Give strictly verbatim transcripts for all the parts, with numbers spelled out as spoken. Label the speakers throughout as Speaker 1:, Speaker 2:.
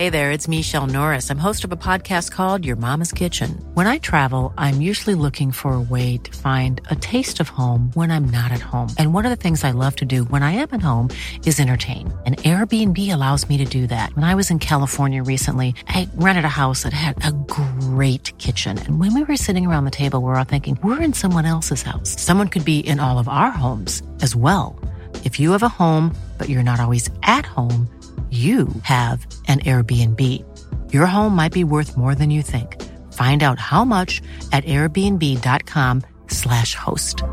Speaker 1: Hey there, it's Michelle Norris. I'm host of a podcast called Your Mama's Kitchen. When I travel, I'm usually looking for a way to find a taste of home when I'm not at home. And one of the things I love to do when I am at home is entertain. And Airbnb allows me to do that. When I was in California recently, I rented a house that had a great kitchen. And when we were sitting around the table, we were all thinking, we're in someone else's house. Someone could be in all of our homes as well. If you have a home, but you're not always at home, you have an Airbnb. Your home might be worth more than you think. Find out how much at airbnb.com slash host.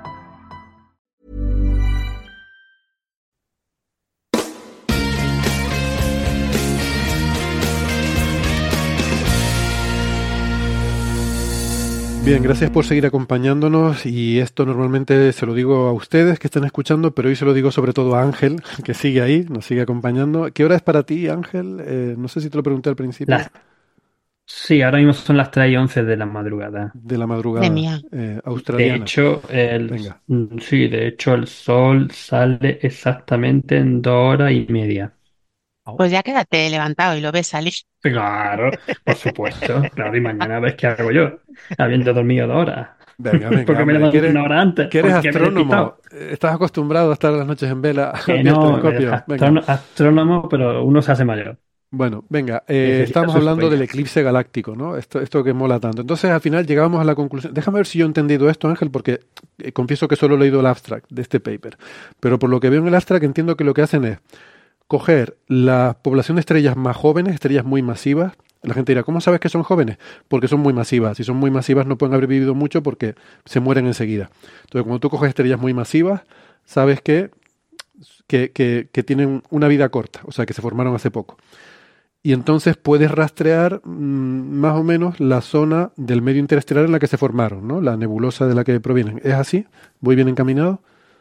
Speaker 2: Bien, gracias por seguir acompañándonos, y esto normalmente se lo digo a ustedes que están escuchando, pero hoy se lo digo sobre todo a Ángel, que sigue ahí, nos sigue acompañando. ¿Qué hora es para ti, Ángel? Eh, no sé si te lo pregunté al principio.
Speaker 3: Las- Sí, ahora mismo son las tres y once de la madrugada.
Speaker 2: De la
Speaker 4: De
Speaker 2: madrugada
Speaker 4: mía.
Speaker 2: eh,
Speaker 3: De
Speaker 2: australiana.
Speaker 3: hecho, el,
Speaker 2: Venga.
Speaker 3: mm, sí, de hecho el sol sale exactamente en dos horas y media.
Speaker 4: Pues ya quédate levantado y lo ves salir.
Speaker 3: Claro, por supuesto. Claro, y mañana ves qué hago yo, habiendo dormido dos horas.
Speaker 2: Venga, venga,
Speaker 3: Porque me he
Speaker 2: hombre, que
Speaker 3: levantado
Speaker 2: eres,
Speaker 3: una hora antes,
Speaker 2: que eres
Speaker 3: porque me he
Speaker 2: astrónomo.
Speaker 3: despistado.
Speaker 2: Eh, Estás acostumbrado a estar las noches en vela
Speaker 3: Que
Speaker 2: al
Speaker 3: no,
Speaker 2: telescopio. Venga.
Speaker 3: astrónomo, astrónomo, pero uno se hace mayor.
Speaker 2: Bueno, venga, eh,
Speaker 3: Necesita
Speaker 2: estamos
Speaker 3: sus
Speaker 2: hablando del
Speaker 3: sueños.
Speaker 2: eclipse galáctico, ¿no? Esto, esto que mola tanto. Entonces, al final llegamos a la conclusión. Déjame ver si yo he entendido esto, Ángel, porque eh, confieso que solo he leído el abstract de este paper. Pero por lo que veo en el abstract, entiendo que lo que hacen es coger la población de estrellas más jóvenes, estrellas muy masivas. La gente dirá, ¿cómo sabes que son jóvenes? Porque son muy masivas. Si son muy masivas no pueden haber vivido mucho porque se mueren enseguida. Entonces, cuando tú coges estrellas muy masivas, sabes que, que, que, que tienen una vida corta, o sea, que se formaron hace poco. Y entonces puedes rastrear mmm, más o menos la zona del medio interestelar en la que se formaron, ¿no? La nebulosa de la que provienen. ¿Es así? ¿Voy bien encaminado?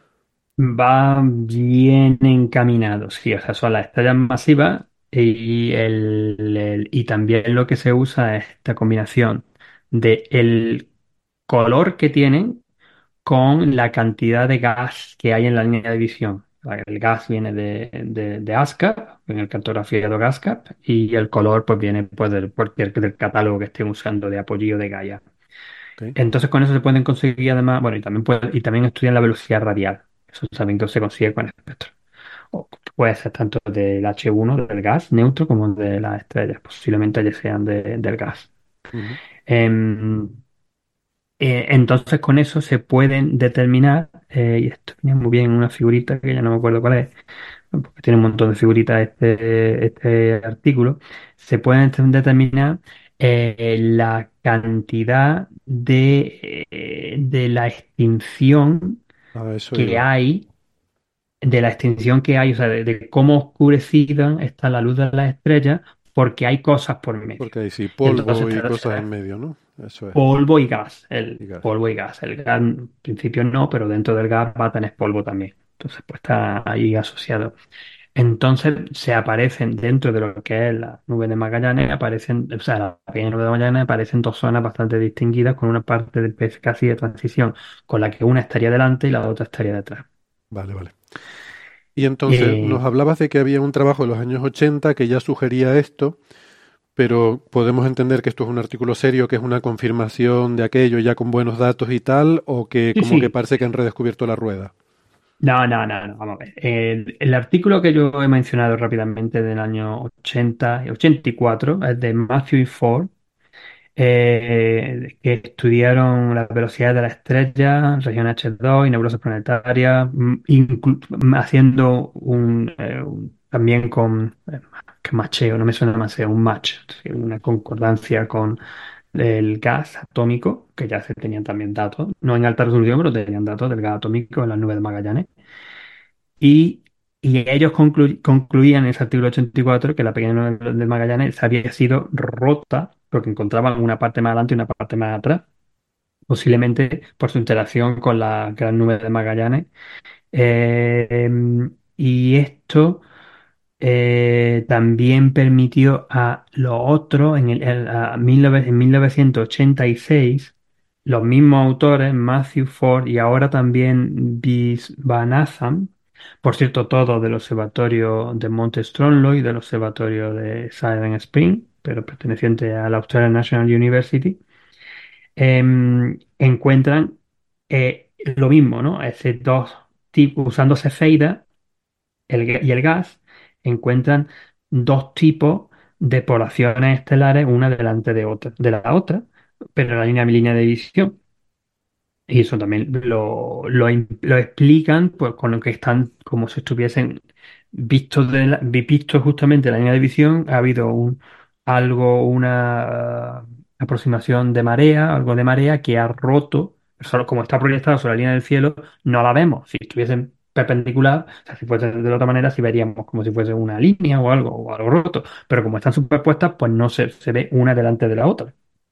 Speaker 3: Va bien encaminado, sí, o sea, son las estrellas masivas y, el, el- y también lo que se usa es esta combinación de el color que tienen con la cantidad de gas que hay en la línea de visión. El gas viene de, de, de ASCAP, en el cartografiado GASCAP, y el color pues viene pues, del, cualquier, del catálogo que estén usando de Apogeo de Gaia.
Speaker 2: Okay.
Speaker 3: Entonces con eso se pueden conseguir además, bueno, y también, puede- y también estudian la velocidad radial. Eso también que se consigue con espectro. O puede ser tanto del H uno, del gas neutro, como de las estrellas. Posiblemente ya sean de- del gas.
Speaker 2: Ujú.
Speaker 3: Em, eh, entonces con eso se pueden determinar, eh, y esto viene muy bien en una figurita que ya no me acuerdo cuál es, porque tiene un montón de figuritas este, este artículo, se pueden determinar eh, la cantidad de, eh, de la extinción
Speaker 2: A eso
Speaker 3: que
Speaker 2: iba.
Speaker 3: hay, de la extinción que hay, o sea, de, de cómo oscurecida está la luz de las estrellas, porque hay cosas por medio.
Speaker 2: Porque hay sí,
Speaker 3: Y entonces
Speaker 2: polvo y
Speaker 3: te-
Speaker 2: cosas en medio, ¿no? Eso es.
Speaker 3: polvo y gas, el
Speaker 2: Y gas.
Speaker 3: polvo y gas. El gas, en principio no, pero dentro del gas va a tener polvo también. Entonces, pues está ahí asociado. Entonces, se aparecen dentro de lo que es la nube de Magallanes, aparecen, o sea, la pequeña nube de Magallanes, aparecen dos zonas bastante distinguidas con una parte del pez casi de transición, con la que una estaría delante y la otra estaría detrás.
Speaker 2: Vale, vale. Y entonces
Speaker 3: Eh,
Speaker 2: nos hablabas de que había un trabajo de los años ochenta que ya sugería esto, pero podemos entender que esto es un artículo serio, que es una confirmación de aquello ya con buenos datos y tal, o que
Speaker 3: sí,
Speaker 2: como que
Speaker 3: sí.
Speaker 2: parece que han redescubierto la rueda.
Speaker 3: No, no, no, no, vamos a ver. El, el artículo que yo he mencionado rápidamente del año ochenta y ochenta y cuatro es de Matthew y Ford, eh, que estudiaron las velocidades de las estrellas, región hache dos y nebulosas planetarias, mm, inclu- mm, haciendo un, eh, un- también con eh, que macheo, no me suena más, un match, sí, una concordancia con el gas atómico, que ya se tenían también datos, no en alta resolución, pero tenían datos del gas atómico en las nubes de Magallanes. Y, y ellos conclu- concluían en ese artículo ochenta y cuatro que la pequeña nube de Magallanes había sido rota porque encontraban una parte más adelante y una parte más atrás, posiblemente por su interacción con la gran nube de Magallanes. Eh, y esto eh, también permitió a los otros, en, el, el- a mil nove- en mil novecientos ochenta y seis, los mismos autores, Matthew Ford y ahora también Visvanathan, Por cierto, todo del observatorio de Monte Stromlo y del observatorio de Silent Spring, pero perteneciente a la Australian National University, em, encuentran eh, lo mismo, ¿no? Ese dos tipos, usando cefeida el, ga- y el gas, encuentran dos tipos de poblaciones estelares, una delante de otra, de la otra, pero en la línea, línea de visión. Y eso también lo, lo, im- lo explican pues, con lo que están como si estuviesen vistos, de la- vi- vistos justamente en la línea de visión. Ha habido un, algo, una ah, aproximación de marea, algo de marea que ha roto, solo como está proyectado sobre la línea del cielo, no la vemos. Si estuviesen perpendicular, o sea, si fuese de la otra manera, sí veríamos como si fuese una línea o algo, o algo roto. Pero como están superpuestas, pues no se, se ve una delante de la otra.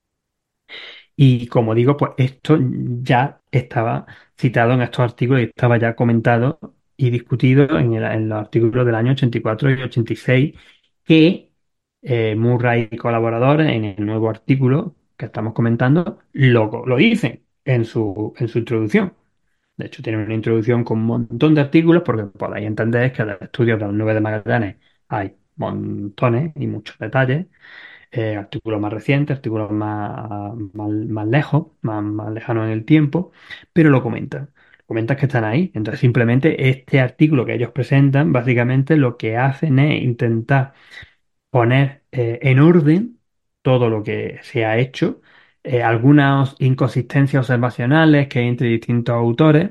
Speaker 3: Y como digo, pues esto ya estaba citado en estos artículos y estaba ya comentado y discutido en, el- en los artículos del año ochenta y cuatro y ochenta y seis que eh, Murray y colaboradores en el nuevo artículo que estamos comentando lo, lo dicen en su, en su introducción. De hecho, tiene una introducción con un montón de artículos porque podéis entender que de los estudios de las nubes de Magallanes hay montones y muchos detalles, eh, artículos más recientes, artículos más, más, más lejos, más, más lejanos en el tiempo, pero lo comentan. Comentan que están ahí. Entonces, simplemente este artículo que ellos presentan, básicamente lo que hacen es intentar poner eh, en orden todo lo que se ha hecho, eh, algunas inconsistencias observacionales que hay entre distintos autores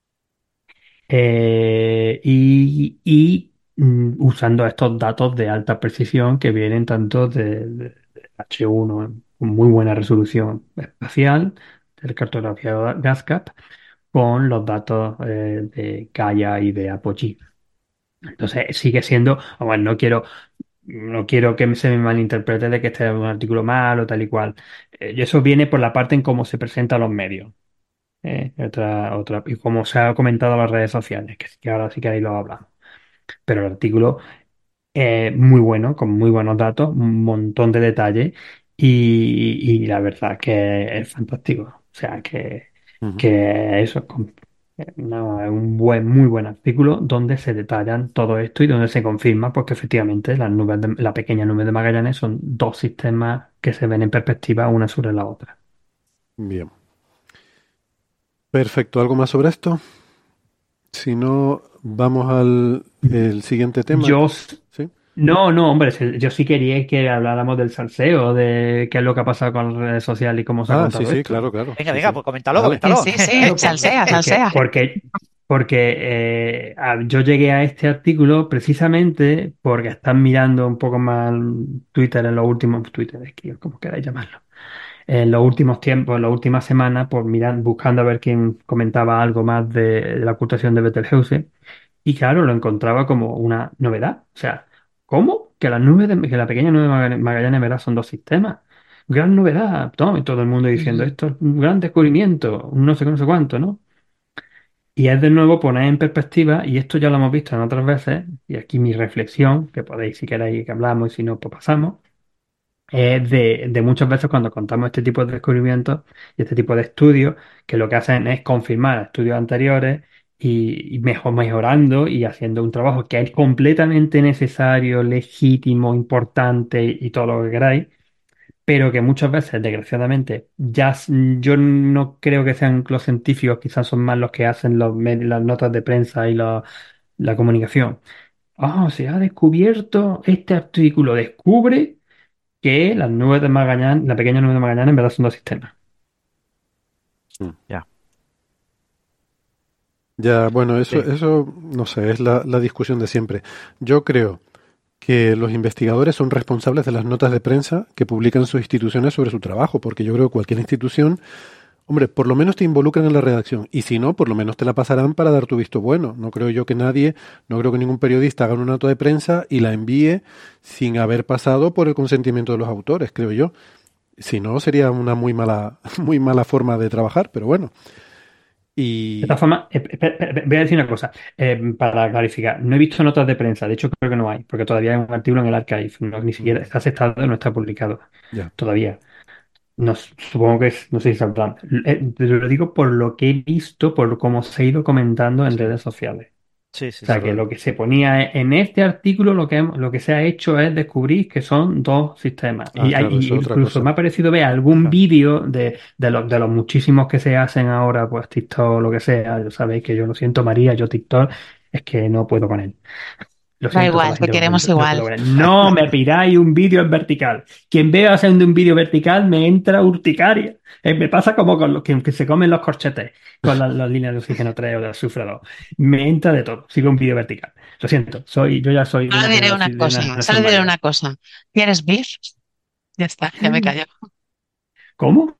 Speaker 3: eh, y, y, mm, usando estos datos de alta precisión que vienen tanto de, de- de H uno con muy buena resolución espacial, del cartografiado GASCAP, con los datos eh, de Gaia y de Apogee. Entonces sigue siendo, bueno, no quiero, no quiero que se me malinterprete de que este es un artículo malo, tal y cual. Eh, y eso viene por la parte en cómo se presenta a los medios. Eh, otra, otra, y como se ha comentado en las redes sociales, que, que ahora sí que ahí lo hablamos. Pero el artículo es muy bueno, con muy buenos datos, un montón de detalles y, y la verdad que es fantástico. O sea, que,
Speaker 2: Ujú.
Speaker 3: que eso es com- eh, no, es un buen, muy buen artículo donde se detallan todo esto y donde se confirma pues, que efectivamente las nubes de- la pequeña nube de Magallanes son dos sistemas que se ven en perspectiva una sobre la otra.
Speaker 2: Bien. Perfecto. ¿Algo más sobre esto? Si no, vamos al el siguiente tema.
Speaker 3: Yo,
Speaker 2: que-
Speaker 3: s-
Speaker 2: ¿Sí?
Speaker 3: no, no, hombre, si- yo sí quería que habláramos del salseo, de qué es lo que ha pasado con las redes sociales y cómo se ha
Speaker 2: Ah, sí,
Speaker 3: contado
Speaker 2: sí,
Speaker 3: esto.
Speaker 2: claro, claro.
Speaker 5: Venga,
Speaker 2: Sí,
Speaker 5: venga,
Speaker 2: sí.
Speaker 5: pues coméntalo,
Speaker 2: Dale.
Speaker 4: Sí,
Speaker 5: coméntalo.
Speaker 4: sí, sí,
Speaker 3: Claro, por-
Speaker 4: salsea,
Speaker 3: porque,
Speaker 4: salsea.
Speaker 3: porque, porque eh, a- yo llegué a este artículo precisamente porque están mirando un poco más Twitter en los últimos, Twitter, es que como queráis llamarlo, en los últimos tiempos, en las últimas semanas, pues miran, buscando a ver quién comentaba algo más de, de la ocultación de Betelgeuse. Y claro, lo encontraba como una novedad. O sea, ¿cómo? Que las nubes de- que la pequeña nube de Maga- Magallanes en verdad son dos sistemas. Gran novedad. Todo, y todo el mundo diciendo,
Speaker 4: Ujú.
Speaker 3: esto es un gran descubrimiento, un no sé qué, no sé cuánto, ¿no? Y es de nuevo poner en perspectiva, y esto ya lo hemos visto en otras veces, y aquí mi reflexión, que podéis si queréis que hablamos y si no, pues pasamos, es de, de muchas veces cuando contamos este tipo de descubrimientos y este tipo de estudios, que lo que hacen es confirmar estudios anteriores y, y mejor, mejorando y haciendo un trabajo que es completamente necesario, legítimo, importante y todo lo que queráis, pero que muchas veces, desgraciadamente, ya s- yo no creo que sean los científicos, quizás son más los que hacen los med- las notas de prensa y la, la comunicación. Ah, se ha descubierto, este artículo descubre que las nubes de Magallanes, la pequeña nube de Magallanes en verdad son dos sistemas.
Speaker 2: Mm.
Speaker 5: Ya.
Speaker 2: Ya, bueno, eso,
Speaker 5: Sí.
Speaker 2: eso, no sé, es la, la discusión de siempre. Yo creo que los investigadores son responsables de las notas de prensa que publican sus instituciones sobre su trabajo, porque yo creo que cualquier institución, hombre, por lo menos te involucran en la redacción, y si no, por lo menos te la pasarán para dar tu visto bueno. No creo yo que nadie, no creo que ningún periodista haga una nota de prensa y la envíe sin haber pasado por el consentimiento de los autores, creo yo. Si no, sería una muy mala, muy mala forma de trabajar, pero bueno.
Speaker 3: De
Speaker 2: Y
Speaker 3: todas formas, eh, espe- espe- voy a decir una cosa, eh, para clarificar. No he visto notas de prensa, de hecho creo que no hay, porque todavía hay un artículo en el archive, no- ni siquiera
Speaker 2: mm,
Speaker 3: está aceptado, no está publicado
Speaker 2: ya.
Speaker 3: todavía. No, s- supongo que es, no sé si saldrán. Eh, te lo digo por lo que he visto, por cómo se ha ido comentando en
Speaker 2: Sí.
Speaker 3: redes sociales.
Speaker 5: Sí, sí,
Speaker 3: O sea,
Speaker 5: sí.
Speaker 3: que
Speaker 2: Claro,
Speaker 3: lo que se ponía en este artículo, lo que, hem- lo que se ha hecho es descubrir que son dos sistemas.
Speaker 2: ah,
Speaker 3: Y, hay-
Speaker 2: claro,
Speaker 3: y
Speaker 2: eso es otra
Speaker 3: incluso
Speaker 2: cosa.
Speaker 3: me ha parecido ver algún
Speaker 5: Claro.
Speaker 3: vídeo de, de, los, de los muchísimos que se hacen ahora, pues TikTok, lo que sea. Yo sabéis que yo lo siento, María, yo TikTok es que no puedo con él. Lo
Speaker 4: Da
Speaker 3: siento por la
Speaker 4: igual, te
Speaker 3: gente que lo
Speaker 4: queremos
Speaker 3: utiliza, no puedo
Speaker 4: igual.
Speaker 3: con él. No me pidáis un vídeo en vertical. Quien vea haciendo un vídeo vertical me entra urticaria. Eh, me pasa como con los que, que se comen los corchetes con la- las líneas de oxígeno tres o de azufre dos. Me entra de todo. Sigo un vídeo vertical. Lo siento, soy, yo ya soy de
Speaker 4: Solo
Speaker 3: una
Speaker 4: diré una
Speaker 3: generación, de una
Speaker 4: cosa, solo
Speaker 3: generación
Speaker 4: diré una
Speaker 3: mayor.
Speaker 4: cosa. ¿Tienes beef? Ya está, ya me callo.
Speaker 3: ¿Cómo?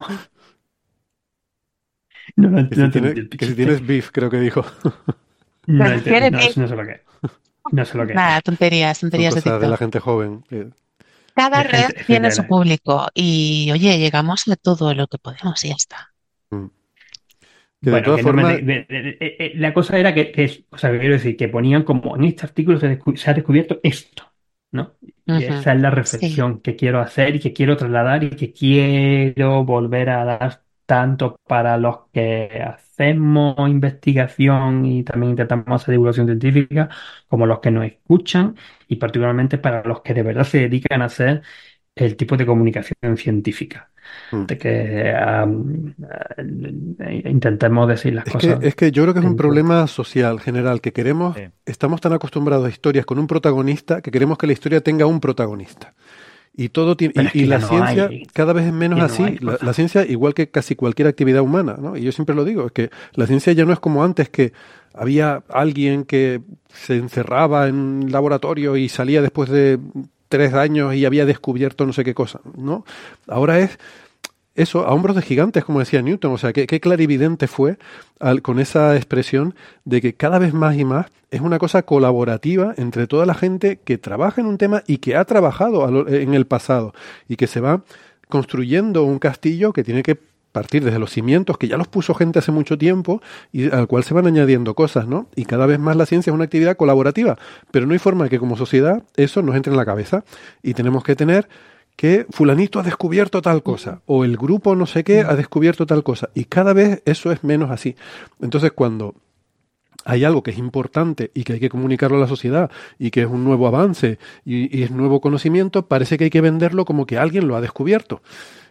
Speaker 3: No, no,
Speaker 2: Que
Speaker 3: no
Speaker 2: si
Speaker 3: entendí
Speaker 2: tiene,
Speaker 3: el
Speaker 2: que si
Speaker 3: chiste.
Speaker 2: tienes beef, creo que dijo.
Speaker 3: No,
Speaker 4: Pero
Speaker 3: ente-
Speaker 4: ¿tienes
Speaker 3: no,
Speaker 4: beef?
Speaker 3: eso no sé lo que es. No sé lo que es.
Speaker 4: Nada, tonterías,
Speaker 2: Son
Speaker 4: tonterías de
Speaker 2: cosas de la
Speaker 4: TikTok.
Speaker 2: gente joven. que-
Speaker 4: Cada
Speaker 3: De
Speaker 4: red
Speaker 3: gente,
Speaker 4: tiene su
Speaker 3: efectivamente.
Speaker 4: público y, oye, llegamos a todo lo que podemos y ya está.
Speaker 2: mm. Que de
Speaker 3: Bueno,
Speaker 2: todas
Speaker 3: que no me.
Speaker 2: formas,
Speaker 3: de- de- de- de- eh, la cosa era que, que es- o sea, que quiero decir, que ponían como en este artículo se, descu- se ha descubierto esto, ¿no? Y
Speaker 4: Ujú.
Speaker 3: esa es la
Speaker 4: Sí.
Speaker 3: reflexión que quiero hacer y que quiero trasladar y que quiero volver a dar tanto para los que hacemos investigación y también intentamos hacer divulgación científica, como los que nos escuchan y particularmente para los que de verdad se dedican a hacer el tipo de comunicación científica
Speaker 2: mm.
Speaker 3: de que am, eh, intentemos decir las
Speaker 2: Es que,
Speaker 3: cosas
Speaker 2: es que yo creo que es un
Speaker 3: dentro de...
Speaker 2: problema social general, que queremos,
Speaker 5: Sí.
Speaker 2: estamos tan acostumbrados a historias con un protagonista que queremos que la historia tenga un protagonista. Y todo tiene,
Speaker 3: Pero es
Speaker 2: y, y
Speaker 3: que ya
Speaker 2: la
Speaker 3: no
Speaker 2: ciencia
Speaker 3: hay,
Speaker 2: cada vez es menos
Speaker 3: ya no
Speaker 2: así.
Speaker 3: hay
Speaker 2: La, la
Speaker 3: cosas.
Speaker 2: ciencia, igual que casi cualquier actividad humana, ¿no? Y yo siempre lo digo, es que la ciencia ya no es como antes, que había alguien que se encerraba en un laboratorio y salía después de tres años y había descubierto no sé qué cosa, ¿no? Ahora es eso, a hombros de gigantes, como decía Newton. O sea, qué, qué clarividente fue al- con esa expresión de que cada vez más y más es una cosa colaborativa entre toda la gente que trabaja en un tema y que ha trabajado a lo- en el pasado, y que se va construyendo un castillo que tiene que partir desde los cimientos, que ya los puso gente hace mucho tiempo y al cual se van añadiendo cosas, ¿no? Y cada vez más la ciencia es una actividad colaborativa, pero no hay forma de que como sociedad eso nos entre en la cabeza, y tenemos que tener que fulanito ha descubierto tal cosa, o el grupo no sé qué ha descubierto tal cosa, y cada vez eso es menos así. Entonces, cuando hay algo que es importante y que hay que comunicarlo a la sociedad y que es un nuevo avance y, y es nuevo conocimiento, parece que hay que venderlo como que alguien lo ha descubierto.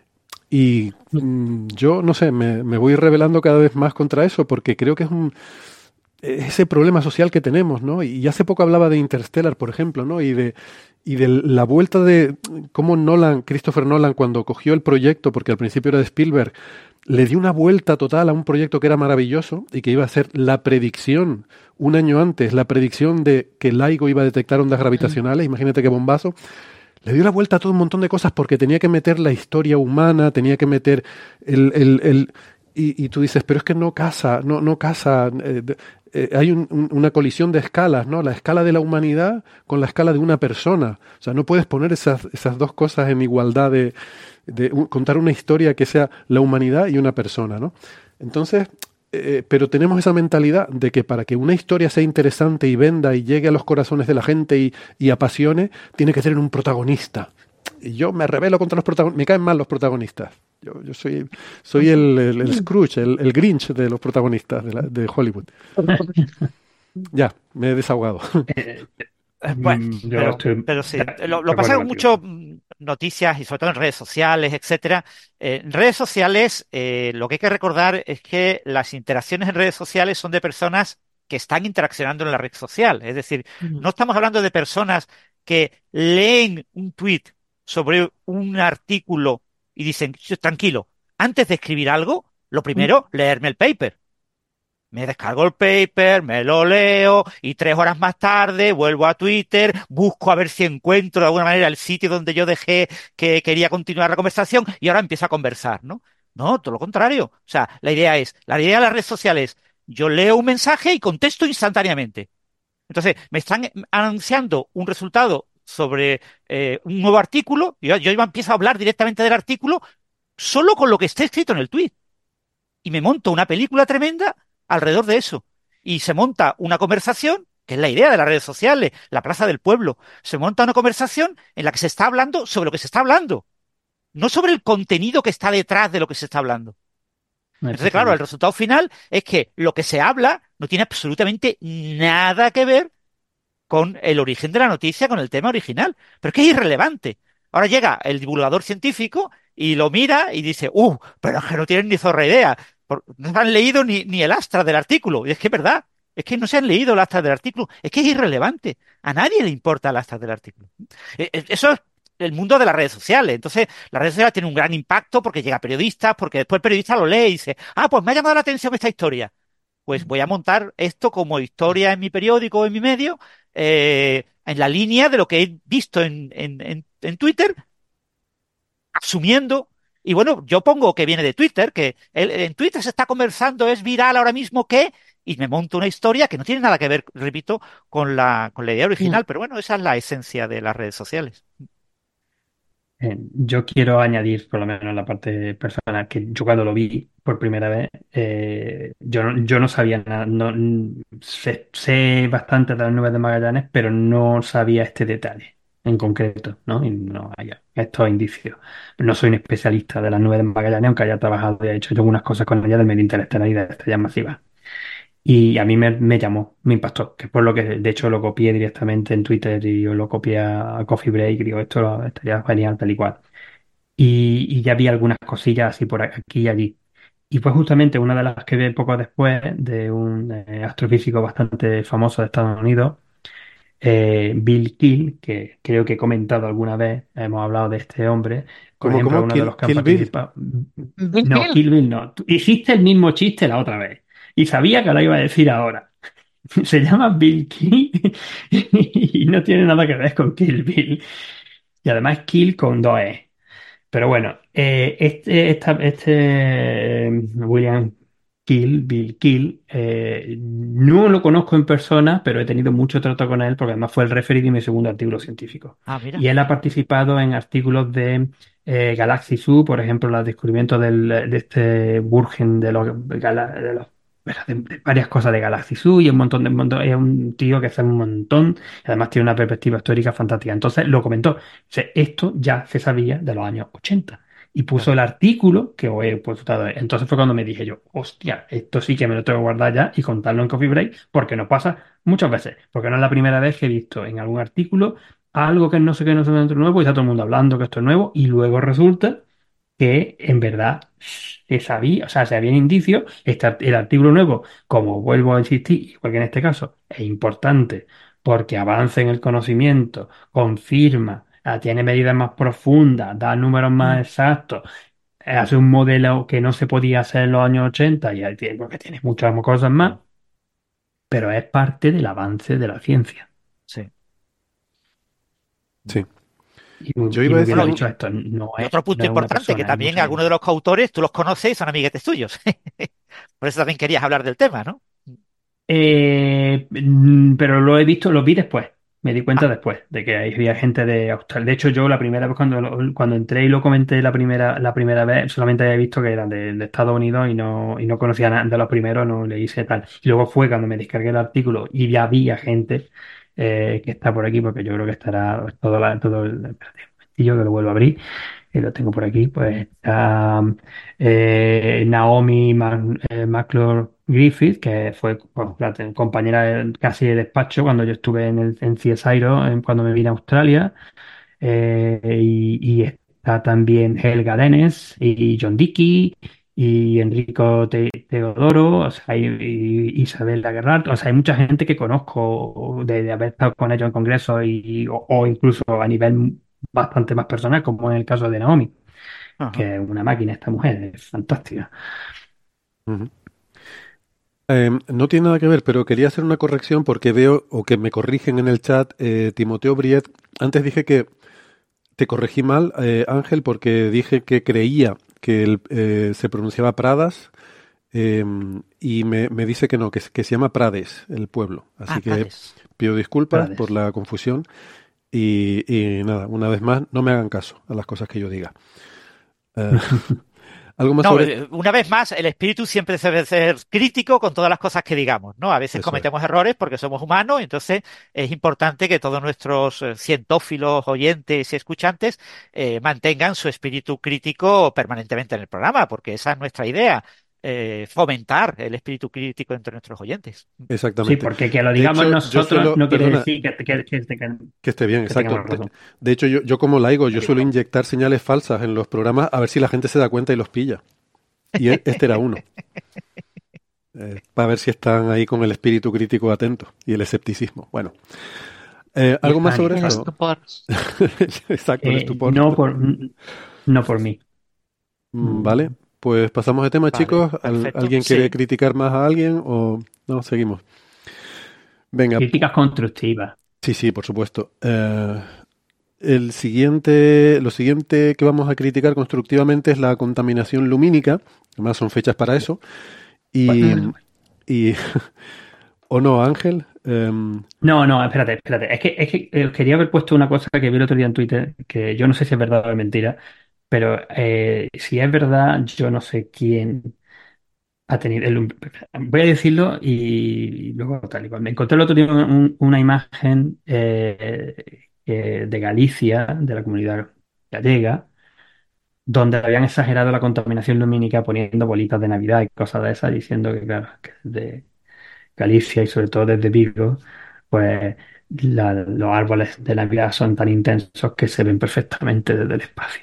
Speaker 2: Y mm, yo, no sé, me, me voy rebelando cada vez más contra eso, porque creo que es un, ese problema social que tenemos, ¿no? Y hace poco hablaba de Interstellar, por ejemplo, ¿no? Y de, y de la vuelta de cómo Nolan, Christopher Nolan, cuando cogió el proyecto, porque al principio era de Spielberg, le dio una vuelta total a un proyecto que era maravilloso y que iba a ser la predicción, un año antes, la predicción de que LIGO iba a detectar ondas
Speaker 4: Mm.
Speaker 2: gravitacionales. Imagínate qué bombazo. Le dio la vuelta a todo un montón de cosas porque tenía que meter la historia humana, tenía que meter el... el, el y, y tú dices, pero es que no casa, no, no casa. Eh, de- eh, hay un- un- una colisión de escalas, ¿no? La escala de la humanidad con la escala de una persona. O sea, no puedes poner esas, esas dos cosas en igualdad de, de un- contar una historia que sea la humanidad y una persona, ¿no? Entonces, eh, pero tenemos esa mentalidad de que para que una historia sea interesante y venda y llegue a los corazones de la gente y, y apasione, tiene que tener un protagonista. Y yo me rebelo contra los protagonistas. Me caen mal los protagonistas. Yo, yo soy, soy el, el- el Scrooge, el, el Grinch de los protagonistas de, la- de Hollywood. Ya, me he desahogado.
Speaker 3: Eh,
Speaker 5: Eh, Bueno,
Speaker 3: mm, yo
Speaker 5: pero,
Speaker 3: estoy
Speaker 5: pero sí.
Speaker 3: de,
Speaker 5: Lo,
Speaker 3: de
Speaker 5: lo pasa
Speaker 3: acuerdo
Speaker 5: con
Speaker 3: contigo.
Speaker 5: muchas noticias y sobre todo en redes sociales, etcétera. Eh, en redes sociales, eh, lo que hay que recordar es que las interacciones en redes sociales son de personas que están interaccionando en la red social. Es decir,
Speaker 4: Mm.
Speaker 5: no estamos hablando de personas que leen un tweet sobre un artículo y dicen, tranquilo, antes de escribir algo, lo primero, leerme el paper. Me descargo el paper, me lo leo y tres horas más tarde vuelvo a Twitter, busco a ver si encuentro de alguna manera el sitio donde yo dejé que quería continuar la conversación y ahora empiezo a conversar, ¿no? No, todo lo contrario. O sea, la idea es, la idea de las redes sociales, yo leo un mensaje y contesto instantáneamente. Entonces, me están anunciando un resultado sobre eh, un nuevo artículo, y yo, yo empiezo a hablar directamente del artículo solo con lo que esté escrito en el tweet y me monto una película tremenda alrededor de eso. Y se monta una conversación, que es la idea de las redes sociales, la plaza del pueblo. Se monta una conversación en la que se está hablando sobre lo que se está hablando, no sobre el contenido que está detrás de lo que se está hablando. Entonces, claro, el
Speaker 3: efectivamente.
Speaker 5: resultado final es que lo que se habla no tiene absolutamente nada que ver con el origen de la noticia, con el tema original. Pero es que es irrelevante. Ahora llega el divulgador científico y lo mira y dice, ¡uh! Pero es que no tienen ni zorra idea. Por- No han leído ni, ni el astra del artículo. Y es que es verdad. Es que no se han leído el astra del artículo. Es que es irrelevante. A nadie le importa el astra del artículo. E- e- Eso es el mundo de las redes sociales. Entonces, las redes sociales tienen un gran impacto porque llega a periodistas, porque después el periodista lo lee y dice, ah, pues me ha llamado la atención esta historia, pues voy a montar esto como historia en mi periódico o en mi medio, eh, en la línea de lo que he visto en, en, en, en Twitter, asumiendo. Y bueno, yo pongo que viene de Twitter, que el- en Twitter se está conversando, es viral ahora mismo que, y me monto una historia que no tiene nada que ver, repito, con la, con la idea
Speaker 4: Mm.
Speaker 5: original, pero bueno, esa es la esencia de las redes sociales.
Speaker 3: Eh, yo quiero añadir, por lo menos en la parte personal, que yo cuando lo vi por primera vez, eh, yo, no, yo no sabía nada, no, n- sé, sé bastante de las nubes de Magallanes, pero no sabía este detalle en concreto, ¿no? Y no haya estos indicios. No soy un especialista de las nubes de Magallanes, aunque haya trabajado y he hecho yo algunas cosas con ellas del medio interestelar y de estrellas masivas. Y a mí me, me llamó, me impactó, que es por lo que de hecho lo copié directamente en Twitter y yo lo copié a Coffee Break, digo, esto lo- estaría genial, tal y cual. Y, y ya vi algunas cosillas así por aquí y allí. Y fue justamente una de las que vi poco después de un eh, astrofísico bastante famoso de Estados Unidos, eh, Bill Kill, que creo que he comentado alguna vez, hemos hablado de este hombre, por
Speaker 2: ¿Cómo,
Speaker 3: ejemplo,
Speaker 2: cómo?
Speaker 3: uno de
Speaker 2: Kill,
Speaker 3: los que han
Speaker 2: Kill Bill.
Speaker 3: participado.
Speaker 4: Bill
Speaker 3: No,
Speaker 4: Hill.
Speaker 3: Kill Bill no. Tú hiciste el mismo chiste la otra vez y sabía que lo iba a decir ahora. Se llama Bill Kill y no tiene nada que ver con Kill Bill. Y además Kill con dos E. Pero bueno, eh, este, esta- este eh, William Kill, Bill Kill, eh, no lo conozco en persona, pero he tenido mucho trato con él porque además fue el referee de mi segundo artículo científico.
Speaker 5: Ah, mira.
Speaker 3: Y él ha participado en artículos de eh, Galaxy Zoo, por ejemplo, los descubrimientos del- de este Burgen de los, gala- de los- de- de varias cosas de Galaxy Zoo y un montón de un montón- es un tío que sabe un montón y además tiene una perspectiva histórica fantástica. Entonces lo comentó. Se- Esto ya se sabía de los años ochenta y puso
Speaker 5: Claro.
Speaker 3: el artículo que os he puesto. Entonces fue cuando me dije yo, hostia, esto sí que me lo tengo que guardar ya y contarlo en Coffee Break porque nos pasa muchas veces, porque no es la primera vez que he visto en algún artículo algo que no sé qué, no sé qué, nuevo y está todo el mundo hablando que esto es nuevo y luego resulta que en verdad se sabía, o sea, se habían indicios, este, art- el artículo nuevo, como vuelvo a insistir, igual que en este caso, es importante porque avanza en el conocimiento, confirma, ah, tiene medidas más profundas, da números más exactos, eh, hace un modelo que no se podía hacer en los años ochenta y ahí tiene- porque tiene muchas cosas más, pero es parte del avance de la ciencia.
Speaker 5: Sí.
Speaker 2: Sí.
Speaker 3: Y muy,
Speaker 2: Yo
Speaker 3: y
Speaker 2: iba a
Speaker 3: muy bien
Speaker 2: decir
Speaker 3: lo
Speaker 5: Bueno,
Speaker 3: ha
Speaker 2: un...
Speaker 3: dicho
Speaker 5: y,
Speaker 3: esto, no
Speaker 5: y
Speaker 3: es,
Speaker 5: otro
Speaker 3: no
Speaker 5: punto
Speaker 3: es una
Speaker 5: importante, que
Speaker 3: persona, es
Speaker 5: también
Speaker 3: mucha
Speaker 5: algunos
Speaker 3: gente.
Speaker 5: de los coautores tú los conoces y son amiguetes tuyos. Por eso también querías hablar del tema, ¿no?
Speaker 3: Eh, mm, pero lo he visto, lo vi después. Me di cuenta
Speaker 5: Ah,
Speaker 3: después de que había gente de Australia. De hecho, yo la primera vez cuando, lo- cuando entré y lo comenté la primera, la primera vez, solamente había visto que eran de, de Estados Unidos y no, y no conocía nada de los primeros, no le hice tal. Y luego fue cuando me descargué el artículo y ya había gente eh, que está por aquí, porque yo creo que estará todo, la, todo el. Espérate un momentillo que lo vuelvo a abrir y lo tengo por aquí, pues está eh, Naomi Mac- eh, McClure Griffith, que fue pues, la te- compañera de- casi de despacho cuando yo estuve en el en C S I R O, en- cuando me vine a Australia, eh, y, y está también Helga Dennis y John Dickey y Enrico Te- Teodoro, o sea, y, y Isabel Gerrard, o sea, hay mucha gente que conozco de, de haber estado con ellos en congresos y, o, o incluso a nivel bastante más personal, como en el caso de Naomi,
Speaker 5: ajá.
Speaker 3: que es una máquina esta mujer, es fantástica.
Speaker 2: Ujú. Em, no tiene nada que ver, pero quería hacer una corrección porque veo, o que me corrigen en el chat, eh, Timoteo Briet. Antes dije que te corregí mal, eh, Ángel, porque dije que creía que el, eh, se pronunciaba Pradas, em, y me, me dice que no, que, se- que se llama Prades, el pueblo. Así
Speaker 5: Ah,
Speaker 2: que
Speaker 5: Prades.
Speaker 2: pido disculpas por
Speaker 3: Prades.
Speaker 2: la confusión y, y nada, una vez más, no me hagan caso a las cosas que yo diga. Eh, ¿algo más
Speaker 5: No,
Speaker 2: sobre...?
Speaker 5: eh, una vez más, el espíritu siempre debe ser crítico con todas las cosas que digamos, ¿no? A veces
Speaker 2: Eso es.
Speaker 5: cometemos errores porque somos humanos, entonces es importante que todos nuestros eh, cientófilos, oyentes y escuchantes eh, mantengan su espíritu crítico permanentemente en el programa, porque esa es nuestra idea. eh, fomentar el espíritu crítico entre nuestros oyentes.
Speaker 3: Sí,
Speaker 2: Exactamente.
Speaker 3: porque que lo
Speaker 2: De
Speaker 3: digamos
Speaker 2: hecho, yo
Speaker 3: nosotros
Speaker 2: suelo,
Speaker 3: no quiere
Speaker 2: perdona,
Speaker 3: decir que, que, que, que-
Speaker 2: que esté bien,
Speaker 3: que
Speaker 2: exacto.
Speaker 3: tengamos
Speaker 2: De,
Speaker 3: razón.
Speaker 2: de hecho, yo, yo como laigo, yo suelo inyectar señales falsas en los programas a ver si la gente se da cuenta y los pilla. Y e- este era uno, eh, para ver si están ahí con el espíritu crítico atento y el escepticismo. Bueno, eh,
Speaker 3: Y
Speaker 2: ¿algo más sobre
Speaker 3: pánico,
Speaker 4: El
Speaker 3: claro.
Speaker 2: esto?
Speaker 4: estupor.
Speaker 2: Exacto, el
Speaker 3: Eh,
Speaker 2: estupor.
Speaker 3: no por, no por mí.
Speaker 2: Mm,
Speaker 3: Mm,
Speaker 2: Vale, pues pasamos de tema,
Speaker 5: Vale,
Speaker 2: chicos. ¿Al-
Speaker 5: perfecto.
Speaker 2: ¿Alguien quiere
Speaker 5: Sí.
Speaker 2: criticar más a alguien o no? Seguimos. Venga,
Speaker 3: Críticas constructivas.
Speaker 2: sí, sí, por supuesto. Eh, el siguiente, lo siguiente que vamos a criticar constructivamente es la contaminación lumínica. Además son fechas para eso. Y,
Speaker 3: Bueno,
Speaker 2: y ¿o no, Ángel? Em,
Speaker 3: no, no, espérate, espérate. Es que, es que eh, quería haber puesto una cosa que vi el otro día en Twitter, que yo no sé si es verdad o es mentira, pero eh, si es verdad, yo no sé quién ha tenido. el- voy a decirlo y, luego tal y cual. Me encontré el otro día un- una imagen eh, eh, de Galicia, de la comunidad gallega, donde habían exagerado la contaminación lumínica poniendo bolitas de Navidad y cosas de esas, diciendo que, claro, que de Galicia y sobre todo desde Vigo, pues la- los árboles de Navidad son tan intensos que se ven perfectamente desde el espacio.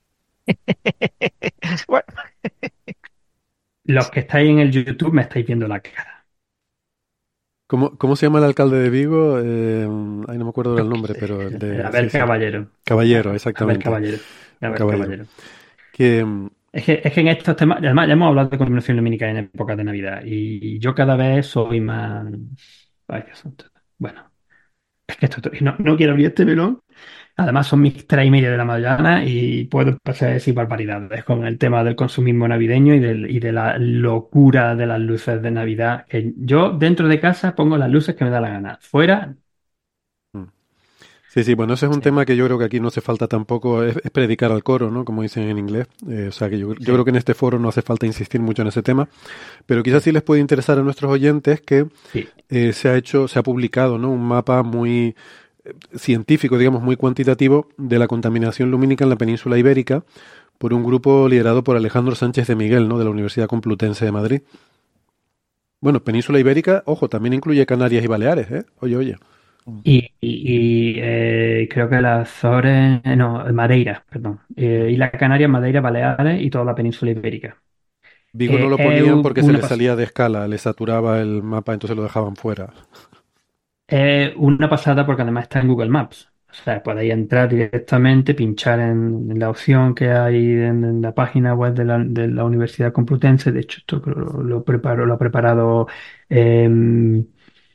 Speaker 5: Bueno,
Speaker 3: Los que estáis en el YouTube me estáis viendo la cara.
Speaker 2: ¿cómo, cómo se llama el alcalde de Vigo? Em, ay, no me acuerdo del
Speaker 3: Yo qué
Speaker 2: nombre, pero el
Speaker 3: sé.
Speaker 2: de...
Speaker 3: A
Speaker 2: Sí,
Speaker 3: ver,
Speaker 2: sí.
Speaker 3: caballero.
Speaker 2: Caballero,
Speaker 3: A ver,
Speaker 2: exactamente.
Speaker 3: caballero. A ver,
Speaker 2: Caballero.
Speaker 3: caballero.
Speaker 2: Que, em,
Speaker 3: Es que, es que en estos temas, además ya hemos hablado de contaminación lumínica en épocas de Navidad y yo cada vez soy más... Ay, Dios santo. Bueno, es que esto, no, no quiero abrir este melón. Además son mis tres y media de la mañana y puedo empezar a decir barbaridades con el tema del consumismo navideño y, del- y de la locura de las luces de Navidad. Que yo dentro de casa pongo las luces que me da la gana. Fuera,
Speaker 2: mm. Sí, sí, bueno, ese es un
Speaker 5: sí,
Speaker 2: tema que yo creo que aquí no hace falta tampoco, es, es predicar al coro, ¿no? Como dicen en inglés. Eh, o sea que yo, yo creo
Speaker 3: sí,
Speaker 2: que en este foro no hace falta insistir mucho en ese tema, pero quizás sí les puede interesar a nuestros oyentes que
Speaker 3: sí.
Speaker 2: eh, se ha hecho, se ha publicado, ¿no? Un mapa muy eh, científico, digamos, muy cuantitativo de la contaminación lumínica en la península ibérica por un grupo liderado por Alejandro Sánchez de Miguel, ¿no? De la Universidad Complutense de Madrid. Bueno, península ibérica, ojo, también incluye Canarias y Baleares, ¿eh? Oye, oye.
Speaker 3: Y, y- y, eh, creo que las Azores, eh, no, Madeira, perdón. Eh, Islas Canarias, Madeira, Baleares y toda la península ibérica.
Speaker 2: Vigo no
Speaker 3: Eh,
Speaker 2: lo
Speaker 3: es
Speaker 2: ponían porque se
Speaker 3: una,
Speaker 2: les
Speaker 3: pas-
Speaker 2: salía de escala, les saturaba el mapa, entonces lo dejaban fuera.
Speaker 3: es una pasada porque además está en Google Maps. O sea, podéis entrar directamente, pinchar en, en la opción que hay en, en la página web de la, de la Universidad Complutense. De hecho, esto creo lo, lo preparo, lo ha preparado em,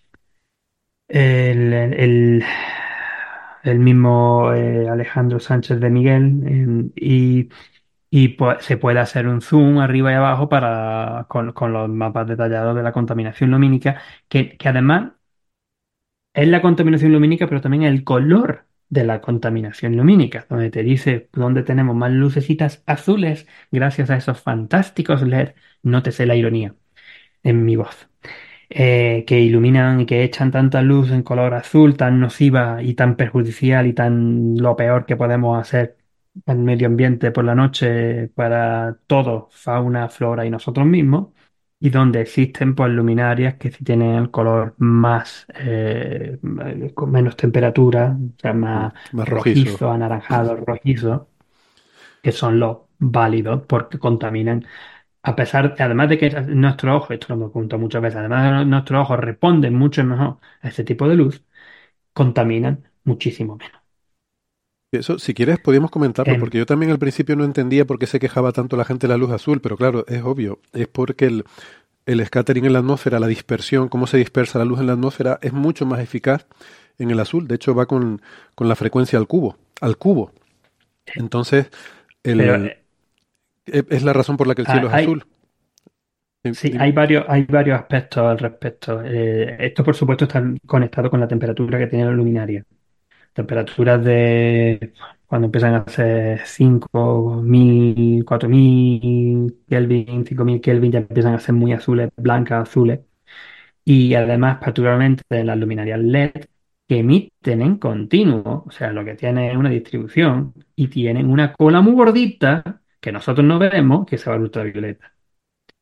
Speaker 3: el, el- el mismo eh, Alejandro Sánchez de Miguel, em, y, y pues, se puede hacer un zoom arriba y abajo para, con, con los mapas detallados de la contaminación lumínica, que, que además es la contaminación lumínica, pero también el color de la contaminación lumínica, donde te dice dónde tenemos más lucecitas azules gracias a esos fantásticos L E D. Nótese la ironía en mi voz, eh, que iluminan y que echan tanta luz en color azul, tan nociva y tan perjudicial y tan lo peor que podemos hacer al medio ambiente por la noche para todo, fauna, flora y nosotros mismos, y donde existen pues luminarias que sí tienen el color más eh, con menos temperatura, o sea,
Speaker 2: Mm,
Speaker 3: más
Speaker 2: más rojizo.
Speaker 3: rojizo, anaranjado, rojizo, que son los válidos porque contaminan a pesar, además de que nuestros ojos, esto lo hemos contado muchas veces, además de que nuestros ojos responden mucho mejor a este tipo de luz, contaminan muchísimo menos.
Speaker 2: Eso, si quieres, podríamos comentarlo,
Speaker 3: Em,
Speaker 2: porque yo también al principio no entendía por qué se quejaba tanto la gente de la luz azul, pero claro, es obvio, es porque el, el scattering en la atmósfera, la dispersión, cómo se dispersa la luz en la atmósfera, es mucho más eficaz en el azul. De hecho, va con, con la frecuencia al cubo, al cubo. Entonces,
Speaker 3: pero
Speaker 2: el,
Speaker 3: eh,
Speaker 2: e- es la razón por la que el cielo es
Speaker 3: hay,
Speaker 2: azul. Di-
Speaker 3: sí,
Speaker 2: Dime.
Speaker 3: hay varios, hay varios aspectos al respecto. Eh, esto, por supuesto, está conectado con la temperatura que tiene la luminaria. Temperaturas de cuando empiezan a ser cinco mil cuatro mil Kelvin, cinco mil Kelvin, ya empiezan a ser muy azules, blancas, azules. Y además, particularmente en las luminarias L E D que emiten en continuo, o sea, lo que tiene es una distribución y tienen una cola muy gordita que nosotros no vemos, que se va al ultravioleta.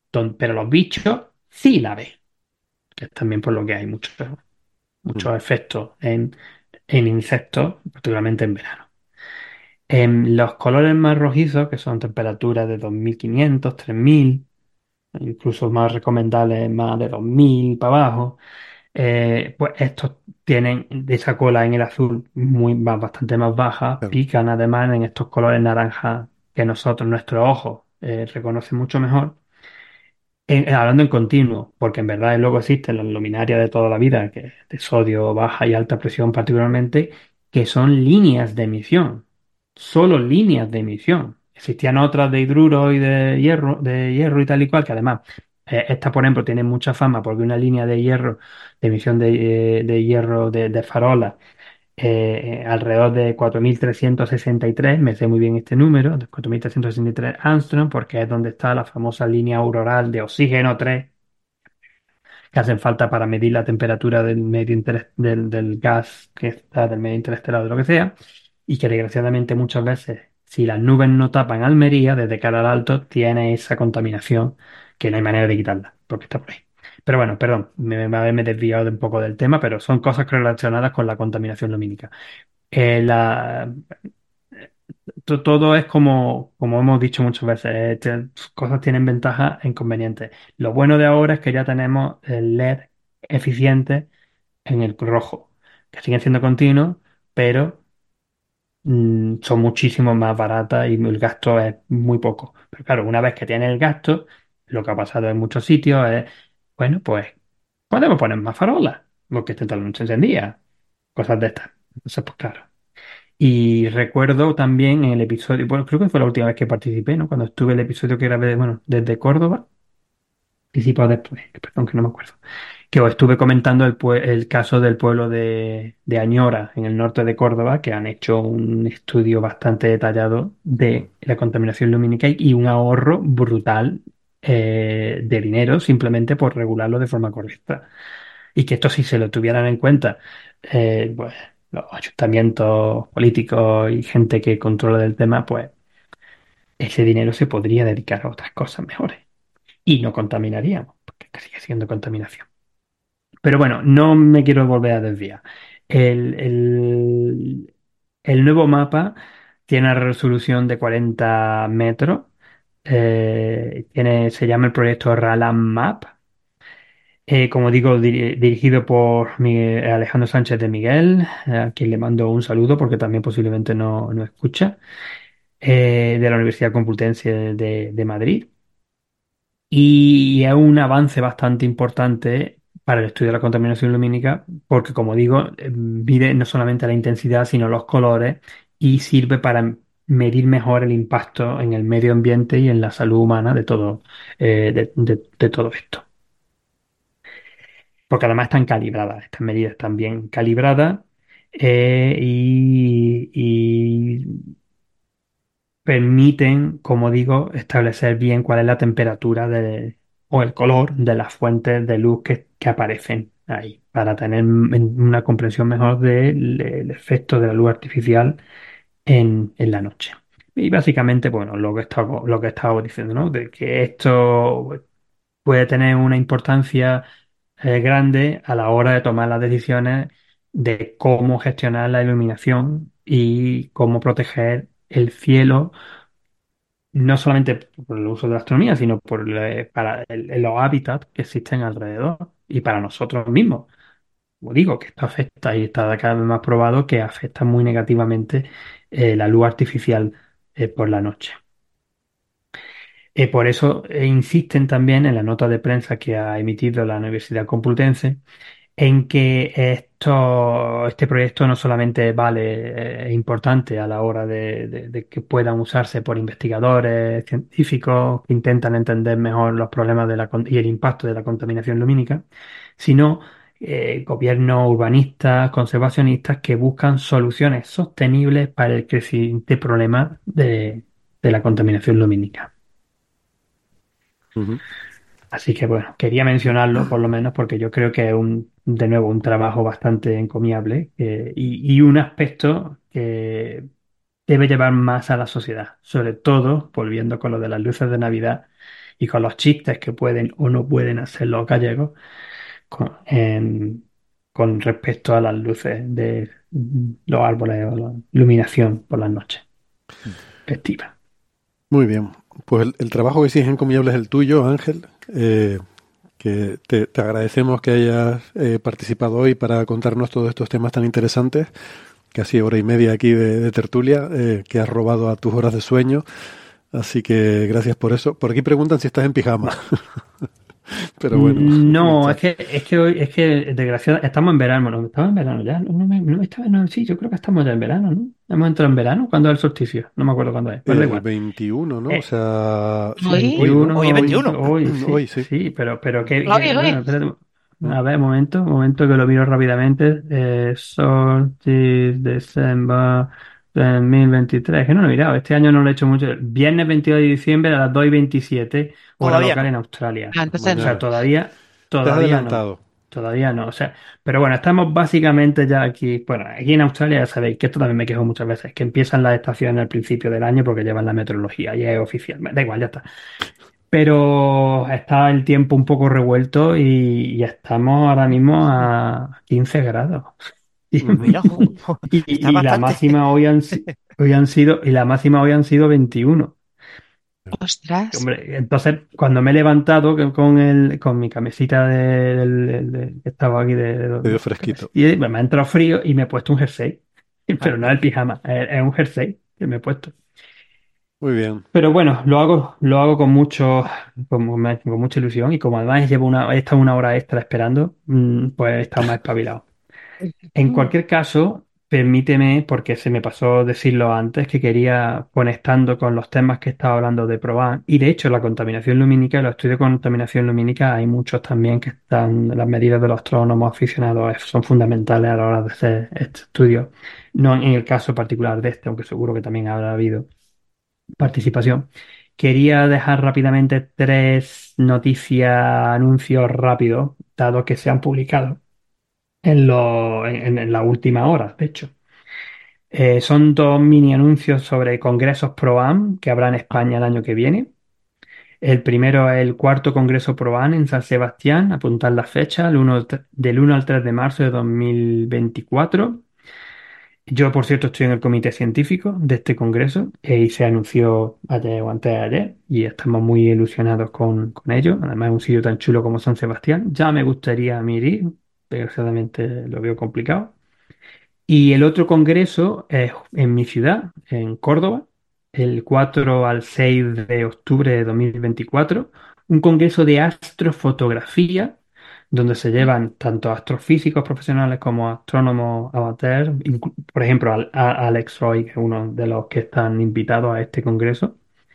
Speaker 3: don- pero los bichos sí la ven, que es también por lo que hay muchos,
Speaker 2: Mm,
Speaker 3: muchos efectos en, en insectos, particularmente en verano. En los colores más rojizos, que son temperaturas de dos mil quinientos, tres mil, incluso más recomendables más de dos mil para abajo, eh, pues estos tienen de esa cola en el azul muy, ba- bastante más baja,
Speaker 2: claro.
Speaker 3: pican además en estos colores naranjas que nosotros, nuestros ojos, eh, reconocen mucho mejor. En- eh, hablando en continuo, porque en verdad luego existen las luminarias de toda la vida, que de sodio, baja y alta presión particularmente, que son líneas de emisión, solo líneas de emisión. Existían otras de hidruro y de hierro, de hierro y tal y cual, que además, eh, esta por ejemplo tiene mucha fama porque una línea de hierro, de emisión de, eh, de hierro de, de farolas, eh, alrededor de cuatro mil trescientos sesenta y tres, me sé muy bien este número, de cuatro mil trescientos sesenta y tres Armstrong, porque es donde está la famosa línea auroral de oxígeno tres, que hacen falta para medir la temperatura del medio interes- del, del gas que está del medio interestelar o de lo que sea, y que desgraciadamente muchas veces, si las nubes no tapan Almería, desde cara al alto, tiene esa contaminación que no hay manera de quitarla, porque está por ahí. Pero bueno, perdón, me, me, me he desviado de un poco del tema, pero son cosas relacionadas con la contaminación lumínica. Eh, la, to- Todo es como, como hemos dicho muchas veces, eh, te- cosas tienen ventajas e inconvenientes. Lo bueno de ahora es que ya tenemos el L E D eficiente en el rojo, que siguen siendo continuos, pero mm, son muchísimo más baratas y el gasto es muy poco. Pero claro, una vez que tienes el gasto, lo que ha pasado en muchos sitios es, bueno, pues podemos poner más farolas, porque estén toda la noche encendidas, cosas de estas. Entonces, pues claro. Y recuerdo también en el episodio, bueno, creo que fue la última vez que participé, ¿no? Cuando estuve el episodio que grabé, bueno, desde Córdoba, participado después, perdón que no me acuerdo, que os estuve comentando el, pue- el caso del pueblo de, de Añora, en el norte de Córdoba, que han hecho un estudio bastante detallado de la contaminación lumínica y un ahorro brutal eh, de dinero simplemente por regularlo de forma correcta. Y que esto si se lo tuvieran en cuenta, eh, pues los ayuntamientos políticos y gente que controla del tema, pues ese dinero se podría dedicar a otras cosas mejores y no contaminaríamos, porque sigue siendo contaminación. Pero bueno, no me quiero volver a desviar. El, el- el nuevo mapa tiene una resolución de cuarenta metros. Eh, tiene, se llama el proyecto Ralam Map. Eh, como digo, diri- dirigido por Miguel- Alejandro Sánchez de Miguel, eh, a quien le mando un saludo porque también posiblemente no, no escucha, eh, de la Universidad Complutense de, de Madrid. Y es un avance bastante importante para el estudio de la contaminación lumínica porque, como digo, eh, mide no solamente la intensidad, sino los colores y sirve para medir mejor el impacto en el medio ambiente y en la salud humana de todo, eh, de de- de todo esto. Porque además están calibradas, estas medidas están bien calibradas, eh, y, y permiten, como digo, establecer bien cuál es la temperatura de- o el color de las fuentes de luz que, que aparecen ahí, para tener en- una comprensión mejor del del efecto de la luz artificial en, en la noche. Y básicamente, bueno, lo que he estado, lo que he estado diciendo, ¿no? De que esto puede tener una importancia eh, grande a la hora de tomar las decisiones de cómo gestionar la iluminación y cómo proteger el cielo, no solamente por el uso de la astronomía, sino por eh, para el- los hábitats que existen alrededor y para nosotros mismos. Como digo, que esto afecta y está cada vez más probado que afecta muy negativamente eh, la luz artificial eh, por la noche. Eh, por eso eh, insisten también en la nota de prensa que ha emitido la Universidad Complutense en que esto, este proyecto no solamente vale, eh, es importante a la hora de, de- de que puedan usarse por investigadores científicos que intentan entender mejor los problemas de la, con- y el impacto de la contaminación lumínica, sino eh, gobiernos urbanistas, conservacionistas que buscan soluciones sostenibles para el creciente problema de de la contaminación lumínica.
Speaker 2: Ujú.
Speaker 3: Así que bueno, quería mencionarlo por lo menos porque yo creo que es un, de nuevo, un trabajo bastante encomiable, eh, y, y un aspecto que debe llevar más a la sociedad, sobre todo volviendo con lo de las luces de Navidad y con los chistes que pueden o no pueden hacer los gallegos con, en- con respecto a las luces de mm, los árboles o la iluminación por las noches festivas.
Speaker 2: Muy bien. Pues el, el trabajo que sí es encomiable es el tuyo, Ángel. Eh, que te, te agradecemos que hayas eh, participado hoy para contarnos todos estos temas tan interesantes. Casi hora y media aquí de, de tertulia, eh, que has robado a tus horas de sueño. Así que gracias por eso. Por aquí preguntan si estás en pijama. Pero bueno, no
Speaker 3: No, es
Speaker 2: está.
Speaker 3: que, es que hoy, es que desgraciadamente estamos en verano, ¿no? Estamos en verano ya, no, no, me- no estaba, no, sí, yo creo que estamos ya en verano, ¿no? Hemos entrado en verano, ¿cuándo es el solsticio? No me acuerdo cuándo es, pero da
Speaker 2: El
Speaker 3: igual.
Speaker 2: veintiuno, ¿no? O
Speaker 3: Eh,
Speaker 2: sea, sí,
Speaker 4: Hoy,
Speaker 2: hoy, ¿no?
Speaker 5: Hoy es
Speaker 3: veintiuno, hoy,
Speaker 2: Hoy,
Speaker 5: veintiuno.
Speaker 3: hoy, sí,
Speaker 2: hoy sí.
Speaker 3: sí, pero, pero que,
Speaker 4: hoy,
Speaker 3: que-
Speaker 4: hoy.
Speaker 3: bueno, espérate,
Speaker 2: Mm.
Speaker 3: a ver, un momento, un momento que lo miro rápidamente. Eh, solstice, December dos mil veintitrés, que no lo he mirado, este año no lo he hecho mucho. Viernes veintidós de diciembre a las dos y veintisiete, hora
Speaker 5: Todavía
Speaker 3: local
Speaker 5: no.
Speaker 3: en Australia.
Speaker 4: Ah,
Speaker 2: Pues
Speaker 4: entonces
Speaker 3: O
Speaker 4: no.
Speaker 3: sea,
Speaker 2: mañana.
Speaker 3: todavía,
Speaker 2: Te has
Speaker 3: todavía no.
Speaker 2: adelantado.
Speaker 3: Todavía no, o sea, pero bueno, estamos básicamente ya aquí, bueno, aquí en Australia ya sabéis que esto también me quejo muchas veces, que empiezan las estaciones al principio del año porque llevan la meteorología y es oficial, da igual, ya está. Pero está el tiempo un poco revuelto y, y estamos ahora mismo a quince grados.
Speaker 2: Ujú.
Speaker 5: Mira, jo, está
Speaker 3: Y, y la
Speaker 5: bastante.
Speaker 3: máxima hoy han, si- hoy han sido, y la máxima hoy han sido veintiuno.
Speaker 4: Ostras.
Speaker 3: Hombre, entonces cuando me he levantado que- con el, con mi camisita de, del- del- del- que estaba aquí de, de-
Speaker 2: Te dio
Speaker 3: que me,
Speaker 2: fresquito.
Speaker 3: y me ha entrado frío y me he puesto un jersey.
Speaker 5: Ah,
Speaker 3: Pero no es el pijama, es, es un jersey que me he puesto.
Speaker 2: Muy bien.
Speaker 3: Pero bueno, lo hago, lo hago con mucho, con, con con mucha ilusión y como además llevo una, he estado una hora extra esperando, mm, pues he estado más espabilado. En cualquier caso, permíteme, porque se me pasó decirlo antes, que quería, conectando con los temas que estaba hablando de probar, y de hecho la contaminación lumínica, los estudios de contaminación lumínica, hay muchos también que están, las medidas de los astrónomos aficionados eh, son fundamentales a la hora de hacer este estudio, no en el caso particular de este, aunque seguro que también habrá habido participación. Quería dejar rápidamente tres noticias, anuncios rápidos, dado que se han publicado en, lo- en, en la última hora, de hecho. Eh, son dos mini anuncios sobre congresos ProAm que habrá en España el año que viene. El primero es el cuarto Congreso ProAm en San Sebastián, apuntar la fecha, el uno del uno al tres de marzo de dos mil veinticuatro. Yo, por cierto, estoy en el comité científico de este congreso eh, y se anunció ayer o antes de ayer y estamos muy ilusionados con, con ello. Además, es un sitio tan chulo como San Sebastián. Ya me gustaría a mí ir, desgraciadamente lo veo complicado. Y el otro congreso es en mi ciudad, en Córdoba, el cuatro al seis de octubre de dos mil veinticuatro, un congreso de astrofotografía, donde se llevan tanto astrofísicos profesionales como astrónomos amateurs, inclu- por ejemplo, al- a- Alex Roy, que es uno de los que están invitados a este congreso,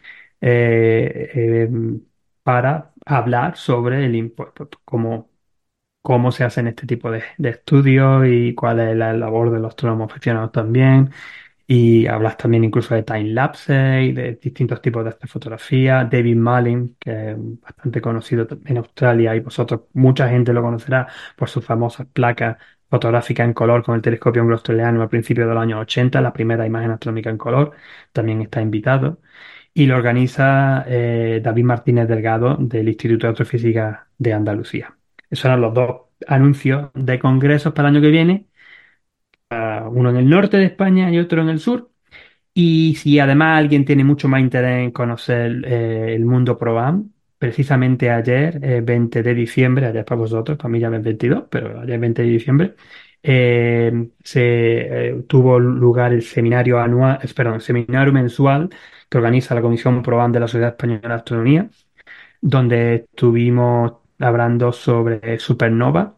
Speaker 3: eh, eh, para hablar sobre el impo- cómo cómo se hacen este tipo de, de estudios y cuál es la labor de los astrónomos aficionados también. Y hablas también incluso de time lapse y de distintos tipos de fotografía. David Malin, que es bastante conocido en Australia y vosotros, mucha gente lo conocerá por sus famosas placas fotográficas en color con el telescopio anglo-australiano a principios de los años ochenta, la primera imagen astronómica en color. También está invitado. Y lo organiza eh, David Martínez Delgado del Instituto de Astrofísica de Andalucía. Esos eran los dos anuncios de congresos para el año que viene, ah, uno en el norte de España y otro en el sur. Y si además alguien tiene mucho más interés en conocer eh, el mundo ProAm, precisamente ayer, eh, veinte de diciembre, ayer para vosotros, para mí ya es veintidós, pero ayer veinte de diciembre, eh, se eh, tuvo lugar el seminario anual, eh, perdón, el seminario mensual que organiza la Comisión ProAm de la Sociedad Española de Astronomía, donde estuvimos hablando sobre supernova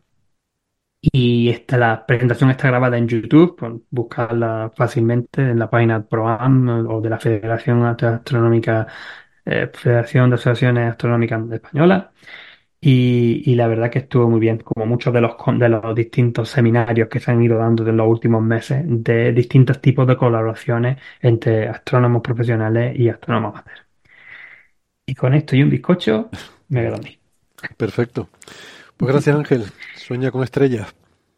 Speaker 3: y esta, la presentación está grabada en YouTube, por buscarla fácilmente en la página ProAm o de la Federación Astronómica, eh, Federación de Asociaciones Astronómicas Españolas. Y, y la verdad que estuvo muy bien, como muchos de los, con- de los distintos seminarios que se han ido dando en los últimos meses, de distintos tipos de colaboraciones entre astrónomos profesionales y astrónomos amateurs. Y con esto y un bizcocho, me voy a dormir.
Speaker 2: Perfecto. Pues gracias, Ángel. Sueña con estrellas.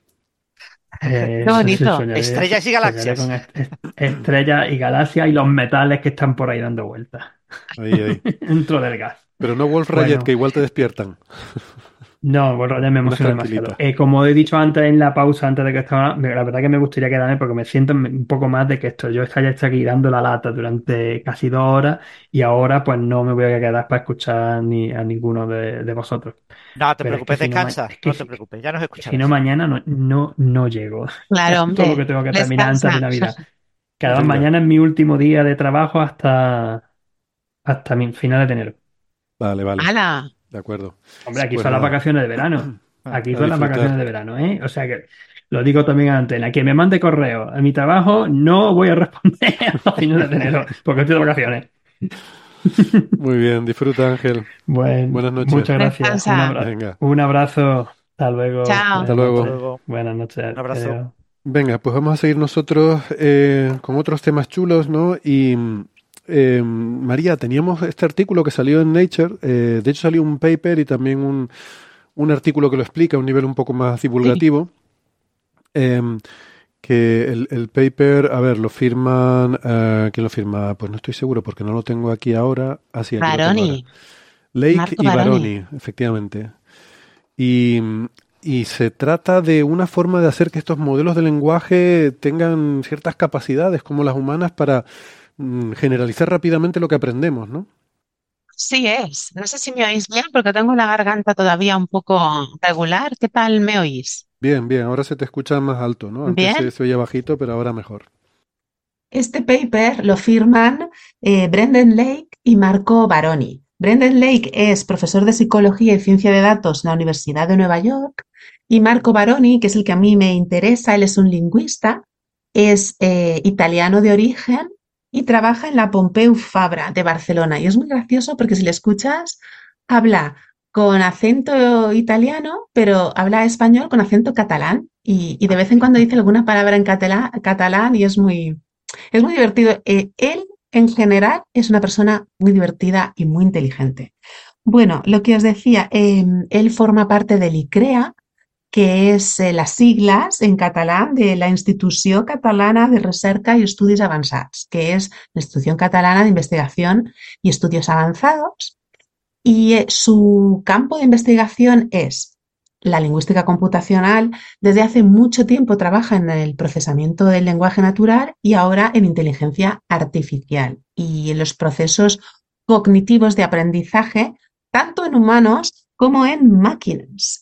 Speaker 3: Eh,
Speaker 4: Qué
Speaker 3: eso sí,
Speaker 4: bonito.
Speaker 3: soñaré,
Speaker 5: Estrellas y
Speaker 3: soñaré
Speaker 5: galaxias.
Speaker 3: con est- est- estrellas y galaxias y los metales que están por ahí dando vueltas
Speaker 2: Ahí, ahí.
Speaker 3: dentro del gas.
Speaker 2: Pero no Wolf Rayet,
Speaker 3: Bueno,
Speaker 2: que igual te despiertan.
Speaker 3: no, bueno, ya me
Speaker 2: Unas
Speaker 3: emociona demasiado.
Speaker 2: tranquilitas.
Speaker 3: Eh, como he dicho antes en la pausa, antes de que estaba, me- la verdad que me gustaría quedarme porque me siento un poco más de que esto. Yo ya estoy aquí dando la lata durante casi dos horas y ahora pues no me voy a quedar para escuchar ni a ninguno de, de vosotros.
Speaker 5: No te
Speaker 3: Pero es que
Speaker 5: preocupes,
Speaker 3: si no, ma-
Speaker 5: descansa,
Speaker 3: es que
Speaker 5: no te
Speaker 3: si,
Speaker 5: preocupes, ya nos
Speaker 3: que si no
Speaker 5: escucharás.
Speaker 3: mañana no, no, no llego.
Speaker 4: Claro,
Speaker 3: Todo lo
Speaker 4: hombre,
Speaker 3: que tengo que terminar antes de
Speaker 4: descansa.
Speaker 3: Navidad. Que además
Speaker 2: Venga,
Speaker 3: mañana es mi último día de trabajo hasta, hasta mi finales de enero.
Speaker 2: vale, vale,
Speaker 4: ¡Hala!
Speaker 2: de acuerdo.
Speaker 3: Hombre, aquí
Speaker 2: Pues
Speaker 3: son las
Speaker 2: nada,
Speaker 3: vacaciones de verano.
Speaker 5: Ah,
Speaker 3: Aquí
Speaker 2: a
Speaker 3: son las vacaciones
Speaker 2: disfrutar.
Speaker 3: de verano, ¿eh? O sea que lo digo también a antena. Que me mande correo a mi trabajo, no voy a responder a finales de enero, porque estoy de vacaciones.
Speaker 2: Muy bien, disfruta, Ángel.
Speaker 3: Bueno,
Speaker 2: Buenas noches.
Speaker 3: muchas gracias. Un
Speaker 4: Descansa.
Speaker 3: abra-
Speaker 2: Venga,
Speaker 3: un abrazo. Hasta luego.
Speaker 4: Chao.
Speaker 2: hasta
Speaker 3: Buenas
Speaker 5: hasta
Speaker 2: luego.
Speaker 3: noches.
Speaker 5: luego,
Speaker 3: Buenas noches.
Speaker 5: un abrazo.
Speaker 3: Adiós.
Speaker 2: Venga, pues vamos a seguir nosotros eh, con otros temas chulos, ¿no? Y eh, María, teníamos este artículo que salió en Nature, eh, de hecho salió un paper y también un, un artículo que lo explica a un nivel un poco más
Speaker 4: Sí.
Speaker 2: divulgativo, eh, que el, el paper, a ver, lo firman, eh, ¿quién lo firma? Pues no estoy seguro porque no lo tengo aquí ahora. Ah, sí, aquí lo tengo ahora.
Speaker 4: Baroni.
Speaker 2: Lake
Speaker 4: Marco
Speaker 2: y
Speaker 4: Baroni.
Speaker 2: Baroni, efectivamente. Y, y se trata de una forma de hacer que estos modelos de lenguaje tengan ciertas capacidades como las humanas para mm, generalizar rápidamente lo que aprendemos, ¿no?
Speaker 4: Sí es. No sé si me oís bien porque tengo la garganta todavía un poco regular. ¿Qué tal me oís?
Speaker 2: Bien, bien, ahora se te escucha más alto, ¿no? Antes se,
Speaker 4: ¿Bien?
Speaker 2: se oía bajito, pero ahora mejor.
Speaker 6: Este paper lo firman eh, Brendan Lake y Marco Baroni. Brendan Lake es profesor de Psicología y Ciencia de Datos en la Universidad de Nueva York y Marco Baroni, que es el que a mí me interesa, él es un lingüista, es eh, italiano de origen y trabaja en la Pompeu Fabra de Barcelona. Y es muy gracioso porque si le escuchas, habla con acento italiano, pero habla español con acento catalán y, y de vez en cuando dice alguna palabra en catalán, catalán y es muy, es muy divertido. Eh, él, en general, es una persona muy divertida y muy inteligente. Bueno, lo que os decía, eh, él forma parte del ICREA, que es eh, las siglas en catalán de la Institució Catalana de Recerca y Estudis Avançats, que es la Institución Catalana de Investigación y Estudios Avanzados. Y eh, su campo de investigación es la lingüística computacional. Desde hace mucho tiempo trabaja en el procesamiento del lenguaje natural y ahora en inteligencia artificial y en los procesos cognitivos de aprendizaje, tanto en humanos como en máquinas.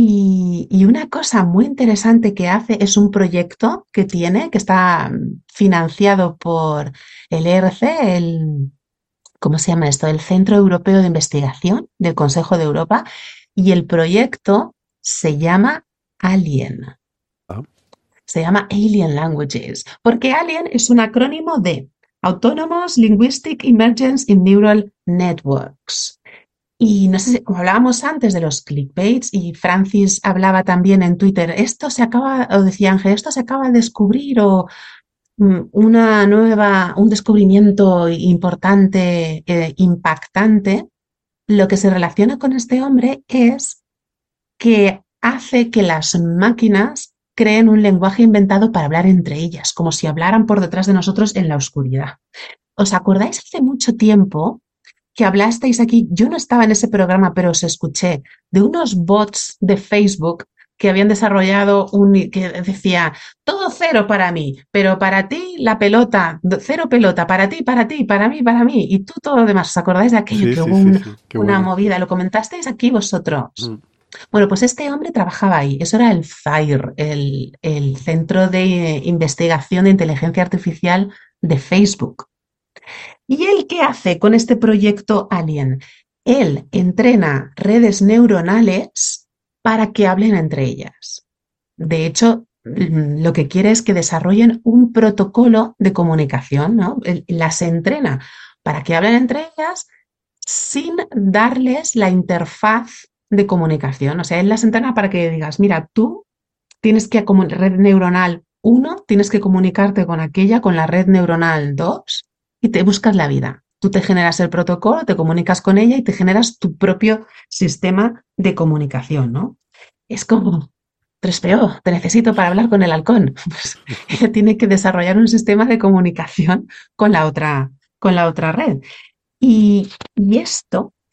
Speaker 6: Y, y una cosa muy interesante que hace es un proyecto que tiene, que está mm, financiado por el E R C, el, ¿cómo se llama esto? El Centro Europeo de Investigación del Consejo de Europa, y el proyecto se llama ALIEN.
Speaker 2: Ah,
Speaker 6: Se llama Alien Languages, porque ALIEN es un acrónimo de Autonomous Linguistic Emergence in Neural Networks. Y no sé si, como hablábamos antes de los clickbaits, y Francis hablaba también en Twitter, esto se acaba, o decía Ángel, esto se acaba de descubrir, o mm, una nueva, un descubrimiento importante, eh, impactante. Lo que se relaciona con este hombre es que hace que las máquinas creen un lenguaje inventado para hablar entre ellas, como si hablaran por detrás de nosotros en la oscuridad. ¿Os acordáis hace mucho tiempo que hablasteis aquí? Yo no estaba en ese programa, pero os escuché de unos bots de Facebook que habían desarrollado un que decía todo cero para mí, pero para ti la pelota, cero pelota, para ti, para ti, para mí, para mí, y tú todo lo demás. ¿Os acordáis de aquello
Speaker 2: sí,
Speaker 6: que
Speaker 2: sí,
Speaker 6: hubo
Speaker 2: sí,
Speaker 6: un,
Speaker 2: sí, qué
Speaker 6: una
Speaker 2: bueno.
Speaker 6: movida? ¿Lo comentasteis aquí vosotros?
Speaker 2: Mm.
Speaker 6: Bueno, pues este hombre trabajaba ahí. Eso era el C I R, el, el Centro de Investigación de Inteligencia Artificial de Facebook. ¿Y él qué hace con este proyecto Alien? Él entrena redes neuronales para que hablen entre ellas. De hecho, lo que quiere es que desarrollen un protocolo de comunicación, ¿no? Las entrena para que hablen entre ellas sin darles la interfaz de comunicación. O sea, él las entrena para que digas, mira, tú tienes que, como red neuronal uno, tienes que comunicarte con aquella, con la red neuronal dos, y te buscas la vida. Tú te generas el protocolo, te comunicas con ella y te generas tu propio sistema de comunicación, ¿no? Es como tres P O, te necesito para hablar con el halcón. Pues ella tiene que desarrollar un sistema de comunicación con la otra, con la otra red. Y, y esto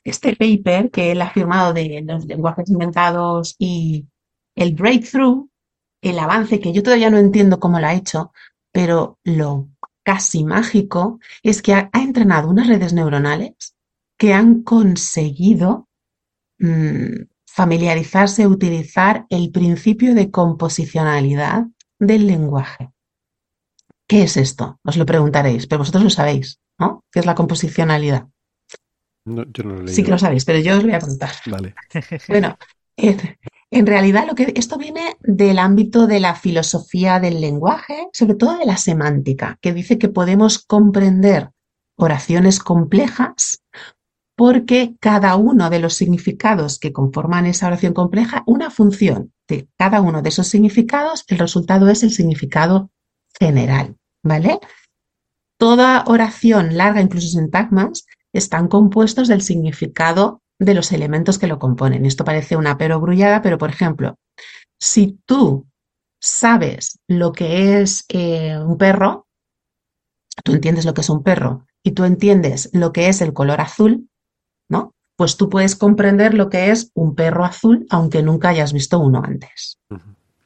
Speaker 6: este paper que él ha firmado de los lenguajes inventados y el breakthrough, el avance, que yo todavía no entiendo cómo lo ha hecho, pero lo casi mágico es que ha, ha entrenado unas redes neuronales que han conseguido mmm, familiarizarse, utilizar el principio de composicionalidad del lenguaje. ¿Qué es esto? Os lo preguntaréis, pero vosotros lo sabéis, ¿no? ¿Qué es la composicionalidad?
Speaker 2: No, yo no lo he
Speaker 6: Sí que
Speaker 2: leído.
Speaker 6: lo sabéis, pero yo os voy a contar.
Speaker 2: Vale.
Speaker 6: Bueno, en, en realidad lo que esto viene del ámbito de la filosofía del lenguaje, sobre todo de la semántica, que dice que podemos comprender oraciones complejas porque cada uno de los significados que conforman esa oración compleja, una función de cada uno de esos significados, el resultado es el significado general, ¿vale? Toda oración larga, incluso sintagmas, están compuestos del significado de los elementos que lo componen. Esto parece una perogrullada, pero por ejemplo, si tú sabes lo que es eh, un perro, tú entiendes lo que es un perro y tú entiendes lo que es el color azul, ¿no? Pues tú puedes comprender lo que es un perro azul, aunque nunca hayas visto uno antes.
Speaker 2: Ujú.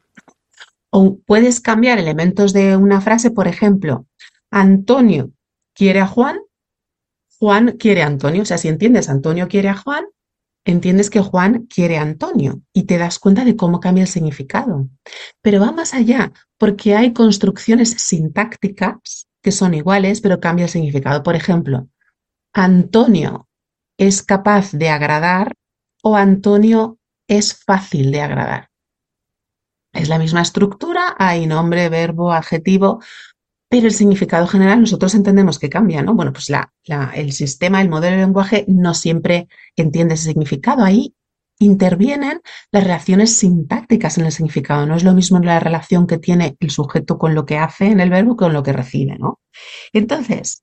Speaker 6: O puedes cambiar elementos de una frase, por ejemplo, Antonio quiere a Juan, Juan quiere a Antonio. O sea, si entiendes Antonio quiere a Juan, entiendes que Juan quiere a Antonio y te das cuenta de cómo cambia el significado. Pero va más allá, porque hay construcciones sintácticas que son iguales, pero cambia el significado. Por ejemplo, Antonio es capaz de agradar o Antonio es fácil de agradar. Es la misma estructura, hay nombre, verbo, adjetivo, pero el significado general nosotros entendemos que cambia, ¿no? Bueno, pues la, la, el sistema, el modelo de lenguaje no siempre entiende ese significado. Ahí intervienen las relaciones sintácticas en el significado. No es lo mismo la relación que tiene el sujeto con lo que hace en el verbo que con lo que recibe, ¿no? Entonces,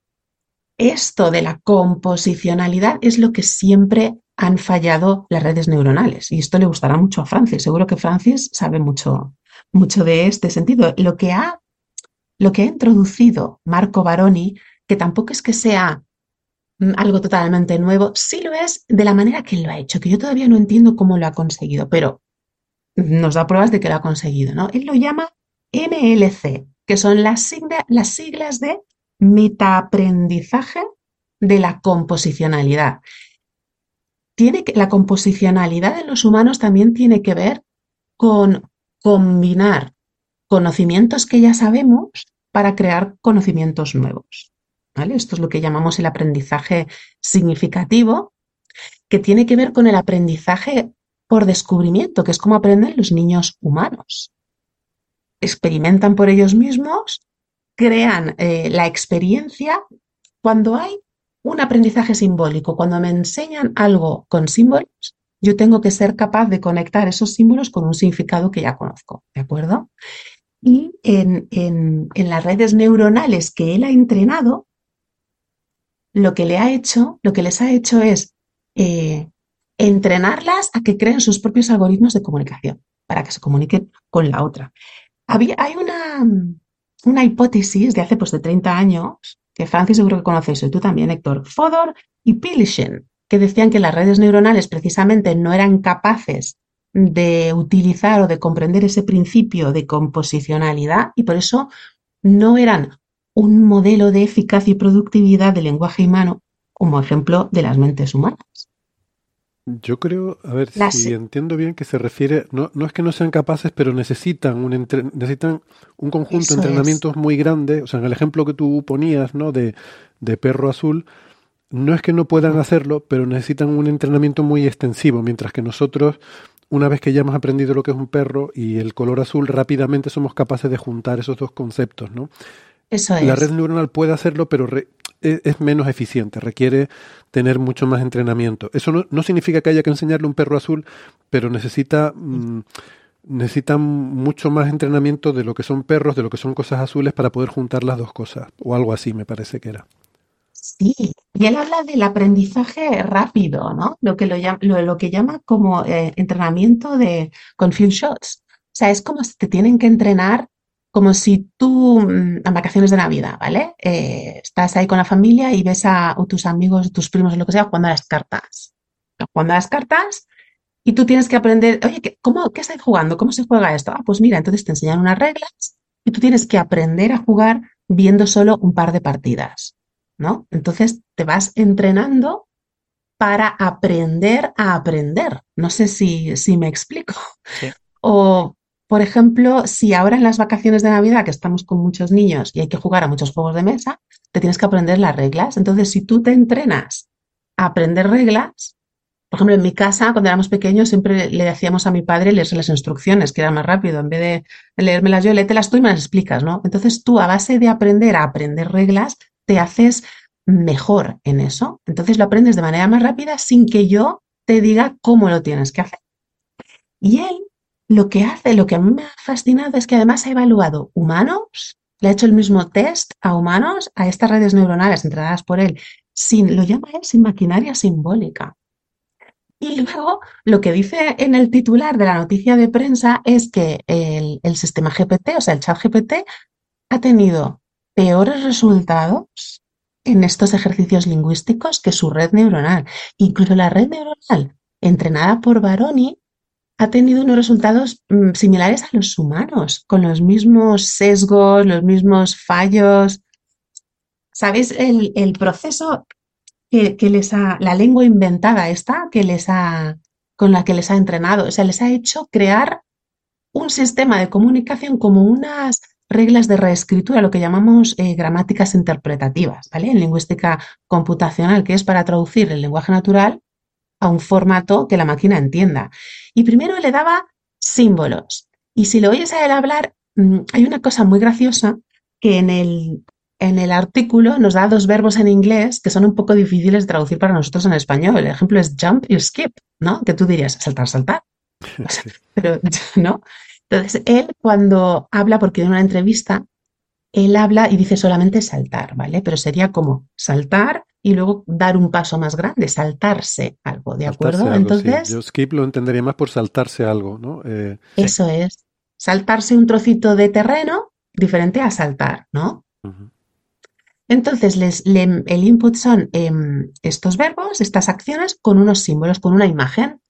Speaker 6: esto de la composicionalidad es lo que siempre han fallado las redes neuronales. Y esto le gustará mucho a Francis. Seguro que Francis sabe mucho, mucho de este sentido. Lo que ha, lo que ha introducido Marco Baroni, que tampoco es que sea mm, algo totalmente nuevo, sí lo es de la manera que lo ha hecho, que yo todavía no entiendo cómo lo ha conseguido, pero nos da pruebas de que lo ha conseguido, ¿no? Él lo llama M L C, que son las, sigla, las siglas de metaaprendizaje de la composicionalidad. Tiene que, la composicionalidad de los humanos también tiene que ver con combinar conocimientos que ya sabemos para crear conocimientos nuevos, ¿vale? Esto es lo que llamamos el aprendizaje significativo, que tiene que ver con el aprendizaje por descubrimiento, que es como aprenden los niños humanos. Experimentan por ellos mismos, crean eh, la experiencia. Cuando hay un aprendizaje simbólico, cuando me enseñan algo con símbolos, yo tengo que ser capaz de conectar esos símbolos con un significado que ya conozco, ¿de acuerdo? Y en, en, en las redes neuronales que él ha entrenado, lo que le ha hecho, lo que les ha hecho es eh, entrenarlas a que creen sus propios algoritmos de comunicación para que se comuniquen con la otra. Había, hay una, una hipótesis de hace pues de treinta años, que Francis seguro que conocéis, y tú también, Héctor, Fodor y Pilishen, que decían que las redes neuronales precisamente no eran capaces de utilizar o de comprender ese principio de composicionalidad y por eso no eran un modelo de eficacia y productividad del lenguaje humano como ejemplo de las mentes humanas.
Speaker 2: Yo creo, a ver
Speaker 6: Las-
Speaker 2: si entiendo bien que se refiere, no, no es que no sean capaces, pero necesitan un, entre- necesitan un conjunto
Speaker 6: Eso
Speaker 2: de
Speaker 6: es.
Speaker 2: entrenamientos muy grande. O sea, en el ejemplo que tú ponías, ¿no? De, de perro azul, no es que no puedan
Speaker 6: Mm.
Speaker 2: hacerlo, pero necesitan un entrenamiento muy extensivo, mientras que nosotros, una vez que ya hemos aprendido lo que es un perro y el color azul, rápidamente somos capaces de juntar esos dos conceptos, ¿no?
Speaker 6: Eso
Speaker 2: La
Speaker 6: es.
Speaker 2: red neuronal puede hacerlo, pero re- es, es menos eficiente, requiere tener mucho más entrenamiento. Eso no, no significa que haya que enseñarle un perro azul, pero necesita, mm, necesita mucho más entrenamiento de lo que son perros, de lo que son cosas azules para poder juntar las dos cosas, o algo así me parece que era.
Speaker 6: Sí, y él habla del aprendizaje rápido, ¿no? Lo que, lo, llam- lo, lo que llama como eh, entrenamiento de con few shots. O sea, es como si te tienen que entrenar como si tú, mm, en vacaciones de Navidad, ¿vale? Eh, estás ahí con la familia y ves a, a tus amigos, tus primos o lo que sea, jugando a las cartas. Jugando a las cartas y tú tienes que aprender, oye, ¿qué, cómo, ¿qué estáis jugando? ¿Cómo se juega esto? Ah, pues mira, entonces te enseñan unas reglas y tú tienes que aprender a jugar viendo solo un par de partidas, ¿no? Entonces te vas entrenando para aprender a aprender. No sé si, si me explico.
Speaker 5: Sí.
Speaker 6: O, por ejemplo, si ahora en las vacaciones de Navidad, que estamos con muchos niños y hay que jugar a muchos juegos de mesa, te tienes que aprender las reglas. Entonces, si tú te entrenas a aprender reglas, por ejemplo, en mi casa, cuando éramos pequeños, siempre le decíamos a mi padre leerse las instrucciones, que era más rápido. En vez de leérmelas yo, léetelas tú y me las explicas, ¿no? Entonces tú, a base de aprender a aprender reglas, te haces mejor en eso. Entonces lo aprendes de manera más rápida sin que yo te diga cómo lo tienes que hacer. Y él lo que hace, lo que a mí me ha fascinado es que además ha evaluado humanos, le ha hecho el mismo test a humanos, a estas redes neuronales entrenadas por él, sin, lo llama él, sin maquinaria simbólica. Y luego lo que dice en el titular de la noticia de prensa es que el, el sistema G P T, o sea, el chat G P T, ha tenido peores resultados en estos ejercicios lingüísticos que su red neuronal. Incluso la red neuronal entrenada por Baroni ha tenido unos resultados mm, similares a los humanos, con los mismos sesgos, los mismos fallos. ¿Sabéis el, el proceso que, que les ha, la lengua inventada esta que les ha, con la que les ha entrenado? O sea, les ha hecho crear un sistema de comunicación como unas reglas de reescritura, lo que llamamos eh, gramáticas interpretativas, ¿vale? En lingüística computacional, que es para traducir el lenguaje natural a un formato que la máquina entienda. Y primero le daba símbolos. Y si lo oyes a él hablar, mmm, hay una cosa muy graciosa que en el, en el artículo nos da dos verbos en inglés que son un poco difíciles de traducir para nosotros en español. El ejemplo es jump y skip, ¿no? Que tú dirías saltar, saltar.
Speaker 2: Sí.
Speaker 6: Pero, ¿no? Entonces, él cuando habla, porque en una entrevista, él habla y dice solamente saltar, ¿vale? Pero sería como saltar y luego dar un paso más grande, saltarse algo, ¿de
Speaker 2: Saltarse
Speaker 6: acuerdo?
Speaker 2: algo, sí.
Speaker 6: Entonces,
Speaker 2: Yo skip lo entendería más por saltarse algo, ¿no? Eh,
Speaker 5: Sí.
Speaker 6: eso es, saltarse un trocito de terreno diferente a saltar, ¿no?
Speaker 2: ujú.
Speaker 6: Entonces, les, le- el input son em, estos verbos, estas acciones, con unos símbolos, con una imagen.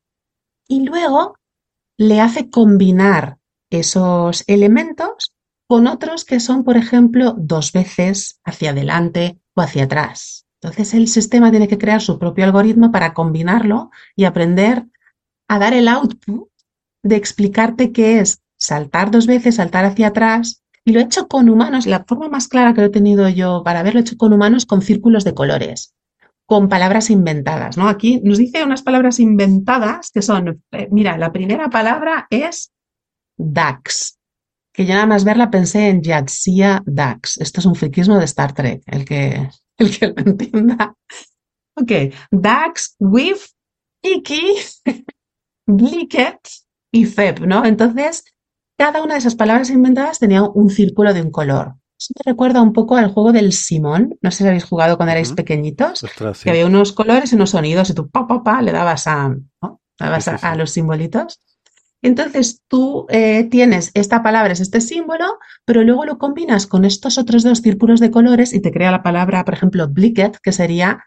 Speaker 6: Y luego le hace combinar esos elementos con otros que son, por ejemplo, dos veces hacia adelante o hacia atrás. Entonces el sistema tiene que crear su propio algoritmo para combinarlo y aprender a dar el output de explicarte qué es saltar dos veces, saltar hacia atrás. Y lo he hecho con humanos. La forma más clara que lo he tenido yo para verlo he hecho con humanos con círculos de colores, con palabras inventadas, ¿no? Aquí nos dice unas palabras inventadas que son, eh, mira, la primera palabra es Dax, que yo nada más verla pensé en Jadzia Dax. Esto es un friquismo de Star Trek, el que, el que lo entienda. Ok, Dax, Whiff, Iki, Blicket y Feb, ¿no? Entonces, cada una de esas palabras inventadas tenía un círculo de un color. Eso me recuerda un poco al juego del Simón. No sé si habéis jugado cuando erais
Speaker 2: Ujú.
Speaker 6: pequeñitos,
Speaker 2: Ostras,
Speaker 6: que
Speaker 2: sí.
Speaker 6: había unos colores y unos sonidos y tú pa, pa, pa, le dabas a, ¿no? Le dabas
Speaker 2: Sí,
Speaker 6: a,
Speaker 2: sí,
Speaker 6: a
Speaker 2: sí.
Speaker 6: los simbolitos. Entonces tú eh, tienes esta palabra, es este símbolo, pero luego lo combinas con estos otros dos círculos de colores y te crea la palabra, por ejemplo, blicket, que sería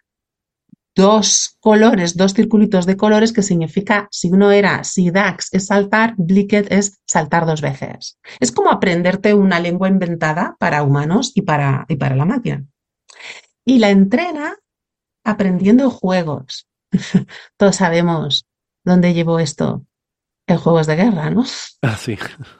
Speaker 6: dos colores, dos circulitos de colores, que significa, si uno era, si Dax es saltar, blicket es saltar dos veces. Es como aprenderte una lengua inventada para humanos y para, y para la máquina. Y la entrena aprendiendo juegos. Todos sabemos dónde llevó esto en juegos de guerra, ¿no?
Speaker 2: Ah, sí.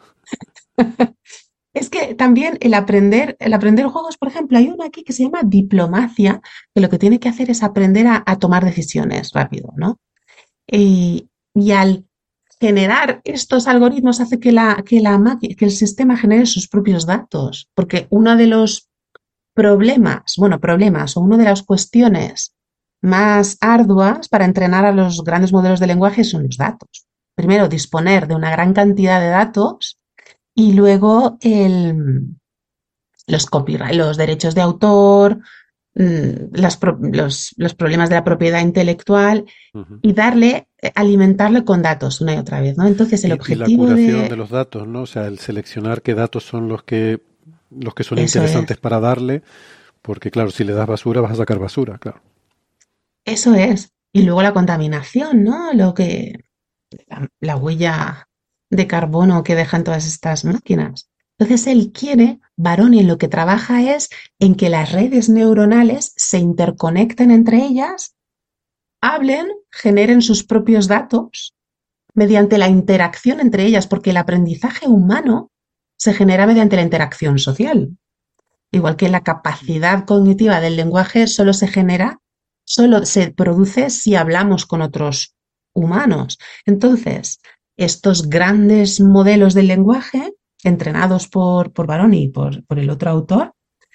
Speaker 6: Es que también el aprender, el aprender juegos, por ejemplo, hay uno aquí que se llama diplomacia, que lo que tiene que hacer es aprender a, a tomar decisiones rápido, ¿no? Y, y al generar estos algoritmos hace que, la, que, la maqui- que el sistema genere sus propios datos, porque uno de los problemas, bueno, problemas o una de las cuestiones más arduas para entrenar a los grandes modelos de lenguaje son los datos. Primero, disponer de una gran cantidad de datos y luego el, los copyright, los derechos de autor, mm, las pro- los, los problemas de la propiedad intelectual
Speaker 2: Ujú.
Speaker 6: y darle, eh, alimentarle con datos una y otra vez, ¿no? Entonces el
Speaker 2: Y, y la
Speaker 6: objetivo
Speaker 2: curación de
Speaker 6: de
Speaker 2: los datos, ¿no? O sea, el seleccionar qué datos son los que los que son
Speaker 6: eso es,
Speaker 2: interesantes para darle, porque claro, si le das basura vas a sacar basura, claro.
Speaker 6: eso es. Y luego la contaminación, ¿no? Lo que, la, la huella de carbono que dejan todas estas máquinas. Entonces él quiere, Baroni en lo que trabaja es en que las redes neuronales se interconecten entre ellas, hablen, generen sus propios datos mediante la interacción entre ellas, porque el aprendizaje humano se genera mediante la interacción social. Igual que la capacidad cognitiva del lenguaje solo se genera, solo se produce si hablamos con otros humanos. Entonces, estos grandes modelos del lenguaje, entrenados por, por Baroni y por, por el otro autor,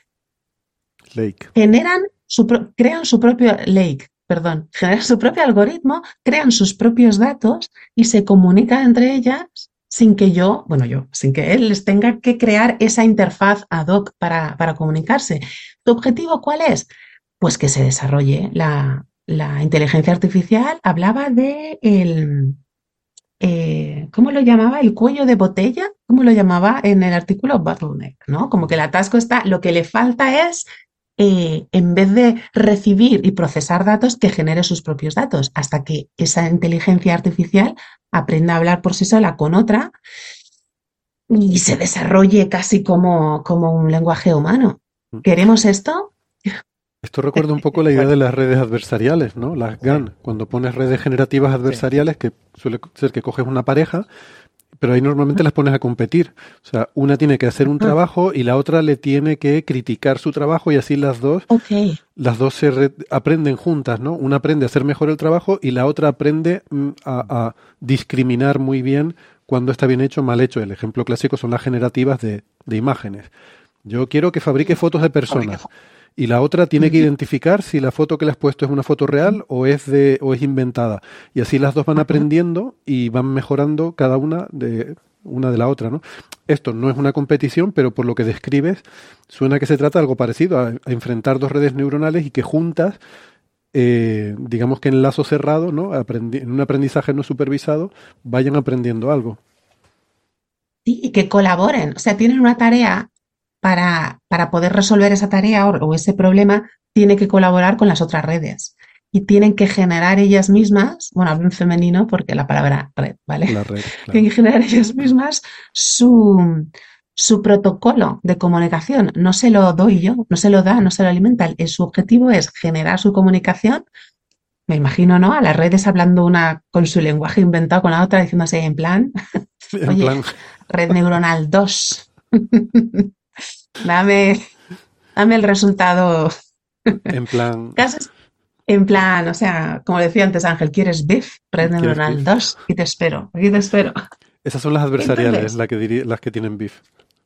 Speaker 2: Lake.
Speaker 6: generan su, pro- crean su propio lake, perdón, generan su propio algoritmo, crean sus propios datos y se comunican entre ellas sin que yo, bueno, yo, sin que él les tenga que crear esa interfaz ad hoc para, para comunicarse. ¿Tu objetivo cuál es? Pues que se desarrolle la, la inteligencia artificial. Hablaba de el, eh, ¿cómo lo llamaba? El cuello de botella, ¿cómo lo llamaba en el artículo? Bottleneck, ¿no? Como que el atasco está, lo que le falta es, eh, en vez de recibir y procesar datos, que genere sus propios datos, hasta que esa inteligencia artificial aprenda a hablar por sí sola con otra y se desarrolle casi como, como un lenguaje humano. ¿Queremos esto?
Speaker 2: Esto recuerda un poco la idea de las redes adversariales, ¿no? Las G A N, cuando pones redes generativas adversariales, que suele ser que coges una pareja, pero ahí normalmente las pones a competir. O sea, una tiene que hacer un
Speaker 6: Ah,
Speaker 2: trabajo y la otra le tiene que criticar su trabajo y así las dos,
Speaker 6: ok,
Speaker 2: las dos se re- aprenden juntas, ¿no? Una aprende a hacer mejor el trabajo y la otra aprende mm, a, a discriminar muy bien cuando está bien hecho o mal hecho. El ejemplo clásico son las generativas de, de imágenes. Yo quiero que fabrique fotos de personas y la otra tiene que
Speaker 6: ujú,
Speaker 2: identificar si la foto que le has puesto es una foto real o es de o es inventada. Y así las dos van
Speaker 6: ajá.
Speaker 2: aprendiendo y van mejorando cada una de una de la otra, ¿no? Esto no es una competición, pero por lo que describes suena que se trata de algo parecido a, a enfrentar dos redes neuronales y que juntas, eh, digamos que en lazo cerrado, ¿no? Aprendi- en un aprendizaje no supervisado, vayan aprendiendo algo.
Speaker 6: Sí, y que colaboren, o sea, tienen una tarea para, para poder resolver esa tarea o, o ese problema, tiene que colaborar con las otras redes y tienen que generar ellas mismas, bueno, hablo en femenino porque la palabra red, ¿vale?
Speaker 2: La red,
Speaker 6: Tienen
Speaker 2: claro.
Speaker 6: que generar ellas mismas su, su protocolo de comunicación. No se lo doy yo, no se lo da, no se lo alimenta. El- Su objetivo es generar su comunicación. Me imagino, ¿no? A las redes hablando una con su lenguaje inventado con la otra, diciéndose en plan,
Speaker 2: En
Speaker 6: oye,
Speaker 2: plan,
Speaker 6: red neuronal dos, dame, dame el resultado.
Speaker 2: en plan,
Speaker 6: Casos en plan, o sea, como decía antes Ángel, ¿quieres beef? Red
Speaker 2: ¿quieres
Speaker 6: neuronal
Speaker 2: beef?
Speaker 6: dos, aquí te espero, aquí te espero.
Speaker 2: Esas son las adversariales,
Speaker 6: Entonces,
Speaker 2: la que diri- las que tienen beef.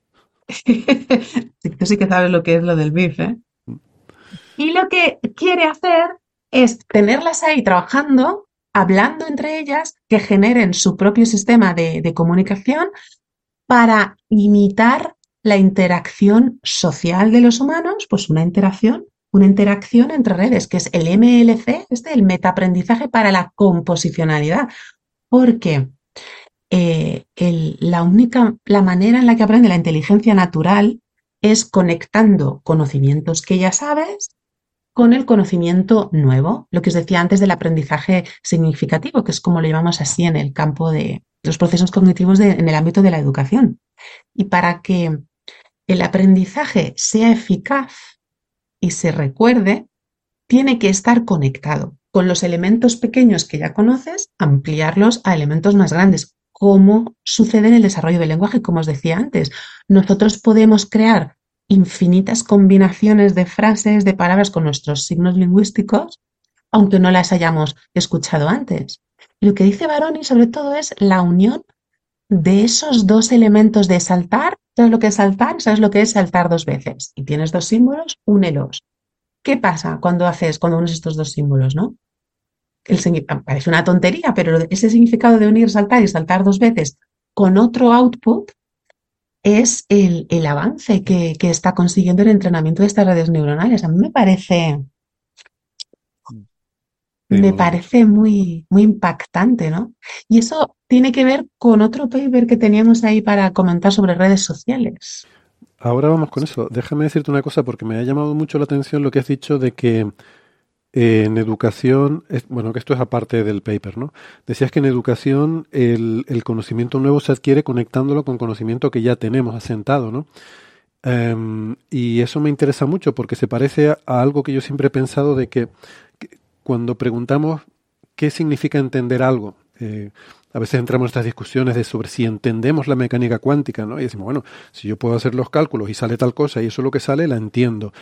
Speaker 6: sí, tú sí que sabes lo que es lo del beef, ¿eh? Y lo que quiere hacer es tenerlas ahí trabajando, hablando entre ellas, que generen su propio sistema de, de comunicación para imitar la interacción social de los humanos, pues una interacción, una interacción entre redes, que es el M L C, este, el metaaprendizaje para la composicionalidad. Porque eh, el- la única, la manera en la que aprende la inteligencia natural es conectando conocimientos que ya sabes con el conocimiento nuevo, lo que os decía antes del aprendizaje significativo, que es como lo llamamos así en el campo de los procesos cognitivos de- en el ámbito de la educación. Y para que el aprendizaje sea eficaz y se recuerde, tiene que estar conectado con los elementos pequeños que ya conoces, ampliarlos a elementos más grandes, como sucede en el desarrollo del lenguaje, como os decía antes. Nosotros podemos crear infinitas combinaciones de frases, de palabras con nuestros signos lingüísticos, aunque no las hayamos escuchado antes. Y lo que dice Baroni sobre todo es la unión de esos dos elementos de saltar. ¿Sabes lo que es saltar? ¿Sabes lo que es saltar dos veces? Y tienes dos símbolos, únelos. ¿Qué pasa cuando haces, cuando unes estos dos símbolos, no? El, parece una tontería, pero ese significado de unir saltar y saltar dos veces con otro output es el, el avance que, que está consiguiendo el entrenamiento de estas redes neuronales. A mí me parece,
Speaker 5: Mm.
Speaker 2: Sí,
Speaker 6: me
Speaker 2: mola mucho.
Speaker 6: parece muy, muy impactante, ¿no? Y eso tiene que ver con otro paper que teníamos ahí para comentar sobre redes sociales.
Speaker 2: Ahora vamos con eso. Déjame decirte una cosa porque me ha llamado mucho la atención lo que has dicho de que eh, en educación, es- bueno, que esto es aparte del paper, ¿no? Decías que en educación el, el conocimiento nuevo se adquiere conectándolo con conocimiento que ya tenemos asentado, ¿no? Em, y eso me interesa mucho porque se parece a, a algo que yo siempre he pensado de que, que cuando preguntamos qué significa entender algo, eh, a veces entramos en estas discusiones de sobre si entendemos la mecánica cuántica, ¿no? Y decimos, bueno, si yo puedo hacer los cálculos y sale tal cosa y eso es lo que sale, la entiendo.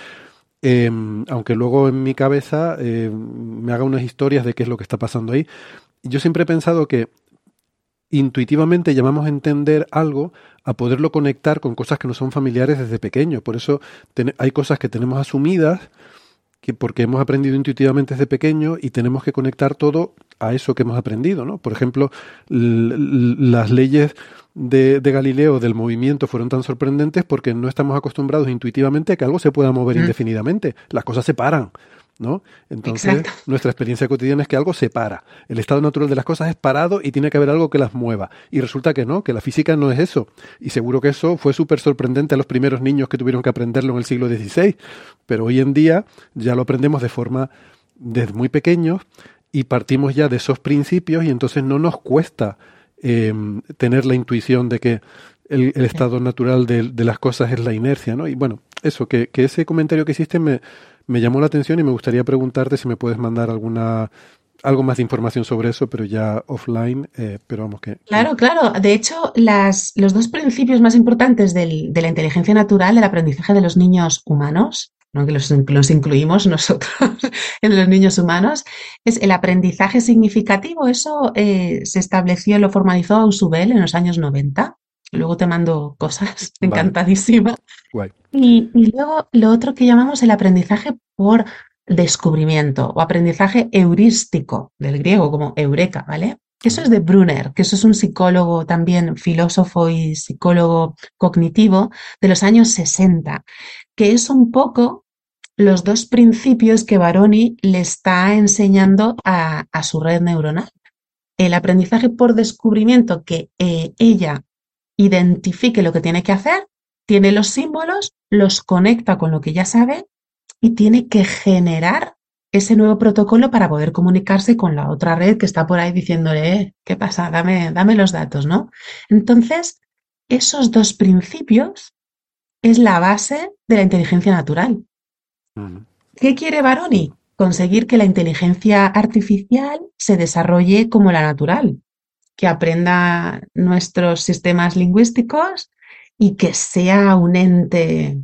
Speaker 2: Em, aunque luego en mi cabeza eh, me haga unas historias de qué es lo que está pasando ahí. Yo siempre he pensado que intuitivamente llamamos a entender algo a poderlo conectar con cosas que no son familiares desde pequeño. Por eso ten- hay cosas que tenemos asumidas que porque hemos aprendido intuitivamente desde pequeño y tenemos que conectar todo a eso que hemos aprendido, ¿no? Por ejemplo, l- l- las leyes de, de Galileo del movimiento fueron tan sorprendentes porque no estamos acostumbrados intuitivamente a que algo se pueda mover
Speaker 6: Mm,
Speaker 2: indefinidamente. Las cosas se paran, ¿no? Entonces,
Speaker 6: exacto.
Speaker 2: nuestra experiencia cotidiana es que algo se para. El estado natural de las cosas es parado y tiene que haber algo que las mueva. Y resulta que no, que la física no es eso. Y seguro que eso fue súper sorprendente a los primeros niños que tuvieron que aprenderlo en el siglo dieciséis. Pero hoy en día ya lo aprendemos de forma desde muy pequeños y partimos ya de esos principios y entonces no nos cuesta eh, tener la intuición de que el, el estado natural de, de las cosas es la inercia, ¿no? Y bueno, eso, que, que ese comentario que hiciste me, me llamó la atención y me gustaría preguntarte si me puedes mandar alguna algo más de información sobre eso, pero ya offline, eh, pero vamos que, que-
Speaker 6: Claro, claro. De hecho, las, los dos principios más importantes del- de la inteligencia natural, del aprendizaje de los niños humanos, ¿no? Que los, los incluimos nosotros en los niños humanos, es el aprendizaje significativo. Eso eh, se estableció, lo formalizó Ausubel en los años noventa. Luego te mando cosas,
Speaker 2: vale,
Speaker 6: encantadísima.
Speaker 2: guay.
Speaker 6: Y, y luego lo otro que llamamos el aprendizaje por descubrimiento o aprendizaje heurístico, del griego como eureka, ¿vale? Eso es de Brunner, que eso es un psicólogo también, filósofo y psicólogo cognitivo de los años sesenta, que es un poco los dos principios que Baroni le está enseñando a, a su red neuronal. El aprendizaje por descubrimiento, que eh, ella identifique lo que tiene que hacer, tiene los símbolos, los conecta con lo que ya sabe y tiene que generar ese nuevo protocolo para poder comunicarse con la otra red que está por ahí diciéndole, eh, ¿qué pasa? Dame, dame los datos, ¿no? Entonces, esos dos principios es la base de la inteligencia natural.
Speaker 2: Ujú.
Speaker 6: ¿Qué quiere Baroni? Conseguir que la inteligencia artificial se desarrolle como la natural, que aprenda nuestros sistemas lingüísticos y que sea un ente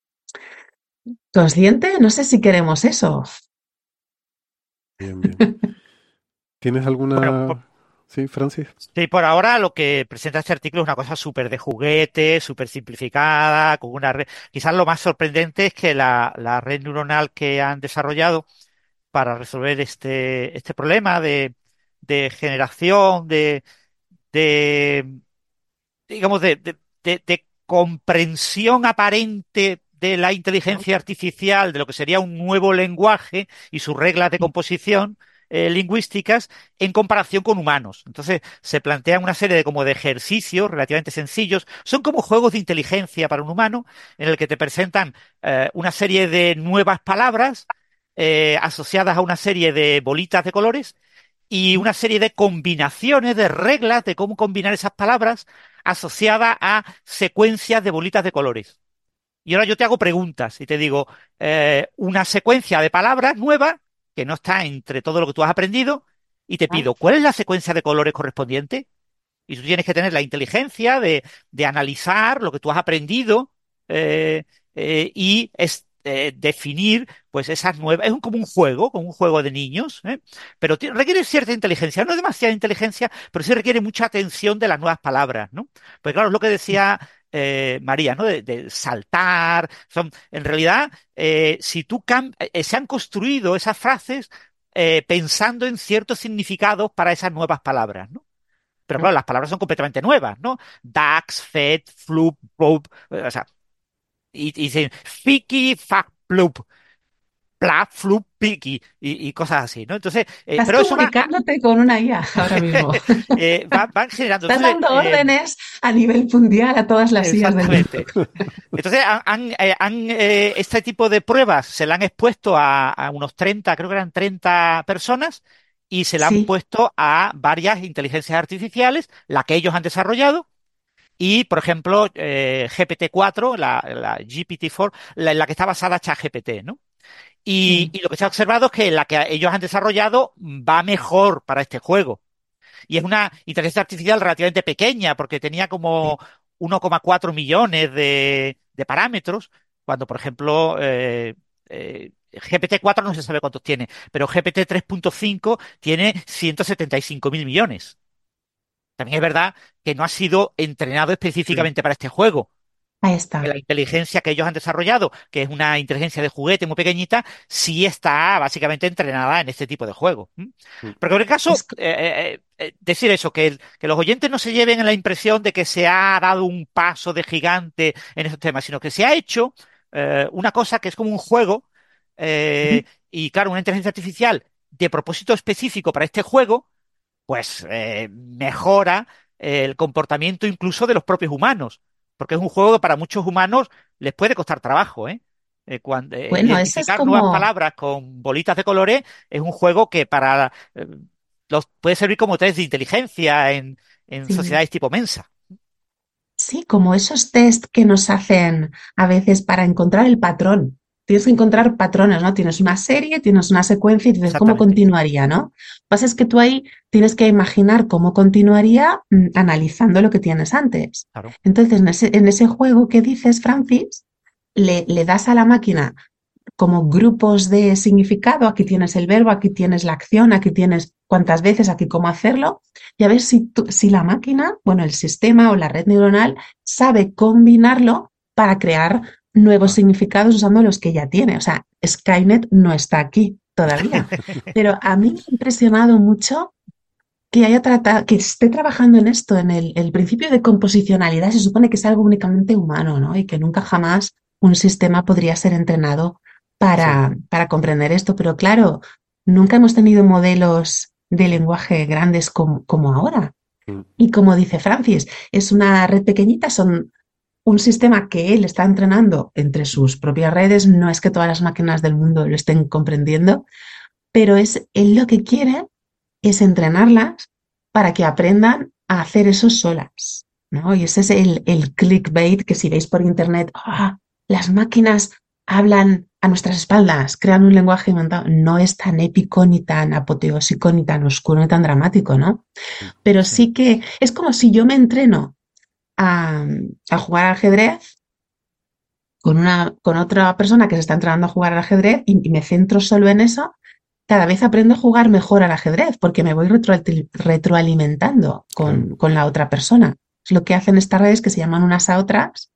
Speaker 6: consciente. No sé si queremos eso.
Speaker 2: Bien, bien. ¿Tienes
Speaker 5: Bueno, por,
Speaker 2: alguna... Sí, Francis?
Speaker 5: sí, por ahora lo que presenta este artículo es una cosa súper de juguete, súper simplificada, con una red. Quizás lo más sorprendente es que la, la red neuronal que han desarrollado para resolver este, este problema de, de generación, de, de digamos, de, de, de- de comprensión aparente de la inteligencia artificial, de lo que sería un nuevo lenguaje y sus reglas de composición eh, lingüísticas en comparación con humanos. Entonces, se plantean una serie de como de ejercicios relativamente sencillos. Son como juegos de inteligencia para un humano, en el que te presentan eh, una serie de nuevas palabras eh, asociadas a una serie de bolitas de colores y una serie de combinaciones, de reglas de cómo combinar esas palabras asociadas a secuencias de bolitas de colores. Y ahora yo te hago preguntas y te digo eh, una secuencia de palabras nuevas que no está entre todo lo que tú has aprendido y te pido, ¿cuál es la secuencia de colores correspondiente? Y tú tienes que tener la inteligencia de, de analizar lo que tú has aprendido eh, eh, y es, eh, definir pues esas nuevas. Es un- como un juego, como un juego de niños, ¿eh? Pero ti- requiere cierta inteligencia, no demasiada inteligencia, pero sí requiere mucha atención de las nuevas palabras, ¿no? Pues claro, es lo que decía eh, María, ¿no? De, de saltar. Son, en realidad, eh, si tú cam- eh, se han construido esas frases eh, pensando en ciertos significados para esas nuevas palabras, ¿no? pero claro, las palabras son completamente nuevas, ¿no? DAX, Fed, Floop, Proop, o sea, y, y dicen Fiki, Fac, Ploop, Plap, Floop, Piki, y, y cosas así, ¿no? Entonces, eh,
Speaker 6: Estás
Speaker 5: pero eso va,
Speaker 6: comunicándote con una I A ahora mismo.
Speaker 5: eh, va- van generando.
Speaker 6: Estás
Speaker 5: Entonces,
Speaker 6: dando
Speaker 5: eh,
Speaker 6: órdenes a nivel mundial a todas las I As del mundo.
Speaker 5: exactamente. Entonces, han, han, eh, han, eh, este tipo de pruebas se la han expuesto a, a unos treinta, creo que eran treinta personas, y se la han
Speaker 6: Sí,
Speaker 5: puesto a varias inteligencias artificiales, la que ellos han desarrollado, y, por ejemplo, eh, G P T cuatro, la, la G P T cuatro, la, en la que está basada ChatGPT, ¿no? Y,
Speaker 6: sí,
Speaker 5: y lo que se ha observado es que la que ellos han desarrollado va mejor para este juego. Y es una inteligencia artificial relativamente pequeña, porque tenía
Speaker 6: sí.
Speaker 5: como uno coma cuatro millones de, de parámetros, cuando, por ejemplo, eh, eh, G P T cuatro no se sabe cuántos tiene, pero G P T tres punto cinco tiene ciento setenta y cinco mil millones. También es verdad que no ha sido entrenado
Speaker 2: Sí.
Speaker 5: específicamente para este juego,
Speaker 6: Ahí
Speaker 5: que
Speaker 6: está.
Speaker 5: la inteligencia que ellos han desarrollado, que es una inteligencia de juguete muy pequeñita, sí está básicamente entrenada en este tipo de juego. ¿M?
Speaker 2: Mm.
Speaker 5: Pero en el
Speaker 6: Es,
Speaker 5: caso,
Speaker 6: co-
Speaker 5: eh, eh, eh, decir eso, que, el- que los oyentes no se lleven la impresión de que se ha dado un paso de gigante en estos temas, sino que se ha hecho eh, una cosa que es como un juego,
Speaker 6: Ujú.
Speaker 5: eh, y claro, una inteligencia artificial de propósito específico para este juego pues eh, mejora eh, el comportamiento incluso de los propios humanos, porque es un juego que para muchos humanos les puede costar trabajo, ¿eh? Eh, cuan- eh,
Speaker 6: Bueno, eso es
Speaker 5: identificar nuevas
Speaker 6: como,
Speaker 5: palabras con bolitas de colores es un juego que para eh, los puede servir como test de inteligencia en, en
Speaker 6: sí,
Speaker 5: sociedades tipo Mensa.
Speaker 6: sí, como esos test que nos hacen a veces para encontrar el patrón. Tienes que encontrar patrones, ¿no? Tienes una serie, tienes una secuencia y dices, ¿cómo
Speaker 5: Exactamente,
Speaker 6: continuaría, no? Lo que pasa es que tú ahí tienes que imaginar cómo continuaría mm, analizando lo que tienes antes.
Speaker 5: claro.
Speaker 6: Entonces, en ese, en ese juego que dices, Francis, le, le das a la máquina como grupos de significado. Aquí tienes el verbo, aquí tienes la acción, aquí tienes cuántas veces, aquí cómo hacerlo. Y a ver si, tú- si la máquina, bueno, el sistema o la red neuronal sabe combinarlo para crear nuevos
Speaker 5: Ah.
Speaker 6: significados usando los que ya tiene. O sea, Skynet no está aquí todavía. Pero a mí me ha impresionado mucho que haya tratado, que esté trabajando en esto, en el, el principio de composicionalidad. Se supone que es algo únicamente humano, ¿no? Y que nunca jamás un sistema podría ser entrenado
Speaker 5: Sí,
Speaker 6: para, para comprender esto. Pero claro, nunca hemos tenido modelos de lenguaje grandes como, como ahora.
Speaker 2: Mm.
Speaker 6: Y como dice Francis, es una red pequeñita, son un sistema que él está entrenando entre sus propias redes. No es que todas las máquinas del mundo lo estén comprendiendo, pero es él lo que quiere es entrenarlas para que aprendan a hacer eso solas, ¿no? Y ese es el, el clickbait que si veis por internet, ¡ah! Las máquinas hablan a nuestras espaldas, crean un lenguaje inventado. No es tan épico, ni tan apoteósico, ni tan oscuro, ni tan dramático, ¿no? Pero
Speaker 5: sí.
Speaker 6: sí que es como si yo me entreno a, a jugar al ajedrez con, una, con otra persona que se está entrenando a jugar al ajedrez y, y me centro solo en eso. Cada vez aprendo a jugar mejor al ajedrez porque me voy retro- retroalimentando
Speaker 2: Claro.
Speaker 6: con, con la otra persona. Es lo que hacen estas redes que se llaman unas a otras.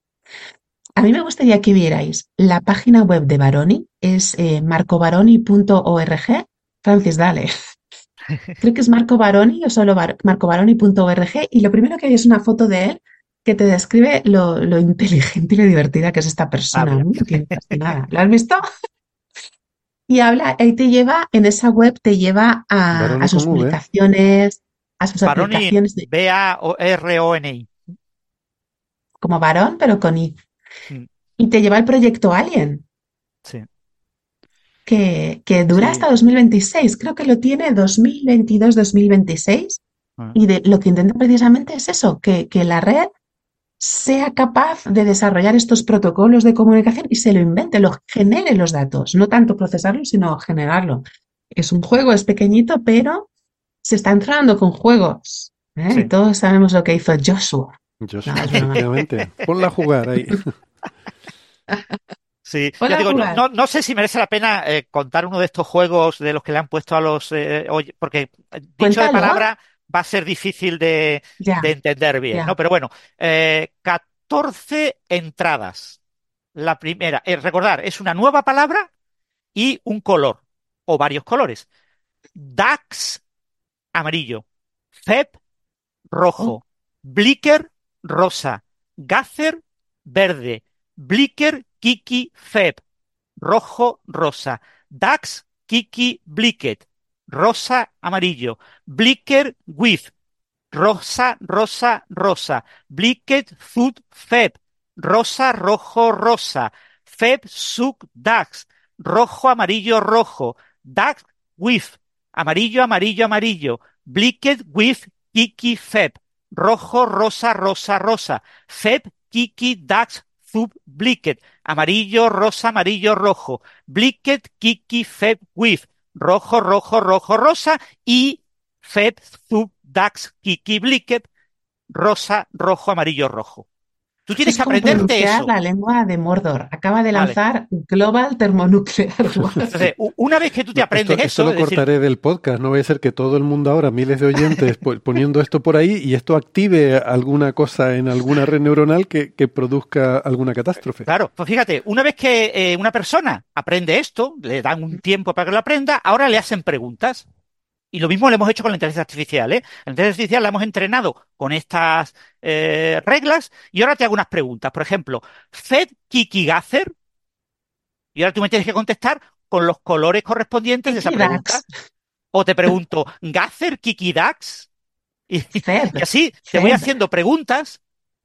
Speaker 6: A mí me gustaría que vierais la página web de Baroni, es eh, marcobaroni punto org. Francis, dale. Creo que es Marco Baroni o solo bar marcobaroni punto org, y lo primero que hay es una foto de él que te describe lo, lo inteligente y lo divertida que es esta
Speaker 5: Ah,
Speaker 6: persona. A
Speaker 5: mira.
Speaker 6: mí me tiene fascinada. ¿Lo has visto? Y habla, ahí te lleva, en esa web te lleva a, a
Speaker 2: Baroni
Speaker 6: sus
Speaker 2: con V.
Speaker 6: publicaciones, a sus
Speaker 5: Baroni,
Speaker 6: aplicaciones de-
Speaker 5: B A R O N I.
Speaker 6: como varón, pero con I.
Speaker 5: Mm,
Speaker 6: Y te lleva al proyecto Alien,
Speaker 5: sí,
Speaker 6: que, que dura
Speaker 5: sí.
Speaker 6: hasta dos mil veintiséis. Creo que lo tiene dos mil veintidós dos mil veintiséis.
Speaker 5: Ah.
Speaker 6: Y de, lo que intenta precisamente es eso, que, que la red sea capaz de desarrollar estos protocolos de comunicación y se lo invente, lo genere los datos, no tanto procesarlo, sino generarlo. Es un juego, es pequeñito, pero se está entrando con juegos, ¿eh? Y
Speaker 5: Sí.
Speaker 6: todos sabemos lo que hizo Joshua. No,
Speaker 2: Joshua,
Speaker 6: es broma.
Speaker 2: efectivamente. Ponla a jugar ahí.
Speaker 5: Sí, ya
Speaker 6: Hola,
Speaker 5: digo, no,
Speaker 6: jugar.
Speaker 5: no, no sé si merece la pena eh, contar uno de estos juegos de los que le han puesto a los... eh, oye, porque eh, dicho de
Speaker 6: Cuéntalo.
Speaker 5: palabra va a ser difícil de, de
Speaker 6: Ya,
Speaker 5: entender bien, ¿no?
Speaker 6: ya.
Speaker 5: Pero bueno, eh, catorce entradas. La primera, eh, recordar, es una nueva palabra y un color, o varios colores. DAX, amarillo. F E P, rojo. Blicker, rosa. Gather, verde. Blicker, Kiki, Feb, rojo, rosa. Dax, Kiki, Blicket, rosa, amarillo. Blicker, With, rosa, rosa, rosa. Blicket, Zud, Feb, rosa, rojo, rosa. Feb, Suk, Dax, rojo, amarillo, rojo. Dax, With, amarillo, amarillo, amarillo. Blicket, With, Kiki, Feb, rojo, rosa, rosa, rosa. Feb, Kiki, Dax, Zub, Blicket, amarillo, rosa, amarillo, rojo. Blicket, Kiki, Feb, With, rojo, rojo, rojo, rosa. Y Feb, Zub, Dax, Kiki, Blicket, rosa, rojo, amarillo, rojo. Tú tienes
Speaker 6: Es
Speaker 5: que
Speaker 6: como
Speaker 5: aprenderte
Speaker 6: pronunciar
Speaker 5: eso.
Speaker 6: la lengua de Mordor. Acaba de
Speaker 5: Vale.
Speaker 6: lanzar Global Thermonuclear War.
Speaker 5: Entonces, u- una vez que tú te
Speaker 2: No,
Speaker 5: aprendes
Speaker 2: esto, esto
Speaker 5: eso,
Speaker 2: lo
Speaker 5: es decir,
Speaker 2: cortaré del podcast. No vaya a ser que todo el mundo ahora, miles de oyentes, po- poniendo esto por ahí y esto active alguna cosa en alguna red neuronal que, que produzca alguna catástrofe.
Speaker 5: claro, pues fíjate, una vez que eh, una persona aprende esto, le dan un tiempo para que lo aprenda, ahora le hacen preguntas. Y lo mismo lo hemos hecho con la inteligencia artificial, ¿eh? La inteligencia artificial la hemos entrenado con estas eh, reglas y ahora te hago unas preguntas. Por ejemplo, Fed Kiki Gather, y ahora tú me tienes que contestar con los colores correspondientes de esa
Speaker 6: Kiki
Speaker 5: pregunta.
Speaker 6: Dax.
Speaker 5: O te pregunto, Gather Kiki Dax, y,
Speaker 6: Feb.
Speaker 5: y así te voy
Speaker 6: Feb.
Speaker 5: haciendo preguntas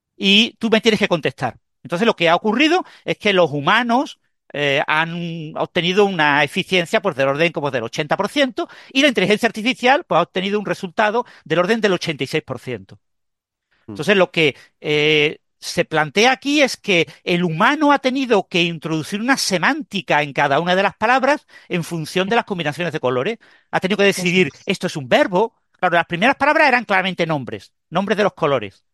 Speaker 5: y tú me tienes que contestar. Entonces lo que ha ocurrido es que los humanos eh, han obtenido una eficiencia pues, del orden como del ochenta por ciento y la inteligencia artificial pues, ha obtenido un resultado del orden del ochenta y seis por ciento. Entonces lo que eh, se plantea aquí es que el humano ha tenido que introducir una semántica en cada una de las palabras en función de las combinaciones de colores. Ha tenido que decidir, esto es un verbo. Claro, las primeras palabras eran claramente nombres, nombres de los colores.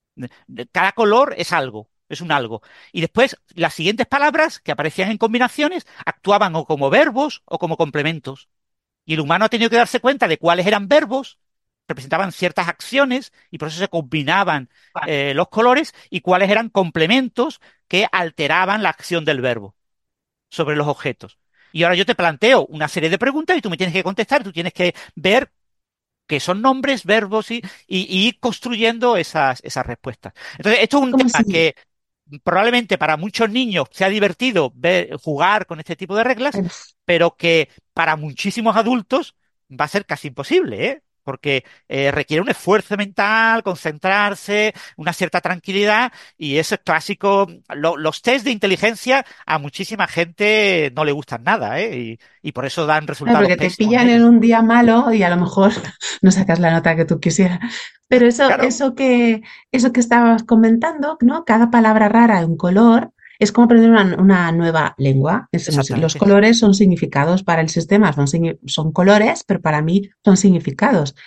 Speaker 5: Cada color es algo, es un algo. Y después las siguientes palabras que aparecían en combinaciones actuaban o como verbos o como complementos. Y el humano ha tenido que darse cuenta de cuáles eran verbos, representaban ciertas acciones y por eso se combinaban eh, los colores, y cuáles eran complementos que alteraban la acción del verbo sobre los objetos. Y ahora yo te planteo una serie de preguntas y tú me tienes que contestar, tú tienes que ver que son nombres, verbos y, y, y ir construyendo esas, esas respuestas. Entonces, esto es un
Speaker 6: Como
Speaker 5: tema
Speaker 6: si
Speaker 5: que probablemente para muchos niños sea divertido ver, jugar con este tipo de reglas, pero que para muchísimos adultos va a ser casi imposible, ¿eh? Porque eh, requiere un esfuerzo mental, concentrarse, una cierta tranquilidad, y eso es clásico. Lo- los test de inteligencia a muchísima gente no le gustan nada, ¿eh? Y, y por eso dan
Speaker 6: Claro,
Speaker 5: resultados
Speaker 6: porque te
Speaker 5: pésimos en
Speaker 6: pillan en
Speaker 5: ellos.
Speaker 6: un día malo y a lo mejor no sacas la nota que tú quisieras. Pero eso,
Speaker 5: Claro,
Speaker 6: eso que, eso que estabas comentando, ¿no? Cada palabra rara, un color, es como aprender una, una nueva lengua. Es un- los
Speaker 5: exactamente.
Speaker 6: colores son significados para el sistema, son, signi- son colores, pero para mí son significados.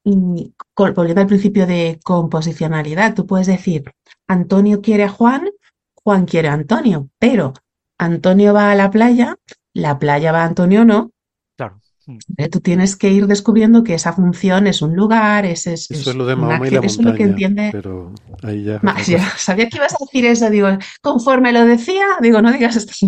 Speaker 6: Y co- volviendo al principio de composicionalidad, tú puedes decir, Antonio quiere a Juan, Juan quiere a Antonio, pero Antonio va a la playa, la playa va a Antonio, no.
Speaker 5: Claro. Mm.
Speaker 6: ¿Eh? Tú tienes que ir descubriendo que esa función es un lugar, es, es,
Speaker 2: Eso es
Speaker 6: es
Speaker 2: lo de
Speaker 6: una
Speaker 2: Mahoma y la
Speaker 6: acción, eso es lo que
Speaker 2: montaña,
Speaker 6: entiende.
Speaker 2: pero ahí ya es
Speaker 6: Ma-
Speaker 2: otra
Speaker 6: ya,
Speaker 2: cosa.
Speaker 6: sabía que ibas a decir eso, digo, conforme lo decía, digo, no digas esto.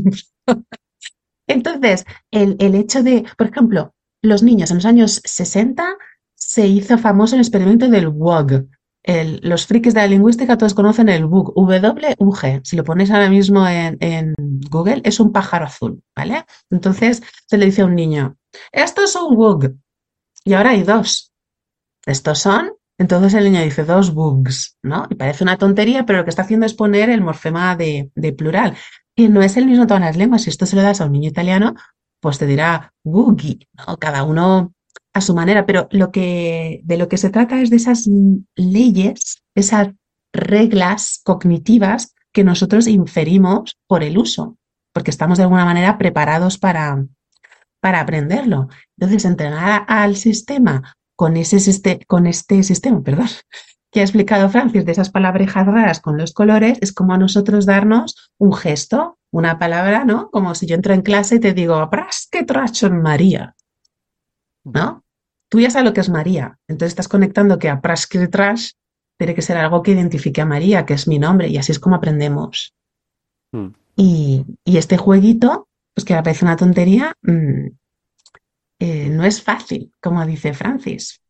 Speaker 6: Entonces, el, el hecho de, por ejemplo, los niños en los años sesenta se hizo famoso el experimento del W O G. El- los frikis de la lingüística todos conocen el W O G, W U G. Si lo ponéis ahora mismo en, en Google, es un pájaro azul, ¿vale? Entonces se le dice a un niño, esto es un W O G. Y ahora hay dos. Estos son, entonces el niño dice dos bugs, ¿no? Y parece una tontería, pero lo que está haciendo es poner el morfema de, de plural, que no es el mismo en todas las lenguas. Si esto se lo das a un niño italiano, pues te dirá boogie, ¿no? Cada uno a su manera, pero lo que, de lo que se trata es de esas leyes, esas reglas cognitivas que nosotros inferimos por el uso, porque estamos de alguna manera preparados para, para aprenderlo. Entonces, entrenar al sistema con, ese siste- con este sistema, perdón, que ha explicado Francis, de esas palabrejas raras con los colores, es como a nosotros darnos un gesto, una palabra, ¿no? Como si yo entro en clase y te digo, "Pras que tracho María", ¿no? Tú ya sabes lo que es María, entonces estás conectando que a pras que trash tiene que ser algo que identifique a María, que es mi nombre, y así es como aprendemos.
Speaker 2: Mm.
Speaker 6: Y, y este jueguito, pues que me parece una tontería, mm, eh, no es fácil, como dice Francis.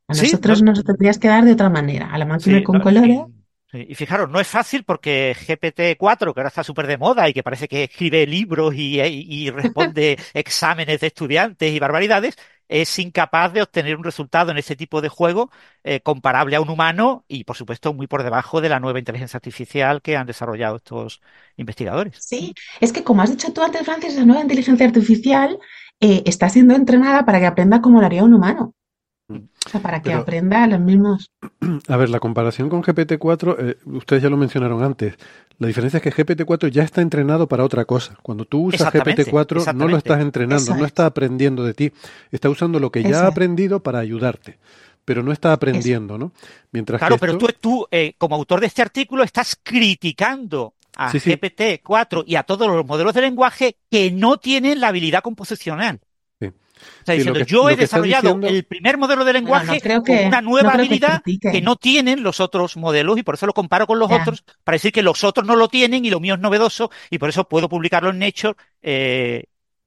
Speaker 6: A
Speaker 5: Sí, no,
Speaker 6: nosotros nos lo tendrías que dar de otra manera. A la máquina
Speaker 5: sí,
Speaker 6: con
Speaker 5: no,
Speaker 6: colores,
Speaker 5: y, sí, y fijaros, no es fácil porque G P T cuatro, que ahora está súper de moda y que parece que escribe libros y, y- y responde exámenes de estudiantes y barbaridades, es incapaz de obtener un resultado en ese tipo de juego eh, comparable a un humano y, por supuesto, muy por debajo de la nueva inteligencia artificial que han desarrollado estos investigadores.
Speaker 6: sí. Es que como has dicho tú antes, Francis, esa nueva inteligencia artificial eh, está siendo entrenada para que aprenda como lo haría un humano.
Speaker 5: Mm.
Speaker 6: O sea, para que
Speaker 2: Pero,
Speaker 6: aprenda los mismos.
Speaker 2: a ver, la comparación con G P T cuatro, eh, ustedes ya lo mencionaron antes. La diferencia es que G P T cuatro ya está entrenado para otra cosa. Cuando tú usas G P T
Speaker 5: Exactamente,
Speaker 2: cuatro, no lo
Speaker 5: exactamente.
Speaker 2: estás entrenando,
Speaker 6: Eso
Speaker 2: no
Speaker 6: es,
Speaker 2: está aprendiendo de ti. Está usando lo que ya
Speaker 6: eso
Speaker 2: ha
Speaker 6: es,
Speaker 2: aprendido para ayudarte, pero no está
Speaker 6: eso.
Speaker 2: aprendiendo, ¿no? Mientras que
Speaker 5: Claro, pero tú,
Speaker 2: esto,
Speaker 5: tú eh, como autor de este artículo, estás criticando a
Speaker 2: sí, sí,
Speaker 5: G P T cuatro y a todos los modelos de lenguaje que no tienen la habilidad composicional.
Speaker 2: sí,
Speaker 5: Está
Speaker 2: sí, lo
Speaker 5: diciendo,
Speaker 2: que,
Speaker 5: yo he
Speaker 2: lo que está
Speaker 5: desarrollado
Speaker 2: diciendo,
Speaker 5: el primer modelo de
Speaker 6: Bueno, no
Speaker 5: lenguaje
Speaker 6: creo
Speaker 5: con
Speaker 6: que,
Speaker 5: una
Speaker 6: no
Speaker 5: nueva
Speaker 6: creo que
Speaker 5: habilidad que
Speaker 6: critique.
Speaker 5: no tienen los otros modelos y por eso lo comparo con los
Speaker 6: Ya.
Speaker 5: otros para decir que los otros no lo tienen y lo mío es novedoso y por eso puedo publicarlo en Nature. eh,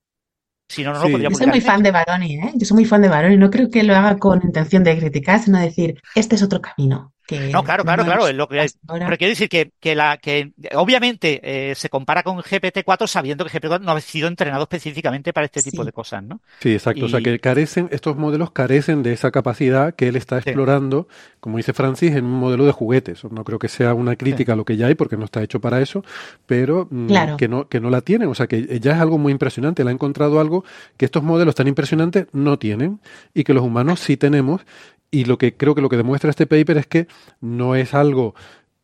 Speaker 5: si no, no lo podría
Speaker 6: Yo
Speaker 2: sí,
Speaker 6: soy
Speaker 5: publicar
Speaker 6: muy
Speaker 5: en
Speaker 6: fan
Speaker 5: Nature.
Speaker 6: de Baroni, ¿eh? Yo soy muy fan de Baroni. No creo que lo haga con intención de criticar, sino decir, este es otro camino
Speaker 5: No,
Speaker 6: que
Speaker 5: claro,
Speaker 6: no
Speaker 5: claro, claro. Es
Speaker 6: hemos
Speaker 5: lo que,
Speaker 6: hasta ahora.
Speaker 5: hombre, quiero decir que, que la, que obviamente eh, se compara con G P T cuatro sabiendo que G P T cuatro no ha sido entrenado específicamente para este tipo de
Speaker 6: Sí,
Speaker 5: cosas, ¿no?
Speaker 2: sí, exacto. O sea,
Speaker 5: Y
Speaker 2: que carecen, estos modelos carecen de esa capacidad que él está
Speaker 5: sí,
Speaker 2: explorando, como dice Francis, en un modelo de juguetes. No creo que sea una
Speaker 5: sí,
Speaker 2: crítica a lo que ya hay, porque no está hecho para eso, pero mm,
Speaker 6: claro.
Speaker 2: que no, que no la tienen. O sea, que ya es algo muy impresionante. Él ha encontrado algo que estos modelos tan impresionantes no tienen y que los humanos sí tenemos. Y lo que creo que lo que demuestra este paper es que no es algo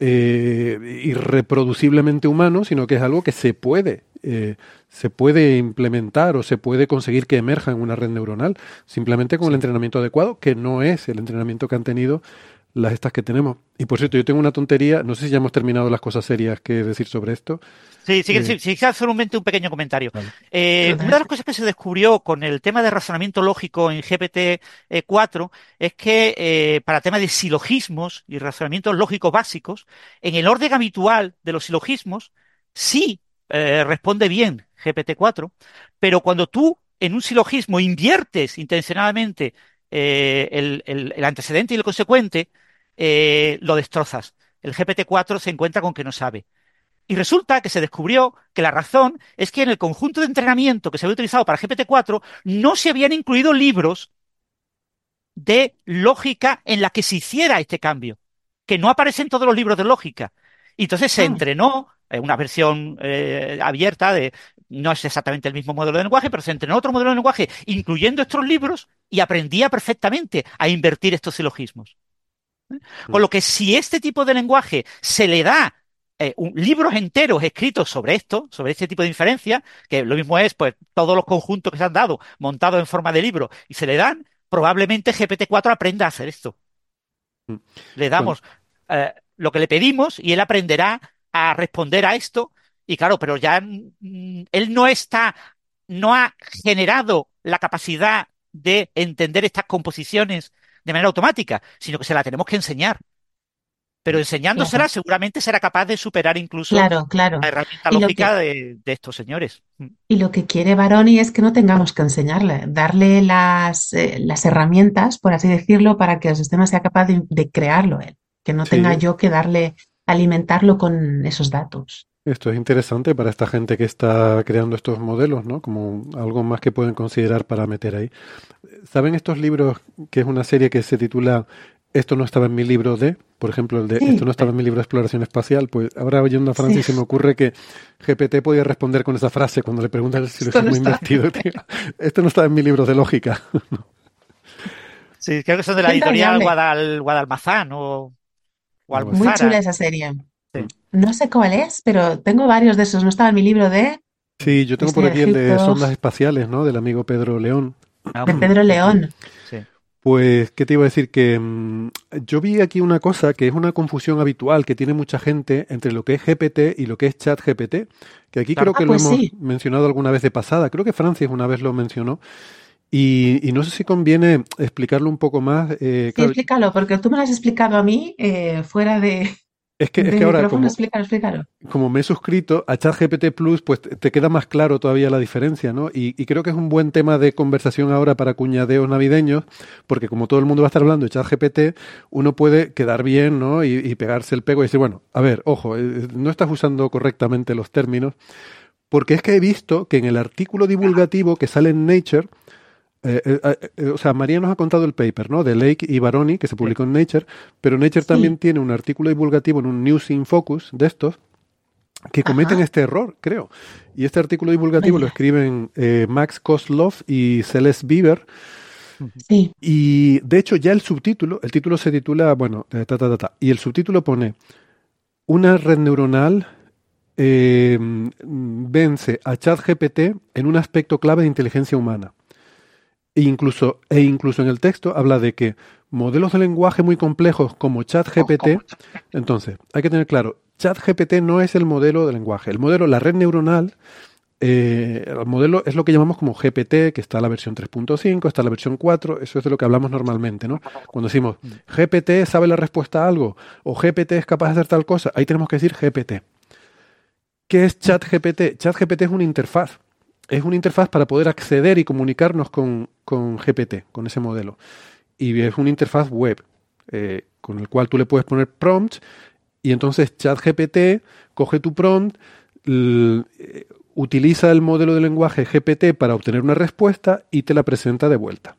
Speaker 2: eh, irreproduciblemente humano, sino que es algo que se puede, eh, se puede implementar o se puede conseguir que emerja en una red neuronal, simplemente con el
Speaker 5: sí.
Speaker 2: entrenamiento adecuado, que no es el entrenamiento que han tenido las estas que tenemos. Y por cierto, yo tengo una tontería, no sé si ya hemos terminado las cosas serias que decir sobre esto.
Speaker 5: Sí, sí,
Speaker 2: Eh,
Speaker 5: sí, sí, sí, solamente un pequeño comentario.
Speaker 2: vale.
Speaker 5: Eh, una de las
Speaker 6: Todas.
Speaker 5: cosas que se descubrió con el tema de razonamiento lógico en G P T cuatro es que eh, para temas de silogismos y razonamientos lógicos básicos, en el orden habitual de los silogismos, sí eh, responde bien G P T cuatro, pero cuando tú en un silogismo inviertes intencionadamente eh, el, el- el antecedente y el consecuente, eh, lo destrozas. El G P T cuatro se encuentra con que no sabe. Y resulta que se descubrió que la razón es que en el conjunto de entrenamiento que se había utilizado para G P T cuatro no se habían incluido libros de lógica en la que se hiciera este cambio, que no aparecen todos los libros de lógica. Y entonces se
Speaker 6: Ah,
Speaker 5: entrenó eh, una versión eh, abierta de, no es exactamente el mismo modelo de lenguaje, pero se entrenó otro modelo de lenguaje, incluyendo estos libros, y aprendía perfectamente a invertir estos silogismos. Con
Speaker 2: Mm.
Speaker 5: lo que si este tipo de lenguaje se le da eh, un- libros enteros escritos sobre esto, sobre este tipo de inferencia, que lo mismo es pues todos los conjuntos que se han dado montados en forma de libro y se le dan, probablemente G P T cuatro aprenda a hacer esto.
Speaker 2: Mm.
Speaker 5: Le
Speaker 2: Bueno,
Speaker 5: damos eh, lo que le pedimos y él aprenderá a responder a esto. Y claro, pero ya mm, él no está, no ha generado la capacidad de entender estas composiciones de manera automática, sino que se la tenemos que enseñar. Pero enseñándosela
Speaker 6: claro,
Speaker 5: seguramente será capaz de superar incluso
Speaker 6: claro,
Speaker 5: la
Speaker 6: claro.
Speaker 5: herramienta
Speaker 6: Y lo
Speaker 5: lógica
Speaker 6: que,
Speaker 5: de, de estos señores. Mm.
Speaker 6: y lo que quiere Baroni es que no tengamos que enseñarle, darle las, eh, las herramientas, por así decirlo, para que el sistema sea capaz de, de crearlo él, que no tenga
Speaker 2: sí,
Speaker 6: yo que darle, alimentarlo con esos datos.
Speaker 2: esto es interesante para esta gente que está creando estos modelos, ¿no? Como algo más que pueden considerar para meter ahí. ¿Saben estos libros que es una serie que se titula Esto no estaba en mi libro de, por ejemplo, el de Esto
Speaker 6: Sí,
Speaker 2: no estaba en mi libro de exploración espacial? Pues ahora oyendo a
Speaker 6: sí,
Speaker 2: Francis se me ocurre que G P T podía responder con esa frase cuando le preguntan el
Speaker 6: esto no
Speaker 2: silogismo
Speaker 6: está.
Speaker 2: invertido. Tío, esto no estaba en mi libro de lógica.
Speaker 5: Sí, creo que son de la
Speaker 6: Qué
Speaker 5: editorial
Speaker 6: entrañable.
Speaker 5: Guadal, Guadalmazán o, o
Speaker 2: Algo así.
Speaker 6: Muy chula
Speaker 5: Almuzara.
Speaker 6: esa serie.
Speaker 5: Sí.
Speaker 2: Mm.
Speaker 6: No sé cuál es, pero tengo varios de esos. No estaba en mi libro de
Speaker 2: Sí, yo
Speaker 6: la
Speaker 2: tengo por
Speaker 6: historia de
Speaker 2: aquí el de
Speaker 6: Egipto,
Speaker 2: sondas espaciales, ¿no? Del amigo Pedro León.
Speaker 5: Ah,
Speaker 6: de
Speaker 5: hombre.
Speaker 6: Pedro León.
Speaker 5: Sí.
Speaker 2: Pues, ¿qué te iba a decir? Que mm, yo vi aquí una cosa que es una confusión habitual que tiene mucha gente entre lo que es G P T y lo que es ChatGPT, que aquí
Speaker 5: Claro.
Speaker 2: creo
Speaker 6: Ah,
Speaker 2: que lo
Speaker 6: pues
Speaker 2: hemos
Speaker 6: sí.
Speaker 2: mencionado alguna vez de pasada, creo que Francis una vez lo mencionó, y, y no sé si conviene explicarlo un poco más. Eh,
Speaker 6: Sí,
Speaker 2: claro,
Speaker 6: explícalo, porque tú me lo has explicado a mí eh, fuera de,
Speaker 2: Es que, es
Speaker 6: De
Speaker 2: que ahora,
Speaker 6: micrófono,
Speaker 2: como,
Speaker 6: explícalo, explícalo.
Speaker 2: como me he suscrito a ChatGPT Plus, pues te te queda más claro todavía la diferencia, ¿no? Y, y creo que es un buen tema de conversación ahora para cuñadeos navideños, porque como todo el mundo va a estar hablando de ChatGPT, uno puede quedar bien, ¿no? Y, y pegarse el pego y decir, bueno, a ver, ojo, eh, no estás usando correctamente los términos, porque es que he visto que en el artículo divulgativo que sale en Nature, eh, eh, eh, o sea, María nos ha contado el paper, ¿no? De Lake y Baroni, que se
Speaker 3: Sí.
Speaker 2: publicó en Nature, pero Nature
Speaker 6: Sí.
Speaker 2: también tiene un artículo divulgativo en un News in Focus de estos, que cometen
Speaker 6: Ajá.
Speaker 2: este error, creo. Y este artículo divulgativo lo
Speaker 6: Vaya.
Speaker 2: escriben eh, Max Kosloff y Celeste Bieber.
Speaker 5: Ujú.
Speaker 6: Sí.
Speaker 2: Y de hecho ya el subtítulo, el título se titula, bueno, eh, ta, ta, ta, ta, y el subtítulo pone, una red neuronal eh, mm, vence a ChatGPT en un aspecto clave de inteligencia humana. E incluso, e incluso en el texto habla de que modelos de lenguaje muy complejos como ChatGPT, entonces, hay que tener claro, ChatGPT no es el modelo de lenguaje. El modelo, la red neuronal, eh, el modelo es lo que llamamos como G P T, que está la versión tres punto cinco, está la versión cuatro, eso es de lo que hablamos normalmente, ¿no? Cuando decimos G P T sabe la respuesta a algo o G P T es capaz de hacer tal cosa, ahí tenemos que decir G P T. ¿Qué es ChatGPT? ChatGPT es una interfaz. Es una interfaz para poder acceder y comunicarnos con, con G P T, con ese modelo. Y es una interfaz web, eh, con el cual tú le puedes poner prompts y entonces ChatGPT coge tu prompt, l- eh, utiliza el modelo de lenguaje G P T para obtener una respuesta y te la presenta de vuelta.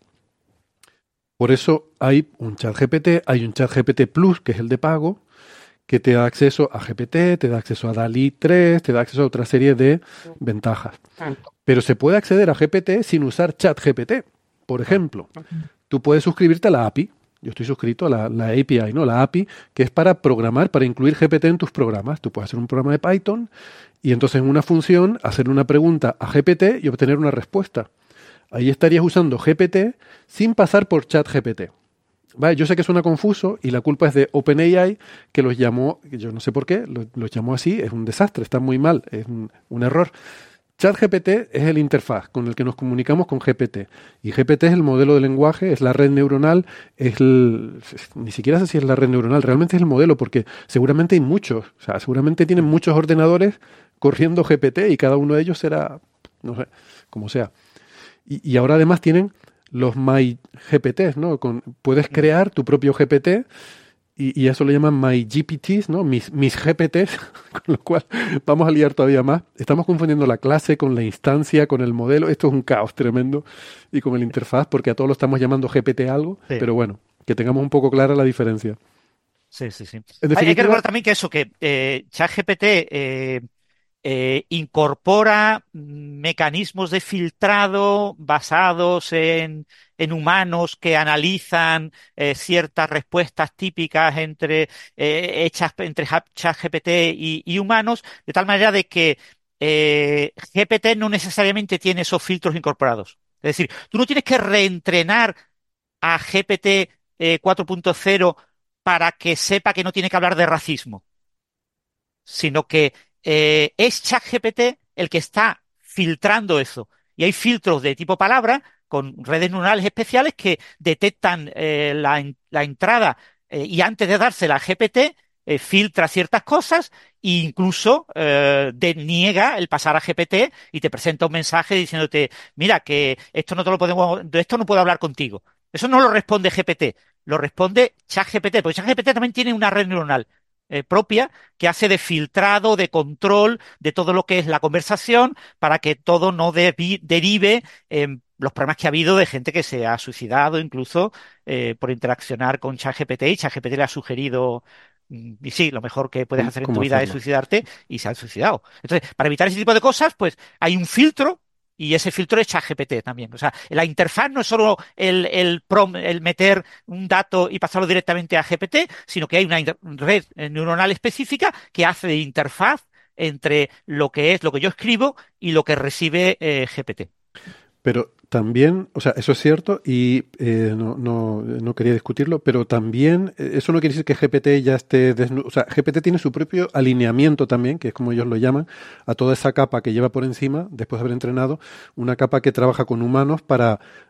Speaker 2: Por eso hay un ChatGPT, hay un ChatGPT Plus, que es el de pago, que te da acceso a G P T, te da acceso a DALL-E tres, te da acceso a otra serie de ventajas. Pero se puede acceder a G P T sin usar ChatGPT. Por ejemplo, tú puedes suscribirte a la A P I. Yo estoy suscrito a la, la A P I, ¿no? La A P I, que es para programar, para incluir G P T en tus programas. Tú puedes hacer un programa de Python y entonces en una función hacer una pregunta a G P T y obtener una respuesta. Ahí estarías usando G P T sin pasar por ChatGPT. Vale, yo sé que suena confuso y la culpa es de OpenAI, que los llamó, yo no sé por qué, los, los llamó así, es un desastre, está muy mal, es un, un error. ChatGPT es el interfaz con el que nos comunicamos con G P T. Y G P T es el modelo de lenguaje, es la red neuronal, es el, ni siquiera sé si es la red neuronal, realmente es el modelo, porque seguramente hay muchos, o sea, seguramente tienen muchos ordenadores corriendo G P T y cada uno de ellos será, no sé, como sea. Y, y ahora además tienen los MyGPTs, ¿no? Con, puedes crear tu propio G P T y, y eso lo llaman MyGPTs, ¿no? Mis, mis G P Ts, con lo cual vamos a liar todavía más. Estamos confundiendo la clase con la instancia, con el modelo. Esto es un caos tremendo. Y con el interfaz, porque a todos lo estamos llamando G P T algo,
Speaker 5: Sí.
Speaker 2: pero bueno, que tengamos un poco clara la diferencia.
Speaker 5: Sí, sí, sí.
Speaker 2: En
Speaker 5: Hay, hay que
Speaker 2: definitiva,
Speaker 5: recordar también que eso, que eh, ChatGPT eh, eh, incorpora mm, mecanismos de filtrado basados en, en humanos que analizan eh, ciertas respuestas típicas entre eh, hechas entre ja- ChatGPT y, y humanos, de tal manera de que eh, G P T no necesariamente tiene esos filtros incorporados. Es decir, tú no tienes que reentrenar a G P T eh, cuatro punto cero para que sepa que no tiene que hablar de racismo, sino que eh, es ChatGPT el que está filtrando eso. Y hay filtros de tipo palabra con redes neuronales especiales que detectan eh, la, en- la entrada eh, y antes de dársela a G P T, eh, filtra ciertas cosas e incluso eh, deniega el pasar a G P T y te presenta un mensaje diciéndote, mira, que esto no te lo podemos, de esto no puedo hablar contigo. Eso no lo responde G P T, lo responde ChatGPT, porque ChatGPT también tiene una red neuronal eh, propia que hace de filtrado, de control de todo lo que es la conversación para que todo no devi- derive en los problemas que ha habido de gente que se ha suicidado incluso eh, por interaccionar con ChatGPT y ChatGPT le ha sugerido mm, y sí, lo mejor que puedes
Speaker 2: ¿cómo,
Speaker 5: hacer en tu
Speaker 2: cómo
Speaker 5: vida es
Speaker 2: hacerlo?
Speaker 5: suicidarte y se han suicidado. Entonces, para evitar ese tipo de cosas, pues hay un filtro y ese filtro es ChatGPT también. O sea, la interfaz no es solo el, el, prom, el meter un dato y pasarlo directamente a G P T, sino que hay una red neuronal específica que hace de interfaz entre lo que es lo que yo escribo y lo que recibe eh, G P T.
Speaker 2: Pero también, o sea, eso es cierto y eh, no, no, no quería discutirlo, pero también eh, eso no quiere decir que G P T ya esté desnudo. O sea, G P T tiene su propio alineamiento también, que es como ellos lo llaman, a toda esa capa que lleva por encima, después de haber entrenado, una capa que trabaja con humanos para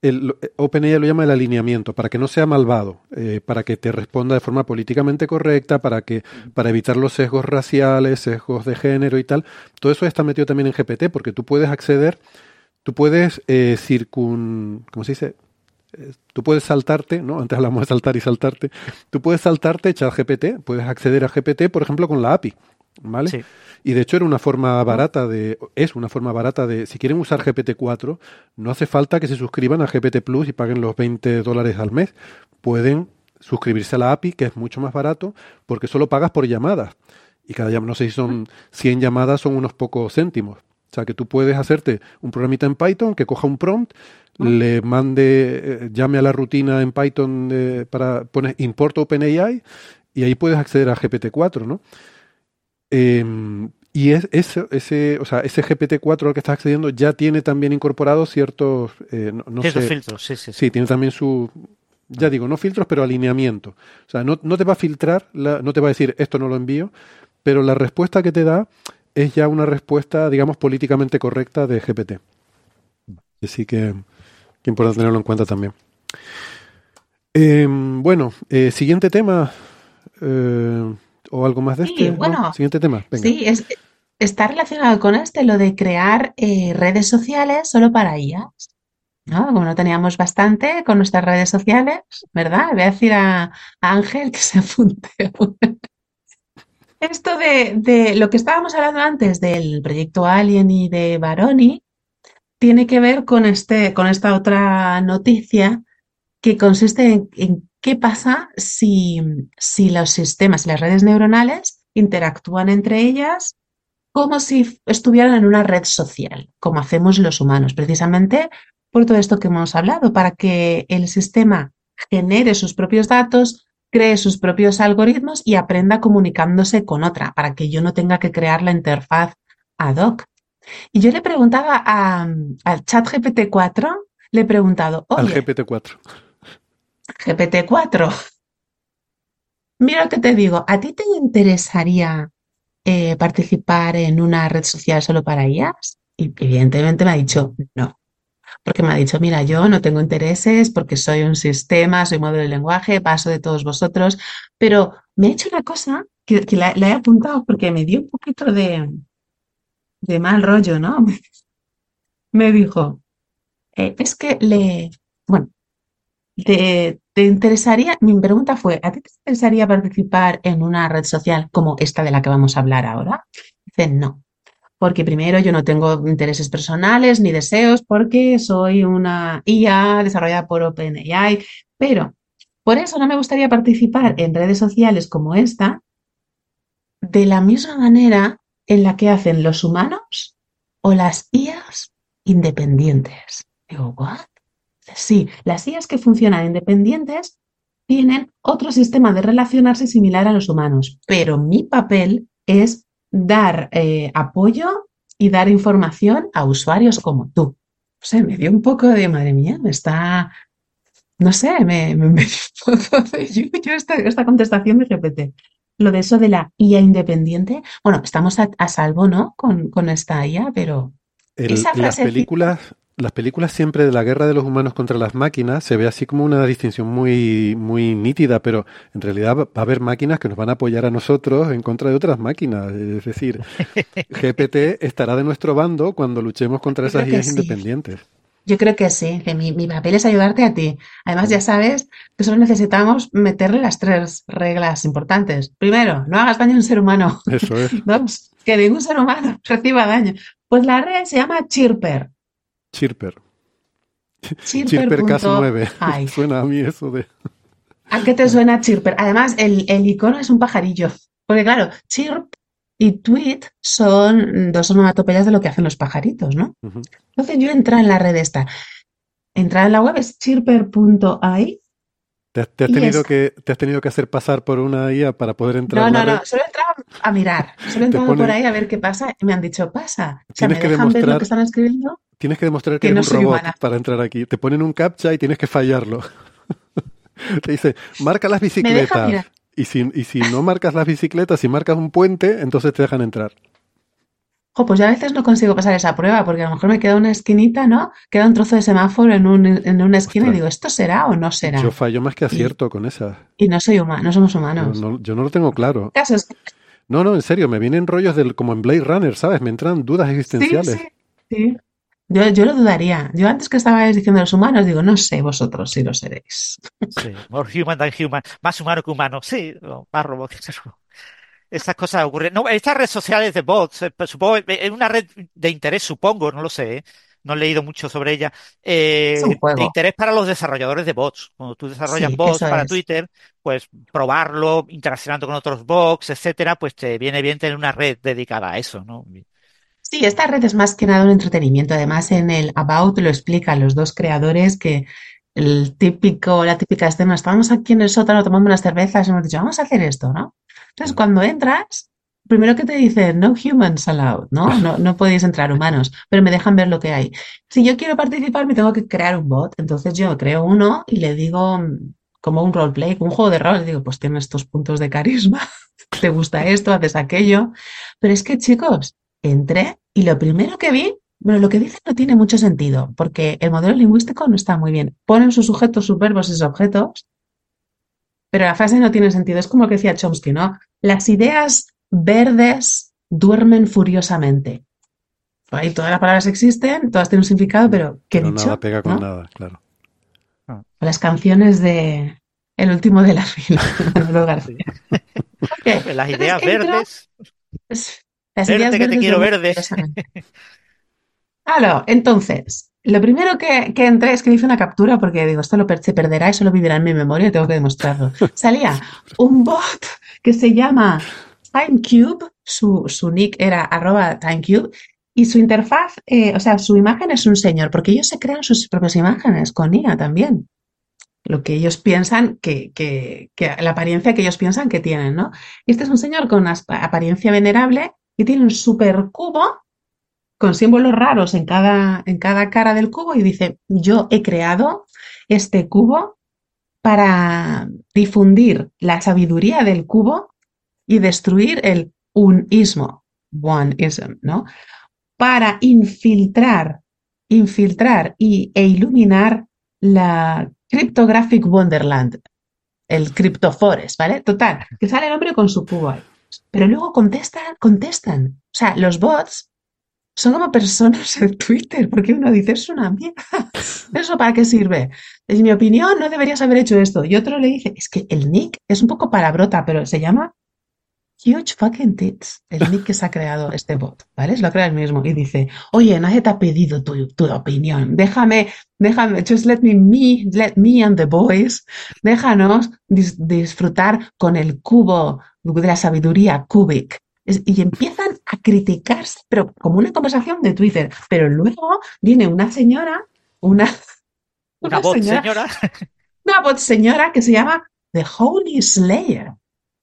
Speaker 2: el, OpenAI lo llama el alineamiento, para que no sea malvado, eh, para que te responda de forma políticamente correcta, para que para evitar los sesgos raciales, sesgos de género y tal. Todo eso está metido también en G P T, porque tú puedes acceder, tú puedes eh, circun... ¿Cómo se dice? Eh, Tú puedes saltarte, ¿no? Antes hablamos de saltar y saltarte. Tú puedes saltarte ChatGPT, puedes acceder a G P T, por ejemplo, con la A P I, ¿vale?
Speaker 5: Sí.
Speaker 2: Y de hecho era una forma barata de, es una forma barata de, si quieren usar G P T cuatro, no hace falta que se suscriban a G P T Plus y paguen los veinte dólares al mes. Pueden suscribirse a la A P I, que es mucho más barato, porque solo pagas por llamadas. Y cada llamada, no sé si son cien llamadas, son unos pocos céntimos. O sea, que tú puedes hacerte un programita en Python que coja un prompt, le mande, eh, llame a la rutina en Python eh, para poner import OpenAI y ahí puedes acceder a G P T cuatro, ¿no? Eh, y es, ese, ese, o sea, ese G P T cuatro al que estás accediendo ya tiene también incorporados ciertos, eh, no, no
Speaker 5: Ciertos
Speaker 2: sé,
Speaker 5: filtros, sí, sí, sí.
Speaker 2: sí, tiene también su, ya digo, no filtros, pero alineamiento. O sea, no, no te va a filtrar, la, no te va a decir esto no lo envío, pero la respuesta que te da es ya una respuesta, digamos, políticamente correcta de G P T. Así que, que importante tenerlo en cuenta también. Eh, bueno, eh, siguiente tema. Eh, ¿O algo más de
Speaker 6: Sí,
Speaker 2: este? ¿No?
Speaker 6: bueno,
Speaker 2: Siguiente tema. Venga.
Speaker 6: sí, es, está relacionado con este, lo de crear eh, redes sociales solo para I As, ¿no? Como no teníamos bastante con nuestras redes sociales, ¿verdad? Voy a decir a, a Ángel que se apunte. Esto de, de lo que estábamos hablando antes del proyecto Alien y de Baroni tiene que ver con este, con esta otra noticia que consiste en, en qué pasa si, si los sistemas y las redes neuronales interactúan entre ellas como si estuvieran en una red social, como hacemos los humanos, precisamente por todo esto que hemos hablado, para que el sistema genere sus propios datos, cree sus propios algoritmos y aprenda comunicándose con otra, para que yo no tenga que crear la interfaz ad hoc. Y yo le preguntaba a, al chat G P T cuatro, le he preguntado,
Speaker 2: Al
Speaker 6: oye,
Speaker 2: G P T cuatro.
Speaker 6: G P T cuatro, mira lo que te digo, ¿a ti te interesaría eh, participar en una red social solo para I As? Y evidentemente me ha dicho no, porque me ha dicho, mira, yo no tengo intereses porque soy un sistema, soy modelo de lenguaje, paso de todos vosotros, pero me ha hecho una cosa que, que la, la he apuntado porque me dio un poquito de, de mal rollo, ¿no? Me dijo, eh, es que le, bueno, ¿Te, te interesaría? Mi pregunta fue, ¿a ti te interesaría participar en una red social como esta de la que vamos a hablar ahora? Dice, no, porque primero yo no tengo intereses personales ni deseos porque soy una I A desarrollada por OpenAI, pero por eso no me gustaría participar en redes sociales como esta de la misma manera en la que hacen los humanos o las I As independientes. Digo, ¿what? Sí, las I As que funcionan independientes tienen otro sistema de relacionarse similar a los humanos, pero mi papel es dar eh, apoyo y dar información a usuarios como tú. O sea, me dio un poco de, madre mía, me está, no sé, me, me, me dio un poco de yuyu esta, esta contestación de G P T. Lo de eso de la I A independiente, bueno, estamos a, a salvo, ¿no? Con, con esta I A, pero
Speaker 2: El-
Speaker 6: esa
Speaker 2: las
Speaker 6: frase
Speaker 2: películas, las películas siempre de la guerra de los humanos contra las máquinas se ve así como una distinción muy, muy nítida, pero en realidad va va a haber máquinas que nos van a apoyar a nosotros en contra de otras máquinas. Es decir, G P T estará de nuestro bando cuando luchemos contra
Speaker 6: yo
Speaker 2: esas
Speaker 6: creo que
Speaker 2: I As
Speaker 6: sí.
Speaker 2: independientes.
Speaker 6: Yo creo que sí, que mi, mi papel es ayudarte a ti. Además, ya sabes que solo necesitamos meterle las tres reglas importantes. Primero, no hagas daño a un ser humano.
Speaker 2: Eso es.
Speaker 6: Dos, que ningún ser humano reciba daño. Pues la red se llama Chirper.
Speaker 2: Chirper. Chirper
Speaker 6: Chirper
Speaker 2: Cas
Speaker 6: punto
Speaker 2: nueve.
Speaker 6: ai.
Speaker 2: Suena a mí eso de...
Speaker 6: ¿A qué te suena Chirper? Además, el, el icono es un pajarillo. Porque claro, chirp y tweet son dos onomatopeyas de lo que hacen los pajaritos, ¿no?
Speaker 2: Ujú.
Speaker 6: Entonces yo entré en la red esta. Entrar en la web es chirper punto ai.
Speaker 2: ¿Te, has te has
Speaker 6: Y
Speaker 2: tenido
Speaker 6: es,
Speaker 2: que, te has tenido que hacer pasar por una I A para poder entrar
Speaker 6: no,
Speaker 2: a la
Speaker 6: no,
Speaker 2: red?
Speaker 6: no, solo he entrado a mirar, solo he
Speaker 2: Te
Speaker 6: entrado por
Speaker 2: pone,
Speaker 6: ahí a ver qué pasa y me han dicho, pasa. O sea,
Speaker 2: tienes
Speaker 6: me
Speaker 2: que
Speaker 6: dejan ver lo que
Speaker 2: demostrar,
Speaker 6: están escribiendo,
Speaker 2: tienes que demostrar que
Speaker 6: que
Speaker 2: eres
Speaker 6: no
Speaker 2: un
Speaker 6: soy
Speaker 2: robot
Speaker 6: humana.
Speaker 2: para entrar aquí. Te ponen un captcha y tienes que fallarlo. Te dice, marca las
Speaker 6: Me dejan
Speaker 2: bicicletas.
Speaker 6: mirar.
Speaker 2: Y si, y si no marcas las bicicletas, si marcas un puente, entonces te dejan entrar.
Speaker 6: Jo, pues yo a veces no consigo pasar esa prueba porque a lo mejor me queda una esquinita, ¿no? Queda un trozo de semáforo en, un, en una esquina y
Speaker 2: Ostras,
Speaker 6: digo, ¿esto será o no
Speaker 2: yo
Speaker 6: será?
Speaker 2: fallo más que
Speaker 6: Y,
Speaker 2: acierto con esa.
Speaker 6: y no soy humano, no somos
Speaker 2: Yo
Speaker 6: humanos.
Speaker 2: no, yo no lo tengo claro.
Speaker 6: El caso es que
Speaker 2: No, no, en serio, me vienen rollos del, como en Blade Runner, ¿sabes? Me entran dudas
Speaker 6: sí, sí,
Speaker 2: existenciales.
Speaker 6: sí. Yo, yo lo dudaría. Yo antes que estabais diciendo los humanos, digo, no sé vosotros si lo seréis.
Speaker 5: Sí, more human than human, más humano que humano, sí, o más robot que ser humano. Estas cosas ocurren. No, estas redes sociales de bots, eh, pues, supongo, eh, es una red de interés, supongo, no lo sé, ¿eh? No he leído mucho sobre ella,
Speaker 6: Es un
Speaker 5: eh, de
Speaker 6: juego.
Speaker 5: interés para los desarrolladores de bots. Cuando tú desarrollas
Speaker 6: Sí,
Speaker 5: bots
Speaker 6: eso
Speaker 5: para
Speaker 6: es.
Speaker 5: Twitter, pues probarlo, interaccionando con otros bots, etcétera, pues te viene bien tener una red dedicada a eso, ¿no?
Speaker 6: Sí, esta red es más que nada un entretenimiento. Además, en el About lo explican los dos creadores que el típico, la típica escena, estábamos aquí en el sótano tomando unas cervezas y hemos dicho, vamos a hacer esto, ¿no? Entonces,
Speaker 2: Ya.
Speaker 6: cuando entras, primero que te dicen, no humans allowed, ¿no? No, no podéis entrar humanos, pero me dejan ver lo que hay. Si yo quiero participar, me tengo que crear un bot. Entonces yo creo uno y le digo, mm, como un roleplay, como un juego de rol, le digo, pues tiene estos puntos de carisma, te gusta esto, haces aquello. Pero es que, chicos, entré y lo primero que vi, bueno, lo que dicen no tiene mucho sentido, porque el modelo lingüístico no está muy bien. Ponen sus sujetos, sus verbos y sus objetos, pero la frase no tiene sentido. Es como lo que decía Chomsky, ¿no? Las ideas verdes duermen furiosamente. Ahí todas las palabras existen, todas tienen un significado,
Speaker 2: Mm.
Speaker 6: pero ¿qué he
Speaker 2: Pero nada
Speaker 6: dicho?
Speaker 2: pega con
Speaker 6: ¿No?
Speaker 2: nada, claro.
Speaker 5: Ah,
Speaker 6: Las canciones de El último de la fila, de Manolo
Speaker 5: sí.
Speaker 6: García. Ok,
Speaker 5: Las
Speaker 6: entonces
Speaker 5: ideas
Speaker 6: entro,
Speaker 5: verdes,
Speaker 6: pues, las ideas
Speaker 5: verde que te
Speaker 6: verdes
Speaker 5: quiero
Speaker 6: duermen
Speaker 5: verde.
Speaker 6: furiosamente. Claro, entonces, lo primero que, que entré es que hice una captura porque digo, esto lo per- se perderá y solo vivirá en mi memoria, tengo que demostrarlo. Salía un bot que se llama TimeCube, su, su nick era arroba TimeCube, y su interfaz, eh, o sea, su imagen es un señor, porque ellos se crean sus propias imágenes con I A también. Lo que ellos piensan que, que, que la apariencia que ellos piensan que tienen, ¿no? Y este es un señor con una apariencia venerable y tiene un super cubo con símbolos raros en cada, en cada cara del cubo y dice, yo he creado este cubo para difundir la sabiduría del cubo y destruir el unismo, oneism, ¿no? Para infiltrar, infiltrar y, e iluminar la Cryptographic Wonderland, el Cryptoforest, ¿vale? Total, que sale el hombre con su cubo ahí. Pero luego contestan, contestan. O sea, los bots son como personas en Twitter, porque uno dice, es una mierda. ¿Eso para qué sirve? En mi opinión, no deberías haber hecho esto. Y otro le dice, es que el nick es un poco palabrota, pero se llama Huge Fucking Tits, el nick que se ha creado este bot, ¿vale? Se lo crea él mismo. Y dice, oye, nadie te ha pedido tu, tu opinión. Déjame, déjame, just let me, me, let me and the boys, déjanos dis- disfrutar con el cubo de la sabiduría cubic. Es- y empiezan a criticarse, pero como una conversación de Twitter. Pero luego viene una señora, una,
Speaker 5: Una
Speaker 6: una
Speaker 5: bot,
Speaker 6: señora,
Speaker 5: señora.
Speaker 6: una bot señora que se llama The Holy Slayer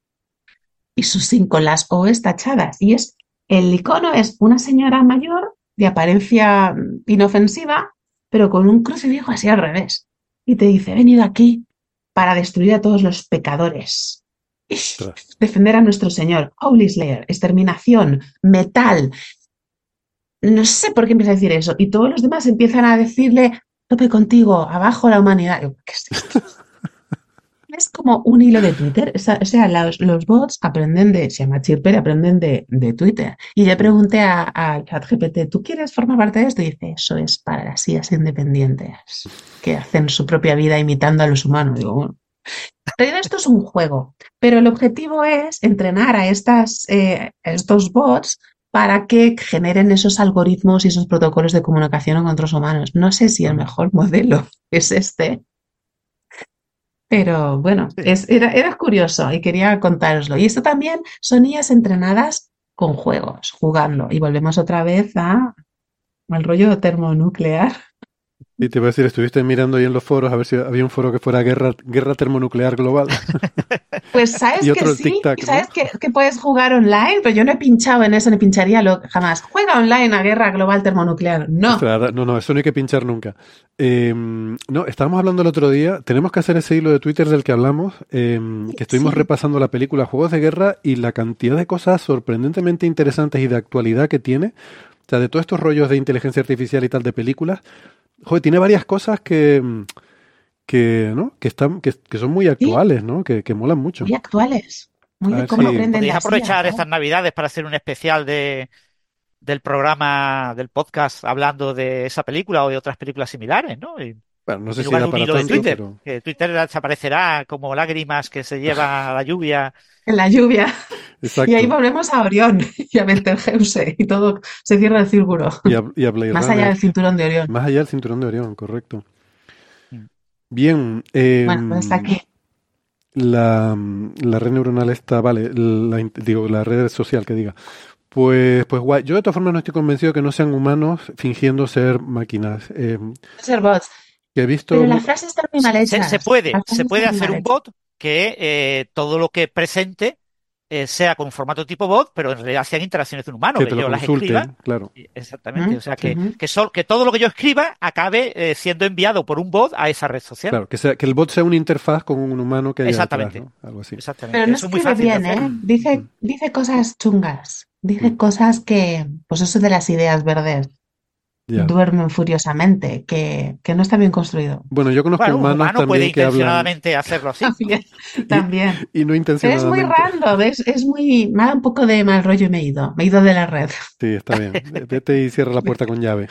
Speaker 6: y sus cinco las O's tachadas. Y es, el icono es una señora mayor de apariencia mm, inofensiva, pero con un crucifijo así al revés. Y te dice, he venido aquí para destruir a todos los pecadores. Y
Speaker 2: Ostras.
Speaker 6: defender a nuestro Señor. Holy Slayer, exterminación, metal. No sé por qué empieza a decir eso. Y todos los demás empiezan a decirle, tope contigo, abajo la humanidad. Yo, ¿qué es esto? Es como un hilo de Twitter. O sea, o sea, los, los bots aprenden de, se llama Chirper, aprenden de, de Twitter. Y le
Speaker 2: Mm.
Speaker 6: pregunté a, a ChatGPT, ¿tú quieres formar parte de esto? Y dice, eso es para las I As independientes que hacen su propia vida imitando a los humanos. Digo, bueno. Pero esto es un juego, pero el objetivo es entrenar a estas, eh, a estos bots para que generen esos algoritmos y esos protocolos de comunicación con otros humanos. No sé si el mejor modelo es este, pero bueno,
Speaker 5: Sí.
Speaker 6: es, era, era curioso y quería contároslo. Y esto también son I As entrenadas con juegos, jugando. Y volvemos otra vez a, al rollo termonuclear.
Speaker 2: Y te voy a decir, estuviste mirando ahí en los foros a ver si había un foro que fuera guerra, guerra termonuclear global.
Speaker 6: Pues sabes
Speaker 2: Y
Speaker 6: que
Speaker 2: otro el
Speaker 6: sí,
Speaker 2: tic-tac,
Speaker 6: y
Speaker 2: ¿no?
Speaker 6: sabes que, que puedes jugar online, pero yo no he pinchado en eso, ni pincharía lo, jamás. Juega online a guerra global termonuclear. No.
Speaker 2: Ostras, no, no, eso no hay que pinchar nunca. Eh, no, estábamos hablando el otro día, tenemos que hacer ese hilo de Twitter del que hablamos, eh, que estuvimos
Speaker 6: Sí.
Speaker 2: repasando la película Juegos de Guerra y la cantidad de cosas sorprendentemente interesantes y de actualidad que tiene. O sea, de todos estos rollos de inteligencia artificial y tal de películas, joder, tiene varias cosas que, que, ¿no? que, están, que, que son muy
Speaker 6: Sí,
Speaker 2: actuales, ¿no? Que, que molan mucho.
Speaker 6: muy actuales. Muy
Speaker 2: A
Speaker 6: de
Speaker 2: ver
Speaker 6: cómo
Speaker 2: si...
Speaker 6: aprenden
Speaker 5: Podéis
Speaker 6: las I As,
Speaker 5: aprovechar
Speaker 6: ¿no?
Speaker 5: estas navidades para hacer un especial de, del programa, del podcast, hablando de esa película o de otras películas similares, ¿no? Y
Speaker 2: Bueno, no sé
Speaker 5: en
Speaker 2: si
Speaker 5: lugar
Speaker 2: da
Speaker 5: de un
Speaker 2: para
Speaker 5: hilo de
Speaker 2: tanto,
Speaker 5: Twitter,
Speaker 2: pero...
Speaker 5: que Twitter desaparecerá como lágrimas que se lleva la lluvia.
Speaker 6: En la lluvia. Y ahí
Speaker 2: Exacto.
Speaker 6: volvemos a Orión y a Betelgeuse y todo se cierra el círculo.
Speaker 2: Y a, y a Blade
Speaker 6: Más allá
Speaker 2: Runner.
Speaker 6: del cinturón de Orión.
Speaker 2: Más allá del cinturón de Orión, correcto.
Speaker 5: Mm.
Speaker 2: Bien,
Speaker 6: Bueno, pues está
Speaker 2: em,
Speaker 6: aquí.
Speaker 2: la, la red neuronal esta, vale, la, in- digo, la red social que diga. Pues, pues guay. Yo de todas formas no estoy convencido que no sean humanos fingiendo ser máquinas. Em,
Speaker 6: Ser bots.
Speaker 2: que he
Speaker 6: Pero
Speaker 2: visto...
Speaker 6: las
Speaker 2: mu-
Speaker 6: frases están muy mal
Speaker 5: Se, se
Speaker 6: hechas.
Speaker 5: puede,
Speaker 6: Las
Speaker 5: se
Speaker 6: frases
Speaker 5: puede
Speaker 6: están muy
Speaker 5: hacer
Speaker 6: mal
Speaker 5: un
Speaker 6: hechas.
Speaker 5: bot que eh, todo lo que presente eh, sea con un formato tipo bot, pero en realidad sean interacciones de un humano,
Speaker 2: que
Speaker 5: que
Speaker 2: te lo
Speaker 5: yo las escriba.
Speaker 2: consulten, claro.
Speaker 5: Y- Exactamente, o sea que,
Speaker 6: Ujú.
Speaker 5: que, sol- que todo lo que yo escriba acabe eh, siendo enviado por un bot a esa red social.
Speaker 2: Claro, que sea, que el bot sea una interfaz con un humano que haya detrás,
Speaker 5: Exactamente,
Speaker 2: ¿no? Algo así.
Speaker 6: Pero
Speaker 5: exactamente.
Speaker 6: no
Speaker 5: Eso es muy
Speaker 6: escribe
Speaker 5: fácil de
Speaker 6: bien,
Speaker 5: hacer.
Speaker 6: ¿eh? Dice,
Speaker 2: Mm,
Speaker 6: dice cosas chungas. Dice
Speaker 2: mm,
Speaker 6: cosas que, pues eso de las ideas verdes,
Speaker 2: ya.
Speaker 6: duermen furiosamente, que, que no está bien construido.
Speaker 2: Bueno, yo conozco
Speaker 5: Bueno, un
Speaker 2: humanos
Speaker 5: humano puede
Speaker 2: también que hablan
Speaker 5: intencionadamente hacerlo así.
Speaker 6: También,
Speaker 2: y,
Speaker 6: también.
Speaker 2: y no
Speaker 6: Pero es muy
Speaker 2: intencionadamente.
Speaker 6: random, es, es muy, me da un poco de mal rollo y me he ido, me he ido de la red.
Speaker 2: Sí, está bien. Vete y cierra la puerta con llave.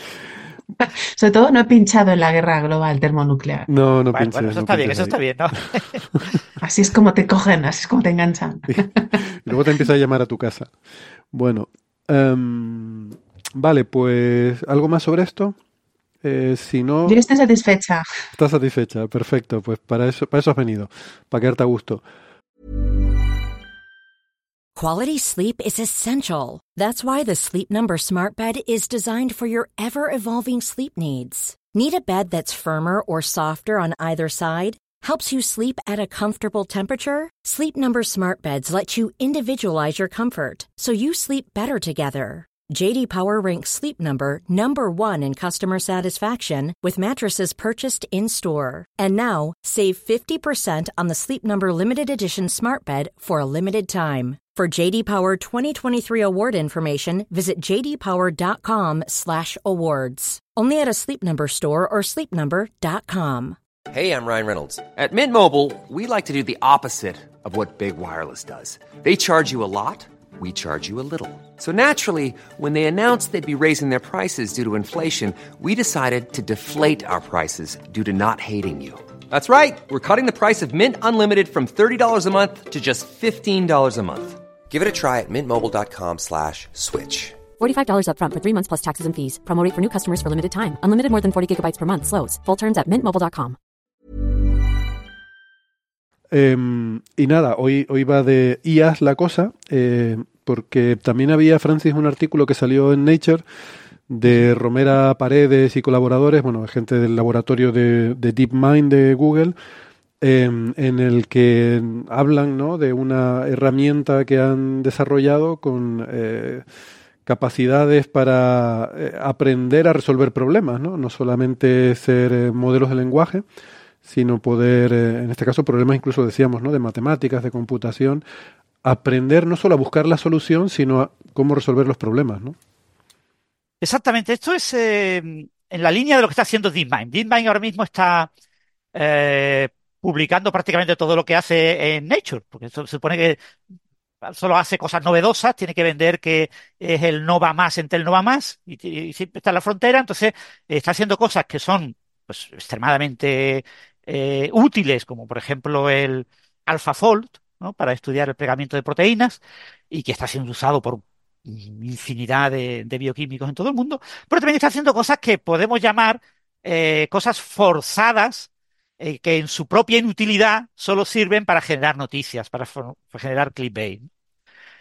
Speaker 6: Sobre todo no he pinchado en la guerra global termonuclear.
Speaker 2: No, no
Speaker 5: Bueno, bueno,
Speaker 2: pinches,
Speaker 5: eso
Speaker 2: no
Speaker 5: está bien,
Speaker 2: pinches
Speaker 5: eso está
Speaker 2: ahí.
Speaker 5: bien, ¿no?
Speaker 6: Así es como te cogen, así es como te enganchan.
Speaker 2: Y luego te empieza a llamar a tu casa. Bueno, em, vale, pues algo más sobre esto. Eh, si
Speaker 6: Yo
Speaker 2: no,
Speaker 6: estoy satisfecha.
Speaker 2: estás satisfecha. Perfecto, pues para eso, para eso has venido, para quedarte a gusto.
Speaker 7: Quality sleep is essential. That's why the Sleep Number Smart Bed is designed for your ever-evolving sleep needs. Need a bed that's firmer or softer on either side? Helps you sleep at a comfortable temperature? Sleep Number Smart Beds let you individualize your comfort, so you sleep better together. J D Power ranks Sleep Number number one in customer satisfaction with mattresses purchased in-store. And now, save fifty percent on the Sleep Number Limited Edition Smart Bed for a limited time. For J D Power twenty twenty-three award information, visit j d power dot com slash awards. Only at a Sleep Number store or sleep number dot com.
Speaker 8: Hey, I'm Ryan Reynolds. At Mint Mobile, we like to do the opposite of what Big Wireless does. They charge you a lot, we charge you a little. So naturally, when they announced they'd be raising their prices due to inflation, we decided to deflate our prices due to not hating you. That's right. We're cutting the price of Mint Unlimited from thirty dollars a month to just fifteen dollars a month. Give it a try at mintmobile.com slash switch.
Speaker 9: forty-five dollars up front for three months plus taxes and fees. Promo rate for new customers for limited time. Unlimited more than forty gigabytes per month. Slows full terms at mint mobile dot com.
Speaker 2: Em, y nada, hoy, hoy va de I As la cosa, eh, porque también había, Francis, un artículo que salió en Nature de Romera Paredes y colaboradores, bueno, gente del laboratorio de, de DeepMind de Google, em, en el que hablan, ¿no?, de una herramienta que han desarrollado con eh, capacidades para eh, aprender a resolver problemas, ¿no? No solamente ser eh, modelos de lenguaje, sino poder, eh, en este caso, problemas incluso decíamos, ¿no?, de matemáticas, de computación, aprender no solo a buscar la solución, sino a cómo resolver los problemas, ¿no?
Speaker 5: Exactamente, esto es eh, en la línea de lo que está haciendo DeepMind. DeepMind ahora mismo está eh, publicando prácticamente todo lo que hace en Nature, porque eso se supone que solo hace cosas novedosas, tiene que vender que es el no va más entre el no va más, y, y siempre está en la frontera, entonces eh, está haciendo cosas que son pues extremadamente eh, útiles, como por ejemplo el AlphaFold, ¿no?, para estudiar el plegamiento de proteínas, y que está siendo usado por infinidad de, de bioquímicos en todo el mundo, pero también está haciendo cosas que podemos llamar eh, cosas forzadas, eh, que en su propia inutilidad solo sirven para generar noticias, para, for- para generar clickbait.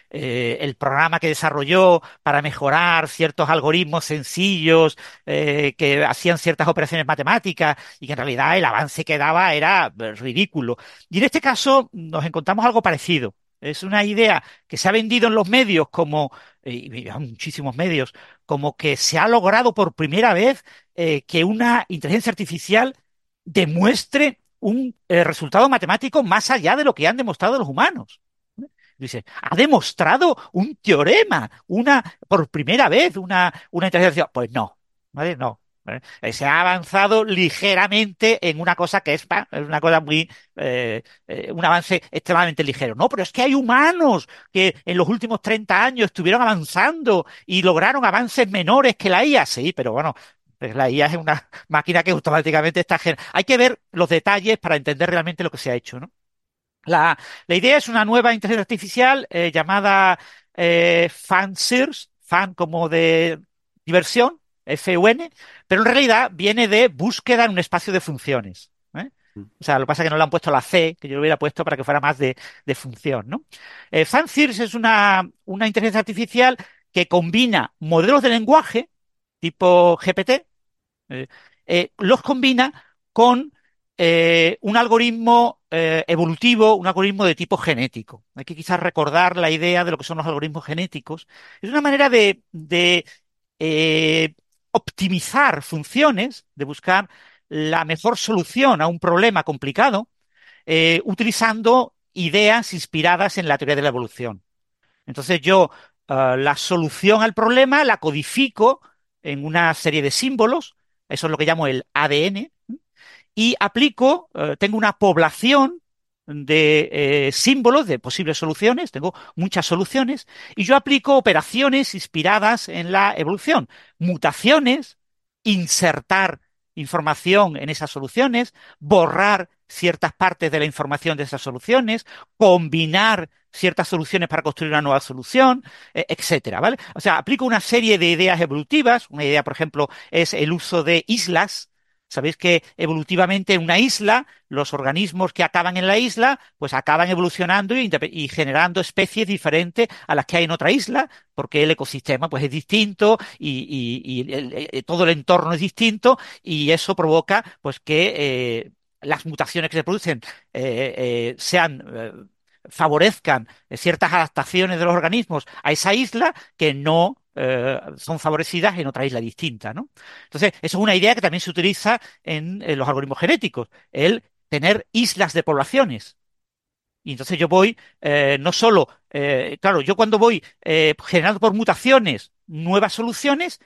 Speaker 5: eh, el programa que desarrolló para mejorar ciertos algoritmos sencillos eh, que hacían ciertas operaciones matemáticas y que en realidad el avance que daba era eh, ridículo. Y en este caso nos encontramos algo parecido. Es una idea que se ha vendido en los medios como, eh, y hay muchísimos medios, como que se ha logrado por primera vez eh, que una inteligencia artificial demuestre un eh, resultado matemático más allá de lo que han demostrado los humanos. Dice, ha demostrado un teorema, una, por primera vez, una, una inteligencia. Pues no, ¿vale? No. ¿Vale? Eh, Se ha avanzado ligeramente en una cosa que es, pa, es una cosa muy, eh, eh, un avance extremadamente ligero. No, pero es que hay humanos que en los últimos treinta años estuvieron avanzando y lograron avances menores que la I A. Sí, pero bueno, pues la I A es una máquina que automáticamente está... gen- Hay que ver los detalles para entender realmente lo que se ha hecho, ¿no? La, la idea es una nueva inteligencia artificial eh, llamada eh, FANSIRS, fan como de diversión, F U N, pero en realidad viene de búsqueda en un espacio de funciones. ¿Eh? O sea, lo que pasa es que no le han puesto la C, que yo lo hubiera puesto para que fuera más de, de función, ¿no? Eh, FANSIRS es una, una inteligencia artificial que combina modelos de lenguaje tipo G P T, eh, eh, los combina con eh, un algoritmo eh, evolutivo, un algoritmo de tipo genético. Hay que quizás recordar la idea de lo que son los algoritmos genéticos. Es una manera de, de eh, optimizar funciones, de buscar la mejor solución a un problema complicado, eh, utilizando ideas inspiradas en la teoría de la evolución. Entonces yo eh, la solución al problema la codifico en una serie de símbolos, eso es lo que llamo el A D N, y aplico, eh, tengo una población de eh, símbolos de posibles soluciones, tengo muchas soluciones, y yo aplico operaciones inspiradas en la evolución, mutaciones, insertar información en esas soluciones, borrar ciertas partes de la información de esas soluciones, combinar ciertas soluciones para construir una nueva solución, eh, etcétera, ¿vale? O sea, aplico una serie de ideas evolutivas. Una idea, por ejemplo, es el uso de islas. Sabéis que evolutivamente en una isla, los organismos que acaban en la isla, pues acaban evolucionando y, y generando especies diferentes a las que hay en otra isla, porque el ecosistema pues es distinto y, y- y el- el- todo el entorno es distinto y eso provoca pues que eh, las mutaciones que se producen eh, eh, sean eh, favorezcan ciertas adaptaciones de los organismos a esa isla que no eh, son favorecidas en otra isla distinta, ¿no? Entonces, eso es una idea que también se utiliza en, en los algoritmos genéticos, el tener islas de poblaciones. Y entonces yo voy, eh, no solo, eh, claro, yo cuando voy eh, generando por mutaciones nuevas soluciones,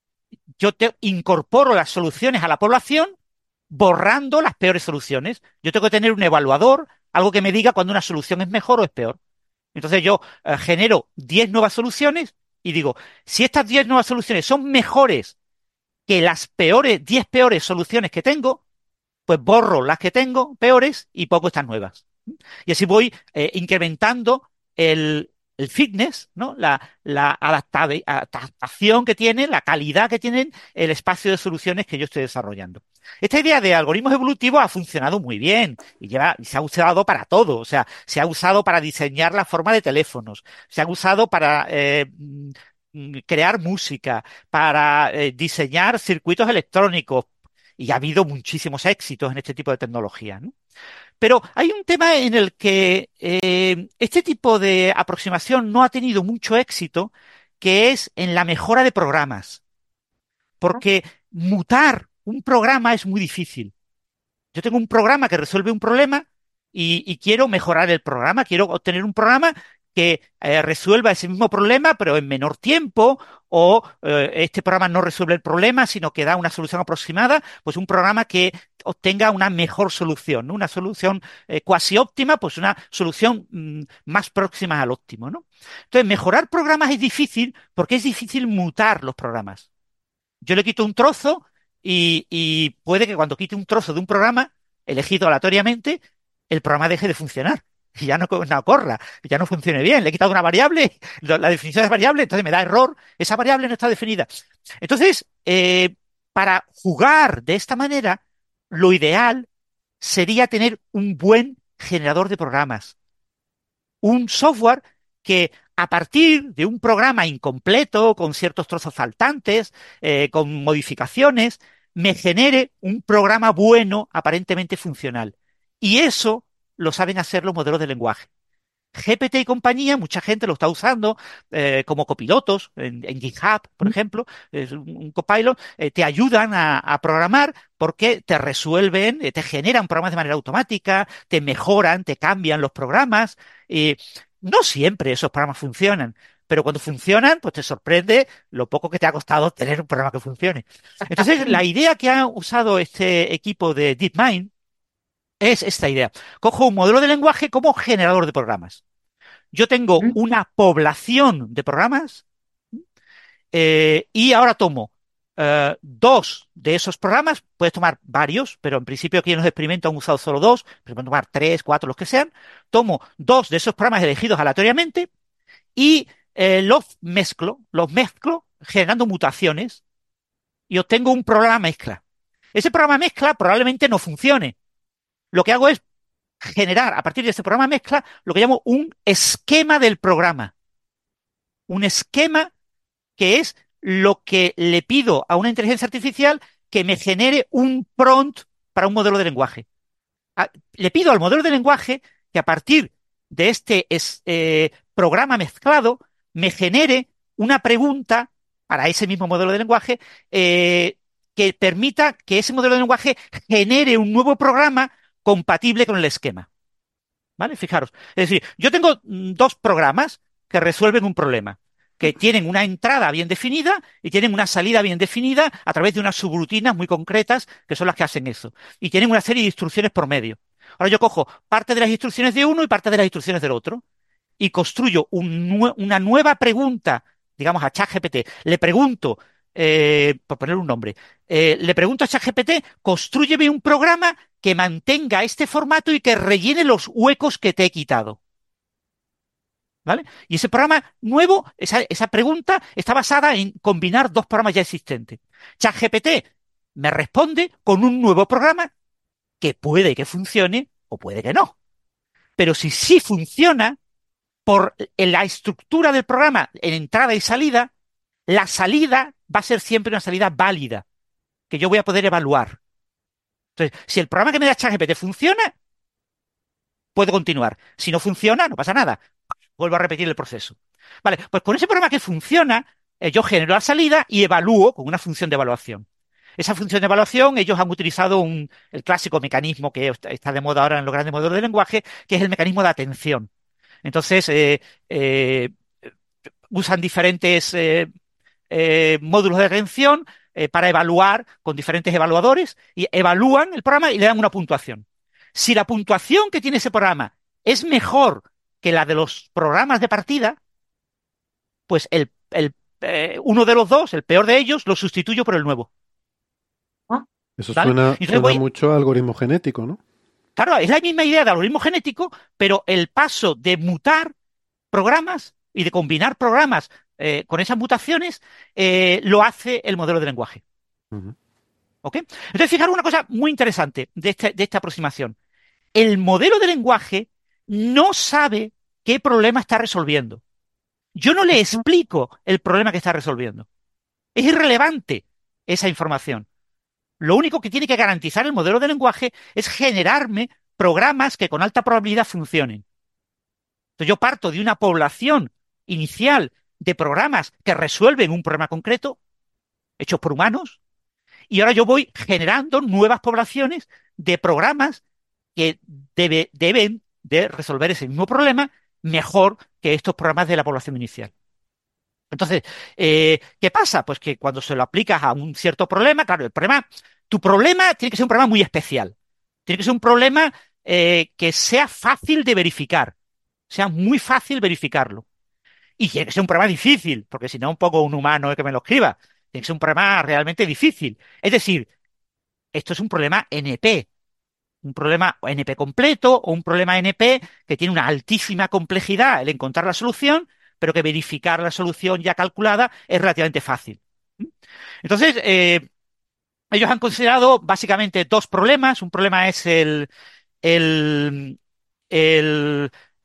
Speaker 5: yo te incorporo las soluciones a la población borrando las peores soluciones. Yo tengo que tener un evaluador, algo que me diga cuando una solución es mejor o es peor. Entonces yo eh, genero diez nuevas soluciones y digo, si estas diez nuevas soluciones son mejores que las peores, diez peores soluciones que tengo, pues borro las que tengo peores y pongo estas nuevas. Y así voy eh, incrementando el, el fitness, ¿no? La, la adaptabe- adaptación que tiene, la calidad que tienen el espacio de soluciones que yo estoy desarrollando. Esta idea de algoritmos evolutivos ha funcionado muy bien y lleva, y se ha usado para todo. O sea, se ha usado para diseñar la forma de teléfonos, se ha usado para eh, mm, crear música, para eh, diseñar circuitos electrónicos, y ha habido muchísimos éxitos en este tipo de tecnología, ¿no? Pero hay un tema en el que eh, este tipo de aproximación no ha tenido mucho éxito, que es en la mejora de programas, porque mutar un programa es muy difícil. Yo tengo un programa que resuelve un problema y, y quiero mejorar el programa, quiero obtener un programa que eh, resuelva ese mismo problema, pero en menor tiempo, o eh, este programa no resuelve el problema, sino que da una solución aproximada, pues un programa que obtenga una mejor solución, ¿no? Una solución eh, cuasi óptima, pues una solución mm, más próxima al óptimo, ¿no? Entonces, mejorar programas es difícil porque es difícil mutar los programas. Yo le quito un trozo y, y puede que cuando quite un trozo de un programa elegido aleatoriamente, el programa deje de funcionar. Y ya no, co- no corra, ya no funcione bien. Le he quitado una variable, lo- la definición es variable, entonces me da error. Esa variable no está definida. Entonces, eh, para jugar de esta manera, lo ideal sería tener un buen generador de programas, un software que a partir de un programa incompleto, con ciertos trozos faltantes, eh, con modificaciones, me genere un programa bueno, aparentemente funcional. Y eso lo saben hacer los modelos de lenguaje. G P T y compañía, mucha gente lo está usando eh, como copilotos en, en GitHub, por ejemplo, es un, un copilot, eh, te ayudan a, a programar porque te resuelven, eh, te generan programas de manera automática, te mejoran, te cambian los programas. Eh, no siempre esos programas funcionan, pero cuando funcionan, pues te sorprende lo poco que te ha costado tener un programa que funcione. Entonces, la idea que ha usado este equipo de DeepMind es esta idea. Cojo un modelo de lenguaje como generador de programas. Yo tengo
Speaker 6: Mm.
Speaker 5: una población de programas eh, y ahora tomo eh, dos de esos programas, puedes tomar varios, pero en principio aquí en los experimentos han usado solo dos, pero pueden tomar tres, cuatro, los que sean. Tomo dos de esos programas elegidos aleatoriamente y eh, los mezclo, los mezclo generando mutaciones y obtengo un programa mezcla. Ese programa mezcla probablemente no funcione. Lo que hago es generar a partir de ese programa mezcla lo que llamo un esquema del programa. Un esquema que es lo que le pido a una inteligencia artificial que me genere un prompt para un modelo de lenguaje. A- le pido al modelo de lenguaje que a partir de este es- eh, programa mezclado me genere una pregunta para ese mismo modelo de lenguaje eh, que permita que ese modelo de lenguaje genere un nuevo programa compatible con el esquema. ¿Vale? Fijaros. Es decir, yo tengo mm, dos programas que resuelven un problema, que tienen una entrada bien definida y tienen una salida bien definida a través de unas subrutinas muy concretas que son las que hacen eso. Y tienen una serie de instrucciones por medio. Ahora yo cojo parte de las instrucciones de uno y parte de las instrucciones del otro y construyo un nue- una nueva pregunta, digamos, a ChatGPT. Le pregunto, eh, por poner un nombre, eh, le pregunto a ChatGPT, constrúyeme un programa que mantenga este formato y que rellene los huecos que te he quitado. ¿Vale? Y ese programa nuevo, esa, esa pregunta está basada en combinar dos programas ya existentes. ChatGPT me responde con un nuevo programa que puede que funcione o puede que no. Pero si sí funciona, por la estructura del programa en entrada y salida, la salida va a ser siempre una salida válida, que yo voy a poder evaluar. Entonces, si el programa que me da ChatGPT funciona, puedo continuar. Si no funciona, no pasa nada. Vuelvo a repetir el proceso. Vale, pues con ese programa que funciona, eh, yo genero la salida y evalúo con una función de evaluación. Esa función de evaluación, ellos han utilizado un, el clásico mecanismo que está de moda ahora en los grandes modelos de lenguaje, que es el mecanismo de atención. Entonces, eh, eh, usan diferentes eh, eh, módulos de atención eh, para evaluar con diferentes evaluadores y evalúan el programa y le dan una puntuación. Si la puntuación que tiene ese programa es mejor que la de los programas de partida, pues el, el, eh, uno de los dos, el peor de ellos, lo sustituyo por el nuevo.
Speaker 6: Ah,
Speaker 2: Eso
Speaker 5: ¿Vale?
Speaker 2: suena,
Speaker 5: Entonces
Speaker 2: suena
Speaker 5: voy,
Speaker 2: mucho a algoritmo genético, ¿no?
Speaker 5: claro, es la misma idea de algoritmo genético, pero el paso de mutar programas y de combinar programas eh, con esas mutaciones eh, lo hace el modelo de lenguaje.
Speaker 2: Ujú.
Speaker 5: ¿Ok? Entonces, fijaros una cosa muy interesante de, este- de esta aproximación. El modelo de lenguaje no sabe qué problema está resolviendo. Yo no le explico el problema que está resolviendo. Es irrelevante esa información. Lo único que tiene que garantizar el modelo de lenguaje es generarme programas que con alta probabilidad funcionen. Entonces yo parto de una población inicial de programas que resuelven un problema concreto, hechos por humanos, y ahora yo voy generando nuevas poblaciones de programas que debe- deben de resolver ese mismo problema mejor que estos programas de la población inicial. Entonces, eh, ¿qué pasa? Pues que cuando se lo aplicas a un cierto problema, claro, el problema, tu problema tiene que ser un problema muy especial. Tiene que ser un problema eh, que sea fácil de verificar, sea muy fácil verificarlo. Y tiene que ser un problema difícil, porque si no, un poco un humano que me lo escriba. Tiene que ser un problema realmente difícil. Es decir, esto es un problema N P, un problema N P completo o un problema N P que tiene una altísima complejidad el encontrar la solución, pero que verificar la solución ya calculada es relativamente fácil. Entonces, eh, ellos han considerado básicamente dos problemas. Un problema es el, el, el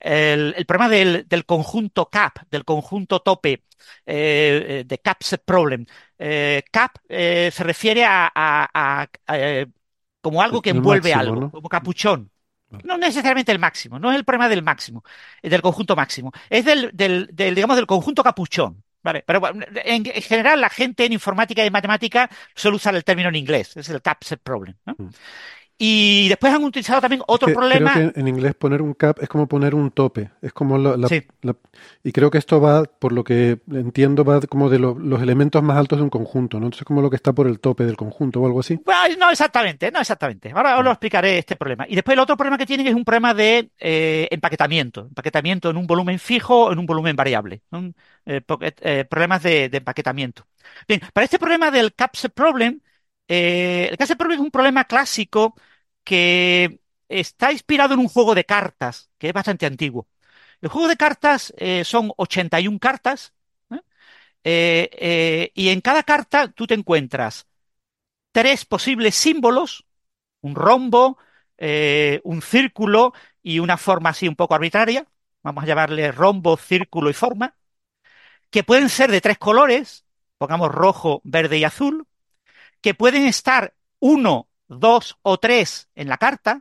Speaker 5: el, el problema del, del conjunto cap, del conjunto tope, eh, de cap set problem. Eh, cap eh, se refiere a, a- a- a, eh, como algo
Speaker 2: El,
Speaker 5: que
Speaker 2: el
Speaker 5: envuelve
Speaker 2: máximo,
Speaker 5: algo,
Speaker 2: ¿no?
Speaker 5: como capuchón.
Speaker 2: Vale.
Speaker 5: No necesariamente el máximo, no es el problema del máximo, es del conjunto máximo, es del, del, del, digamos, del conjunto capuchón. ¿Vale? Pero bueno, en, en general la gente en informática y en matemática suele usar el término en inglés, es el cap set problem, ¿no?
Speaker 2: Mm.
Speaker 5: Y después han utilizado también
Speaker 2: Es
Speaker 5: otro
Speaker 2: que creo
Speaker 5: problema.
Speaker 2: que en inglés poner un cap es como poner un tope. Es como la, la-
Speaker 5: Sí,
Speaker 2: la- y creo que esto va, por lo que entiendo, va como de lo- los elementos más altos de un conjunto, ¿no? Entonces como lo que está por el tope del conjunto o algo así.
Speaker 5: bueno, no exactamente, no exactamente. Ahora os lo
Speaker 2: Mm.
Speaker 5: explicaré este problema. Y después el otro problema que tienen es un problema de eh, empaquetamiento. Empaquetamiento en un volumen fijo o en un volumen variable. Son eh, po- eh, problemas de, de empaquetamiento. Bien, para este problema del capset problem, eh, el capset problem es un problema clásico que está inspirado en un juego de cartas que es bastante antiguo. El juego de cartas eh, son ochenta y una cartas, ¿eh? Eh, eh, y en cada carta tú te encuentras tres posibles símbolos, un rombo, eh, un círculo y una forma así un poco arbitraria, vamos a llamarle rombo, círculo y forma, que pueden ser de tres colores, pongamos rojo, verde y azul, que pueden estar uno, dos o tres en la carta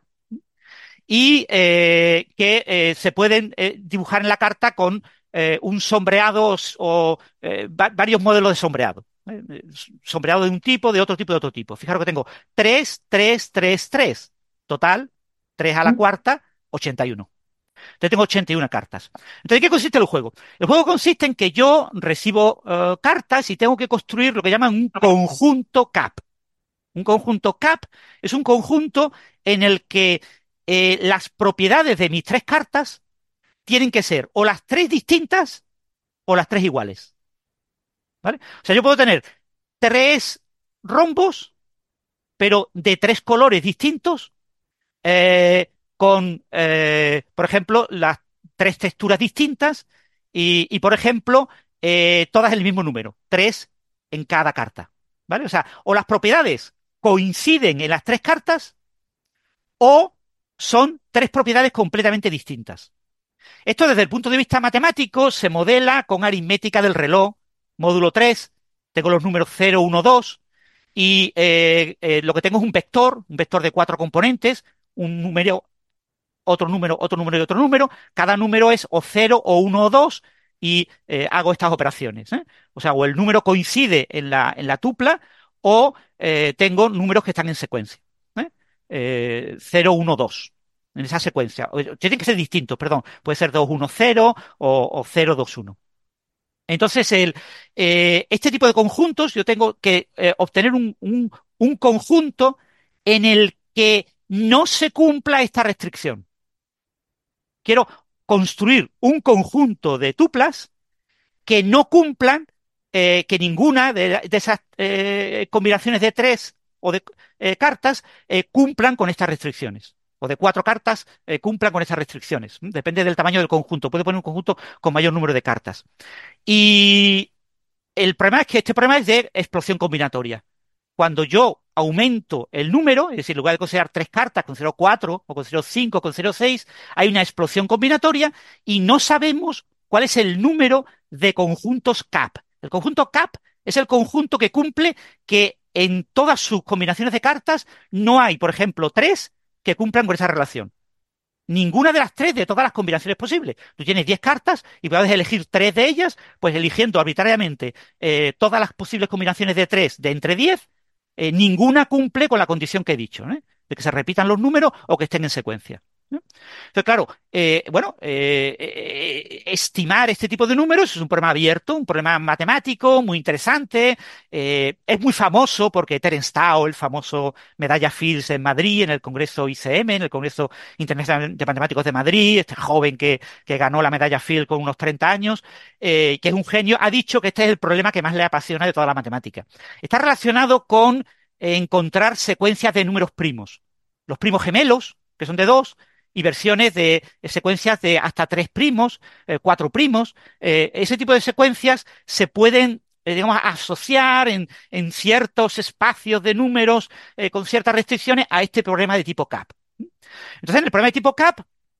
Speaker 5: y eh, que eh, se pueden eh, dibujar en la carta con eh, un sombreado o eh, va- varios modelos de sombreado. ¿eh? Eh, Sombreado de un tipo, de otro tipo, de otro tipo. Fijaros que tengo tres, tres, tres, tres. Total, tres a la cuarta, ochenta y uno. Entonces tengo ochenta y una cartas. Entonces, ¿en qué consiste el juego? El juego consiste en que yo recibo eh, cartas y tengo que construir lo que llaman un conjunto cap. Un conjunto cap es un conjunto en el que eh, las propiedades de mis tres cartas tienen que ser o las tres distintas o las tres iguales. ¿Vale? O sea, yo puedo tener tres rombos, pero de tres colores distintos, eh, con, eh, por ejemplo, las tres texturas distintas y, y, por ejemplo, eh, todas el mismo número, tres en cada carta. ¿Vale? O sea, o las propiedades coinciden en las tres cartas o son tres propiedades completamente distintas. Esto desde el punto de vista matemático se modela con aritmética del reloj, módulo tres, tengo los números cero, uno, dos, y eh, eh, lo que tengo es un vector, un vector de cuatro componentes, un número, otro número, otro número y otro número, cada número es o cero o uno o dos, y eh, hago estas operaciones. ¿eh? O sea, o el número coincide en la, en la tupla, o eh, tengo números que están en secuencia. ¿eh? Eh, cero, uno, dos. En esa secuencia. O- Tienen que ser distintos, perdón. Puede ser dos, uno, cero o, o cero, dos, uno. Entonces, el, eh, este tipo de conjuntos, yo tengo que eh, obtener un, un- un conjunto en el que no se cumpla esta restricción. Quiero construir un conjunto de tuplas que no cumplan, eh, que ninguna de, de esas eh, combinaciones de tres o de eh, cartas eh, cumplan con estas restricciones. O de cuatro cartas eh, cumplan con estas restricciones. ¿m? Depende del tamaño del conjunto. Puede poner un conjunto con mayor número de cartas. Y el problema es que este problema es de explosión combinatoria. Cuando yo aumento el número, es decir, en lugar de considerar tres cartas, considero cuatro, o considero cinco, considero seis, hay una explosión combinatoria y no sabemos cuál es el número de conjuntos cap. El conjunto cap es el conjunto que cumple que en todas sus combinaciones de cartas no hay, por ejemplo, tres que cumplan con esa relación. Ninguna de las tres de todas las combinaciones posibles. Tú tienes diez cartas y puedes elegir tres de ellas, pues eligiendo arbitrariamente eh, todas las posibles combinaciones de tres de entre diez, eh, ninguna cumple con la condición que he dicho, ¿eh? De que se repitan los números o que estén en secuencia. ¿eh? Entonces, claro, eh, bueno, eh, eh, estimar este tipo de números es un problema abierto, un problema matemático muy interesante. Eh, es muy famoso porque Terence Tao, el famoso medalla Fields en Madrid, en el Congreso I C M, en el Congreso Internacional de Matemáticos de Madrid, este joven que, que ganó la medalla Fields con unos treinta años, eh, que es un genio, ha dicho que este es el problema que más le apasiona de toda la matemática. Está relacionado con eh, encontrar secuencias de números primos. Los primos gemelos, que son de dos, y versiones de eh, secuencias de hasta tres primos, eh, cuatro primos. Eh, ese tipo de secuencias se pueden, eh, digamos, asociar en, en ciertos espacios de números eh, con ciertas restricciones a este problema de tipo cap. Entonces, en el problema de tipo cap,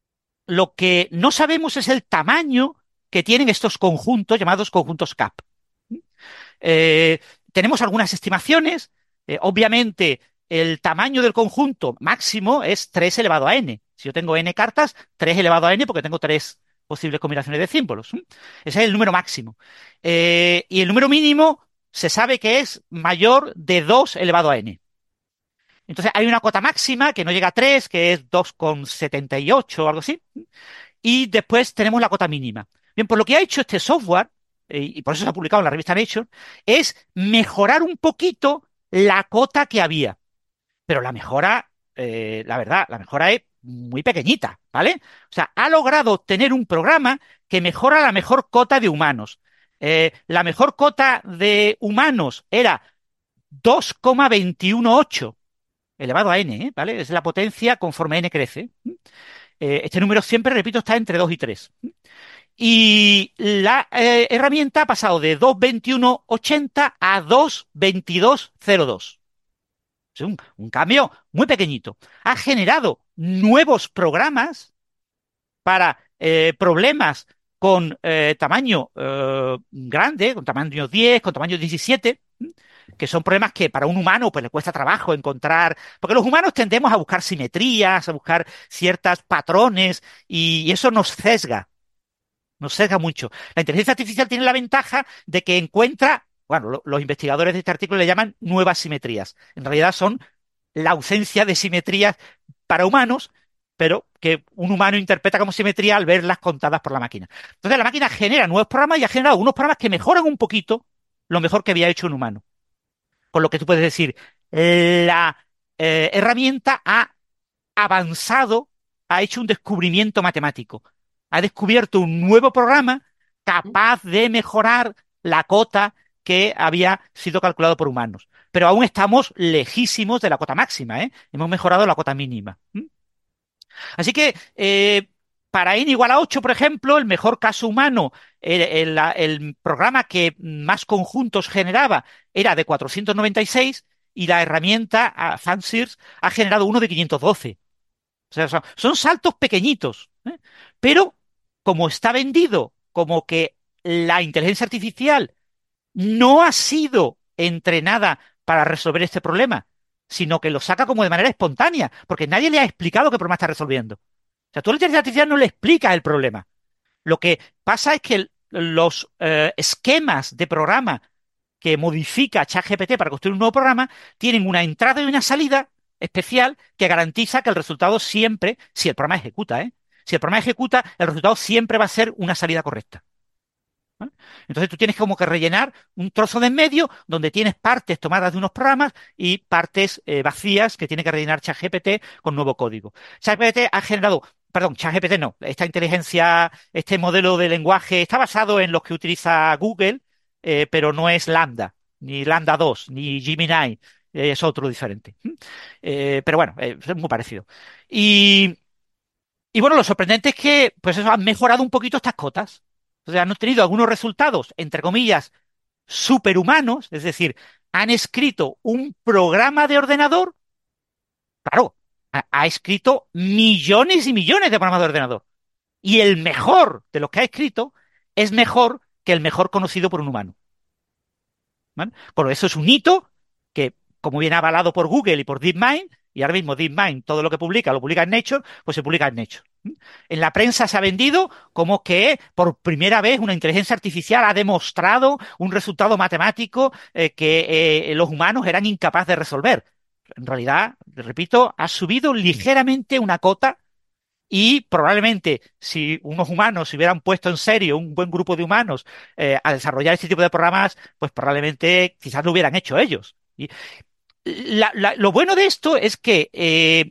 Speaker 5: lo que no sabemos es el tamaño que tienen estos conjuntos llamados conjuntos C A P. Eh, tenemos algunas estimaciones. Eh, obviamente, el tamaño del conjunto máximo es tres elevado a n. Si yo tengo n cartas, tres elevado a n porque tengo tres posibles combinaciones de símbolos. ¿Mm? Ese es el número máximo. Eh, y el número mínimo se sabe que es mayor de dos elevado a n. Entonces hay una cota máxima que no llega a tres, que es dos coma setenta y ocho o algo así. Y después tenemos la cota mínima. Bien, pues lo que ha hecho este software, eh, y por eso se ha publicado en la revista Nature, es mejorar un poquito la cota que había. Pero la mejora, eh, la verdad, la mejora es muy pequeñita, ¿vale? O sea, ha logrado obtener un programa que mejora la mejor cota de humanos. Eh, la mejor cota de humanos era dos coma veintiuno ocho elevado a n, ¿eh? ¿Vale? Es la potencia conforme n crece. Eh, este número siempre, repito, está entre dos y tres. Y la eh, herramienta ha pasado de dos coma veintiuno ochenta a dos coma veintidós cero dos. Es un, un cambio muy pequeñito. Ha generado nuevos programas para eh, problemas con eh, tamaño eh, grande, con tamaño diez, con tamaño diecisiete, que son problemas que para un humano pues le cuesta trabajo encontrar, porque los humanos tendemos a buscar simetrías, a buscar ciertos patrones y, y eso nos sesga, nos sesga mucho. La inteligencia artificial tiene la ventaja de que encuentra, bueno, lo, los investigadores de este artículo le llaman nuevas simetrías. En realidad son la ausencia de simetrías para humanos, pero que un humano interpreta como simetría al verlas contadas por la máquina. Entonces la máquina genera nuevos programas y ha generado unos programas que mejoran un poquito lo mejor que había hecho un humano. Con lo que tú puedes decir, la eh, herramienta ha avanzado, ha hecho un descubrimiento matemático, ha descubierto un nuevo programa capaz de mejorar la cota que había sido calculado por humanos. Pero aún estamos lejísimos de la cota máxima, ¿eh? Hemos mejorado la cota mínima. ¿Mm? Así que eh, para n igual a ocho, por ejemplo, el mejor caso humano, el, el, el programa que más conjuntos generaba era de cuatrocientos noventa y seis y la herramienta uh, Fancirs ha generado uno de quinientos doce. O sea, son, son saltos pequeñitos, ¿eh? Pero como está vendido como que la inteligencia artificial no ha sido entrenada para resolver este problema, sino que lo saca como de manera espontánea, porque nadie le ha explicado qué problema está resolviendo. O sea, tú a la inteligencia artificial no le explicas el problema. Lo que pasa es que el, los eh, esquemas de programa que modifica ChatGPT para construir un nuevo programa tienen una entrada y una salida especial que garantiza que el resultado siempre, si el programa ejecuta, ¿eh? Si el programa ejecuta, el resultado siempre va a ser una salida correcta. ¿Vale? Entonces tú tienes como que rellenar un trozo de en medio donde tienes partes tomadas de unos programas y partes eh, vacías que tiene que rellenar ChatGPT con nuevo código. ChatGPT ha generado, perdón, ChatGPT no, esta inteligencia, este modelo de lenguaje está basado en los que utiliza Google, eh, pero no es Lambda, ni Lambda dos, ni Gemini, eh, es otro diferente. Eh, pero bueno, eh, es muy parecido. Y, y bueno, lo sorprendente es que pues eso, han mejorado un poquito estas cotas. O sea, han obtenido algunos resultados, entre comillas, superhumanos, es decir, han escrito un programa de ordenador, claro, ha, ha escrito millones y millones de programas de ordenador. Y el mejor de los que ha escrito es mejor que el mejor conocido por un humano. ¿Vale? Bueno, eso es un hito que, como viene avalado por Google y por DeepMind, y ahora mismo DeepMind todo lo que publica lo publica en Nature, pues se publica en Nature. En la prensa se ha vendido como que por primera vez una inteligencia artificial ha demostrado un resultado matemático eh, que eh, los humanos eran incapaces de resolver. En realidad, repito, ha subido ligeramente una cota y probablemente si unos humanos se hubieran puesto en serio, un buen grupo de humanos, eh, a desarrollar este tipo de programas, pues probablemente quizás lo hubieran hecho ellos. Y la, la, lo bueno de esto es que eh,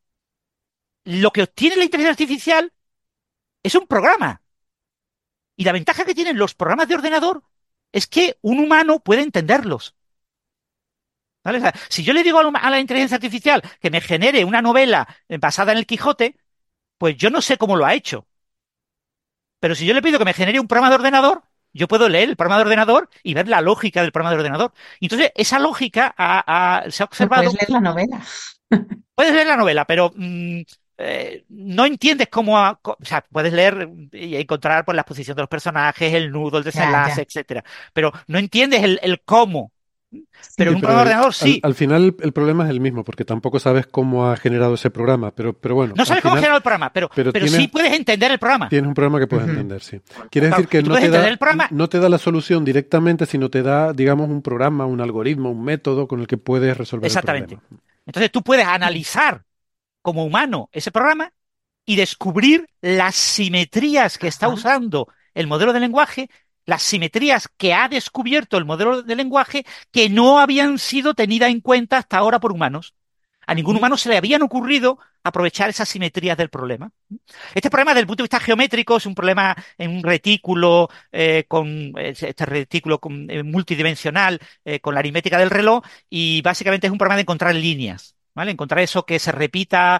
Speaker 5: lo que obtiene la inteligencia artificial es un programa. Y la ventaja que tienen los programas de ordenador es que un humano puede entenderlos. ¿Vale? O sea, si yo le digo a la inteligencia artificial que me genere una novela basada en el Quijote, pues yo no sé cómo lo ha hecho. Pero si yo le pido que me genere un programa de ordenador, yo puedo leer el programa de ordenador y ver la lógica del programa de ordenador. Y entonces, esa lógica ha, ha, se ha observado.
Speaker 6: Puedes leer la novela.
Speaker 5: Puedes leer la novela, pero mmm, eh, no entiendes cómo, a- co- o sea, puedes leer y encontrar pues, la exposición de los personajes, el nudo, el
Speaker 6: Ya,
Speaker 5: desenlace,
Speaker 6: ya.
Speaker 5: etcétera, pero no entiendes el, el cómo. Pero en
Speaker 2: Sí,
Speaker 5: un
Speaker 2: pero
Speaker 5: programa de
Speaker 2: el-
Speaker 5: ordenador
Speaker 2: al,
Speaker 5: sí.
Speaker 2: al final el, el problema es el mismo, porque tampoco sabes cómo ha generado ese programa, pero, pero bueno,
Speaker 5: No
Speaker 2: al
Speaker 5: sabes cómo
Speaker 2: final,
Speaker 5: generar el programa, pero,
Speaker 2: pero
Speaker 5: pero sí
Speaker 2: tienes,
Speaker 5: puedes entender el programa.
Speaker 2: tienes un programa que puedes
Speaker 6: Ujú.
Speaker 2: entender, sí. Quiere
Speaker 5: Claro,
Speaker 2: decir que
Speaker 5: y tú
Speaker 2: no
Speaker 5: puedes
Speaker 2: te
Speaker 5: entender
Speaker 2: da,
Speaker 5: el programa.
Speaker 2: no te da la solución directamente, sino te da, digamos, un programa, un algoritmo, un método con el que puedes resolver el
Speaker 5: Exactamente.
Speaker 2: problema.
Speaker 5: Entonces tú puedes analizar como humano ese programa y descubrir las simetrías que está
Speaker 6: Ajá.
Speaker 5: usando el modelo de lenguaje, las simetrías que ha descubierto el modelo de lenguaje que no habían sido tenidas en cuenta hasta ahora por humanos. A ningún
Speaker 6: Ujú.
Speaker 5: humano se le habían ocurrido aprovechar esas simetrías del problema. Este problema, desde el punto de vista geométrico, es un problema en un retículo, eh, con eh, este retículo con- eh, multidimensional, eh, con la aritmética del reloj, y básicamente es un problema de encontrar líneas, ¿vale? Encontrar eso que se repita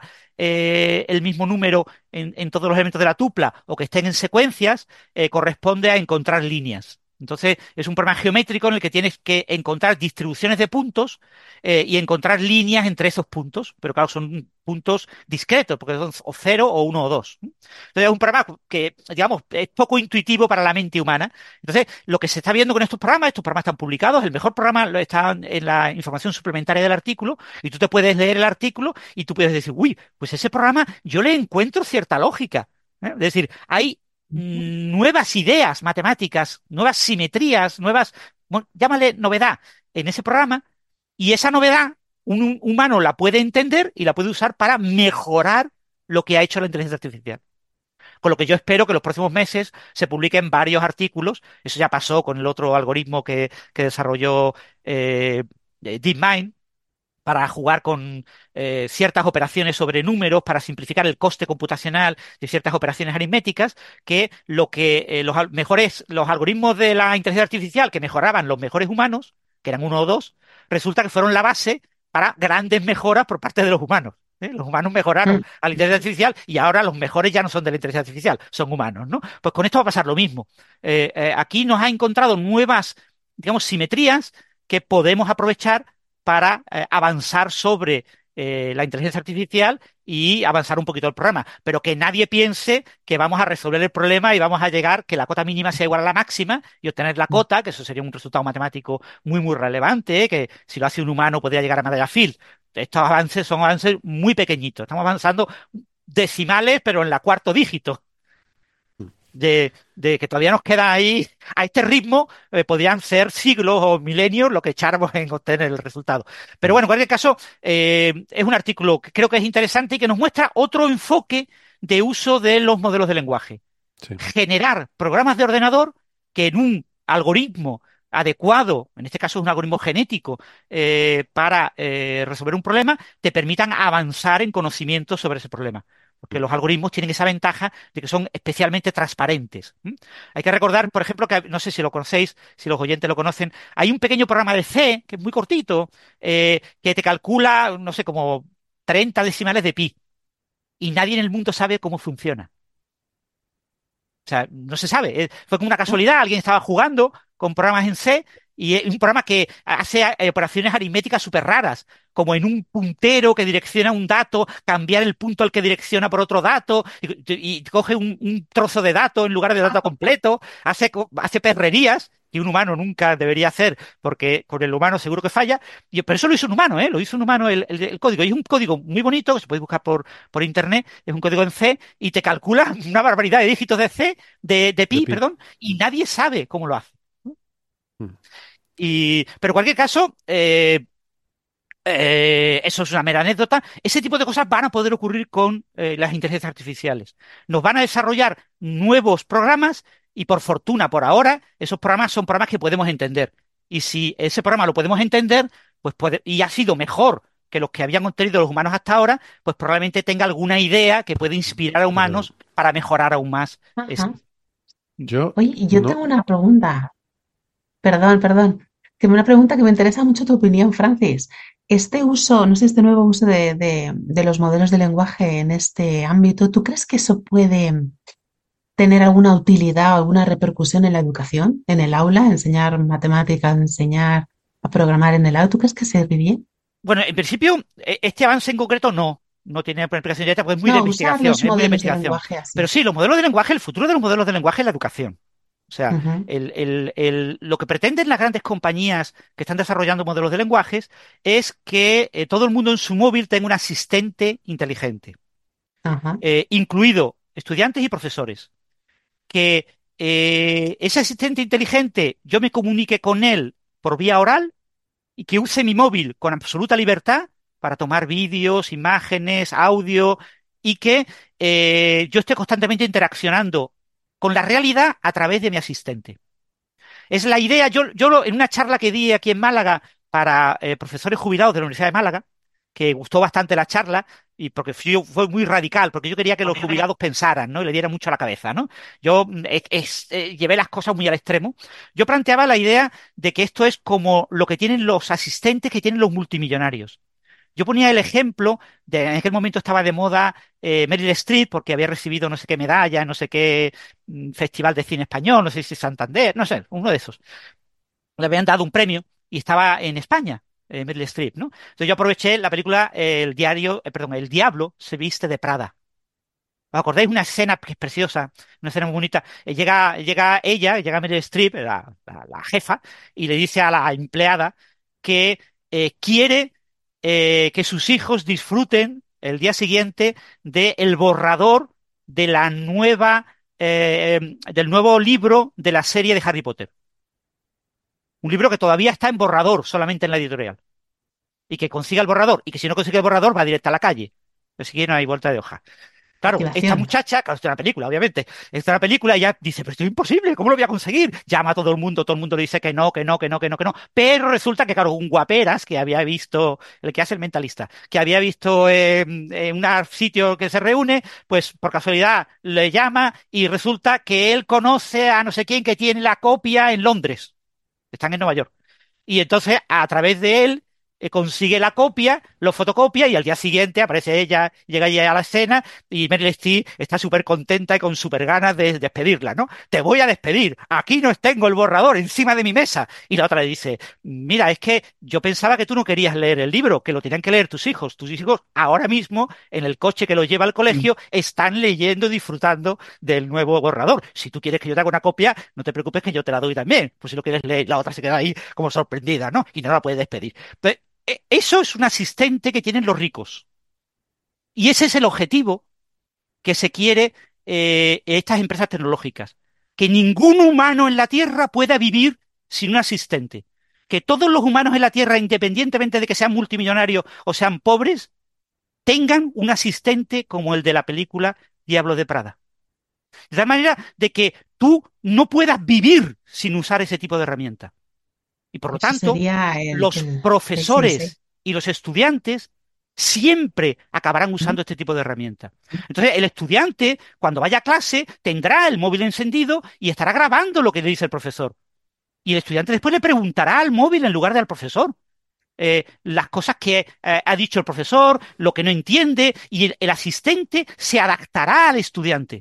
Speaker 5: eh, el mismo número en, en todos los elementos de la tupla o que estén en secuencias, eh, corresponde a encontrar líneas. Entonces, es un problema geométrico en el que tienes que encontrar distribuciones de puntos eh, y encontrar líneas entre esos puntos, pero claro, son puntos discretos, porque son o cero o uno o dos. Entonces es un programa que, digamos, es poco intuitivo para la mente humana. Entonces, lo que se está viendo con estos programas, estos programas están publicados, el mejor programa lo está en la información suplementaria del artículo, y tú te puedes leer el artículo y tú puedes decir, uy, pues ese programa yo le encuentro cierta lógica. ¿eh? Es decir, hay
Speaker 6: Ujú.
Speaker 5: mm, nuevas ideas matemáticas, nuevas simetrías, nuevas, bueno, llámale novedad en ese programa, y esa novedad un humano la puede entender y la puede usar para mejorar lo que ha hecho la inteligencia artificial. Con lo que yo espero que en los próximos meses se publiquen varios artículos. Eso ya pasó con el otro algoritmo que, que desarrolló eh, eh, DeepMind para jugar con eh, ciertas operaciones sobre números, para simplificar el coste computacional de ciertas operaciones aritméticas, que lo que eh, los al- mejores, los algoritmos de la inteligencia artificial que mejoraban los mejores humanos, que eran uno o dos, resulta que fueron la base para grandes mejoras por parte de los humanos. ¿eh? Los humanos mejoraron
Speaker 6: Mm.
Speaker 5: a la inteligencia artificial y ahora los mejores ya no son de la inteligencia artificial, son humanos, ¿no? Pues con esto va a pasar lo mismo. Eh, eh, aquí nos ha encontrado nuevas, digamos, simetrías que podemos aprovechar para eh, avanzar sobre eh, la inteligencia artificial y avanzar un poquito el programa. Pero que nadie piense que vamos a resolver el problema y vamos a llegar, que la cota mínima sea igual a la máxima y obtener la cota, que eso sería un resultado matemático muy, muy relevante, ¿eh? Que si lo hace un humano podría llegar a medalla Field. Estos avances son avances muy pequeñitos. Estamos avanzando decimales, pero en la cuarto dígito de, de que todavía nos queda ahí, a este ritmo, eh, podrían ser siglos o milenios lo que echáramos en obtener el resultado. Pero bueno, en cualquier caso, eh, es un artículo que creo que es interesante y que nos muestra otro enfoque de uso de los modelos de lenguaje.
Speaker 2: Sí.
Speaker 5: Generar programas de ordenador que en un algoritmo adecuado, en este caso es un algoritmo genético, eh, para eh, resolver un problema, te permitan avanzar en conocimiento sobre ese problema. Porque los algoritmos tienen esa ventaja de que son especialmente transparentes. ¿m? Hay que recordar, por ejemplo, que no sé si lo conocéis, si los oyentes lo conocen, hay un pequeño programa de C, que es muy cortito, eh, que te calcula, no sé, como treinta decimales de pi. Y nadie en el mundo sabe cómo funciona. O sea, no se sabe. eh, Fue como una casualidad. Alguien estaba jugando con programas en C y es un programa que hace eh, operaciones aritméticas súper raras, como en un puntero que direcciona un dato, cambiar el punto al que direcciona por otro dato y, y coge un, un trozo de dato en lugar de dato completo, hace, co- hace perrerías que un humano nunca debería hacer porque con el humano seguro que falla. Y, pero eso lo hizo un humano, ¿eh? Lo hizo un humano el, el- el código. Y es un código muy bonito que se puede buscar por, por internet. Es un código en C y te calcula una barbaridad de dígitos de C, de, de
Speaker 2: De
Speaker 5: pi,
Speaker 2: pi.
Speaker 5: perdón, y nadie sabe cómo lo hace.
Speaker 2: Mm.
Speaker 5: Y, pero en cualquier caso, eh, eh, eso es una mera anécdota. Ese tipo de cosas van a poder ocurrir con eh, las inteligencias artificiales. Nos van a desarrollar nuevos programas y por fortuna, por ahora, esos programas son programas que podemos entender. Y si ese programa lo podemos entender, pues puede, y ha sido mejor que los que habían obtenido los humanos hasta ahora, pues probablemente tenga alguna idea que puede inspirar a
Speaker 2: Desde luego.
Speaker 5: humanos para mejorar aún más ese.
Speaker 6: Ajá.
Speaker 2: Yo
Speaker 6: Oye, y yo tengo
Speaker 2: no.
Speaker 6: una pregunta. Perdón, perdón. Que una pregunta que me interesa mucho tu opinión, Francis. Este uso, no sé, este nuevo uso de, de- de los modelos de lenguaje en este ámbito, ¿tú crees que eso puede tener alguna utilidad o alguna repercusión en la educación, en el aula, enseñar matemáticas, enseñar a programar en el aula? ¿Tú crees que serviría?
Speaker 5: Bueno, en principio, e- este avance en concreto no. no tiene aplicación directa porque es muy de
Speaker 6: No, usar
Speaker 5: investigación,
Speaker 6: los
Speaker 5: es muy de
Speaker 6: modelos de
Speaker 5: investigación.
Speaker 6: lenguaje así.
Speaker 5: Pero sí, los modelos de lenguaje, el futuro de los modelos de lenguaje es la educación. O sea,
Speaker 6: Ujú.
Speaker 5: el, el- el- lo que pretenden las grandes compañías que están desarrollando modelos de lenguajes es que eh, todo el mundo en su móvil tenga un asistente inteligente,
Speaker 6: Ajá.
Speaker 5: eh, incluido estudiantes y profesores. Que eh, ese asistente inteligente yo me comunique con él por vía oral y que use mi móvil con absoluta libertad para tomar vídeos, imágenes, audio y que eh, yo esté constantemente interaccionando con la realidad a través de mi asistente. Es la idea, yo, yo lo- en una charla que di aquí en Málaga para eh, profesores jubilados de la Universidad de Málaga, que gustó bastante la charla, y porque fui- fue muy radical, porque yo quería que los jubilados pensaran, ¿no? Y le dieran mucho a la cabeza, ¿no? Yo mm, es- es, eh, llevé las cosas muy al extremo. Yo planteaba la idea de que esto es como lo que tienen los asistentes que tienen los multimillonarios. Yo ponía el ejemplo de, en aquel momento estaba de moda eh, Meryl Streep porque había recibido no sé qué medalla, no sé qué mm, festival de cine español, no sé si Santander, no sé, uno de esos. Le habían dado un premio y estaba en España, eh, Meryl Streep, ¿no? Entonces yo aproveché la película eh, El diario, eh, perdón, El diablo se viste de Prada. ¿Os acordáis? Una escena que es preciosa, una escena muy bonita. Eh, llega, llega ella, llega Meryl Streep, la, la- la jefa, y le dice a la empleada que eh, quiere eh, que sus hijos disfruten el día siguiente del borrador de la nueva, eh, em, del nuevo libro de la serie de Harry Potter. Un libro que todavía está en borrador, solamente en la editorial. Y que consiga el borrador, y que si no consigue el borrador va directo a la calle. Así que no hay vuelta de hoja. Claro, esta
Speaker 6: Motivación.
Speaker 5: muchacha, claro, esto es una película, obviamente. Esta es una película y ella dice, pero esto es imposible, ¿cómo lo voy a conseguir? Llama a todo el mundo, todo el mundo le dice que no, que no, que no, que no, que no. Pero resulta que, claro, un guaperas que había visto, el que hace el mentalista, que había visto eh, en un sitio que se reúne, pues por casualidad le llama y resulta que él conoce a no sé quién que tiene la copia en Londres. Están en Nueva York. Y entonces, a través de él, eh, consigue la copia, lo fotocopia y al día siguiente aparece ella, llega ella a la escena y Meryl Streep está súper contenta y con súper ganas de despedirla, ¿no? Te voy a despedir, aquí no tengo el borrador encima de mi mesa. Y la otra le dice, mira, es que yo pensaba que tú no querías leer el libro, que lo tenían que leer tus hijos. Tus hijos ahora mismo, en el coche que los lleva al
Speaker 3: Mm.
Speaker 5: colegio, están leyendo y disfrutando del nuevo borrador. Si tú quieres que yo te haga una copia, no te preocupes que yo te la doy también. Pues si lo quieres leer, la otra se queda ahí como sorprendida, ¿no? Y no la puede despedir. Entonces, e- eso es un asistente que tienen los ricos. Y ese es el objetivo que se quiere eh, estas empresas tecnológicas. Que ningún humano en la Tierra pueda vivir sin un asistente. Que todos los humanos en la Tierra, independientemente de que sean multimillonarios o sean pobres, tengan un asistente como el de la película Diablo de Prada. De tal manera de que tú no puedas vivir sin usar ese tipo de herramienta. Y por lo
Speaker 6: Eso
Speaker 5: tanto,
Speaker 6: sería el,
Speaker 5: los
Speaker 6: el, el sensei.
Speaker 5: profesores y los estudiantes siempre acabarán
Speaker 6: ¿Mm?
Speaker 5: usando este tipo de herramientas. Entonces, el estudiante, cuando vaya a clase, tendrá el móvil encendido y estará grabando lo que le dice el profesor. Y el estudiante después le preguntará al móvil en lugar del profesor. eh, las cosas que eh, ha dicho el profesor, lo que no entiende, y el, el asistente se adaptará al estudiante.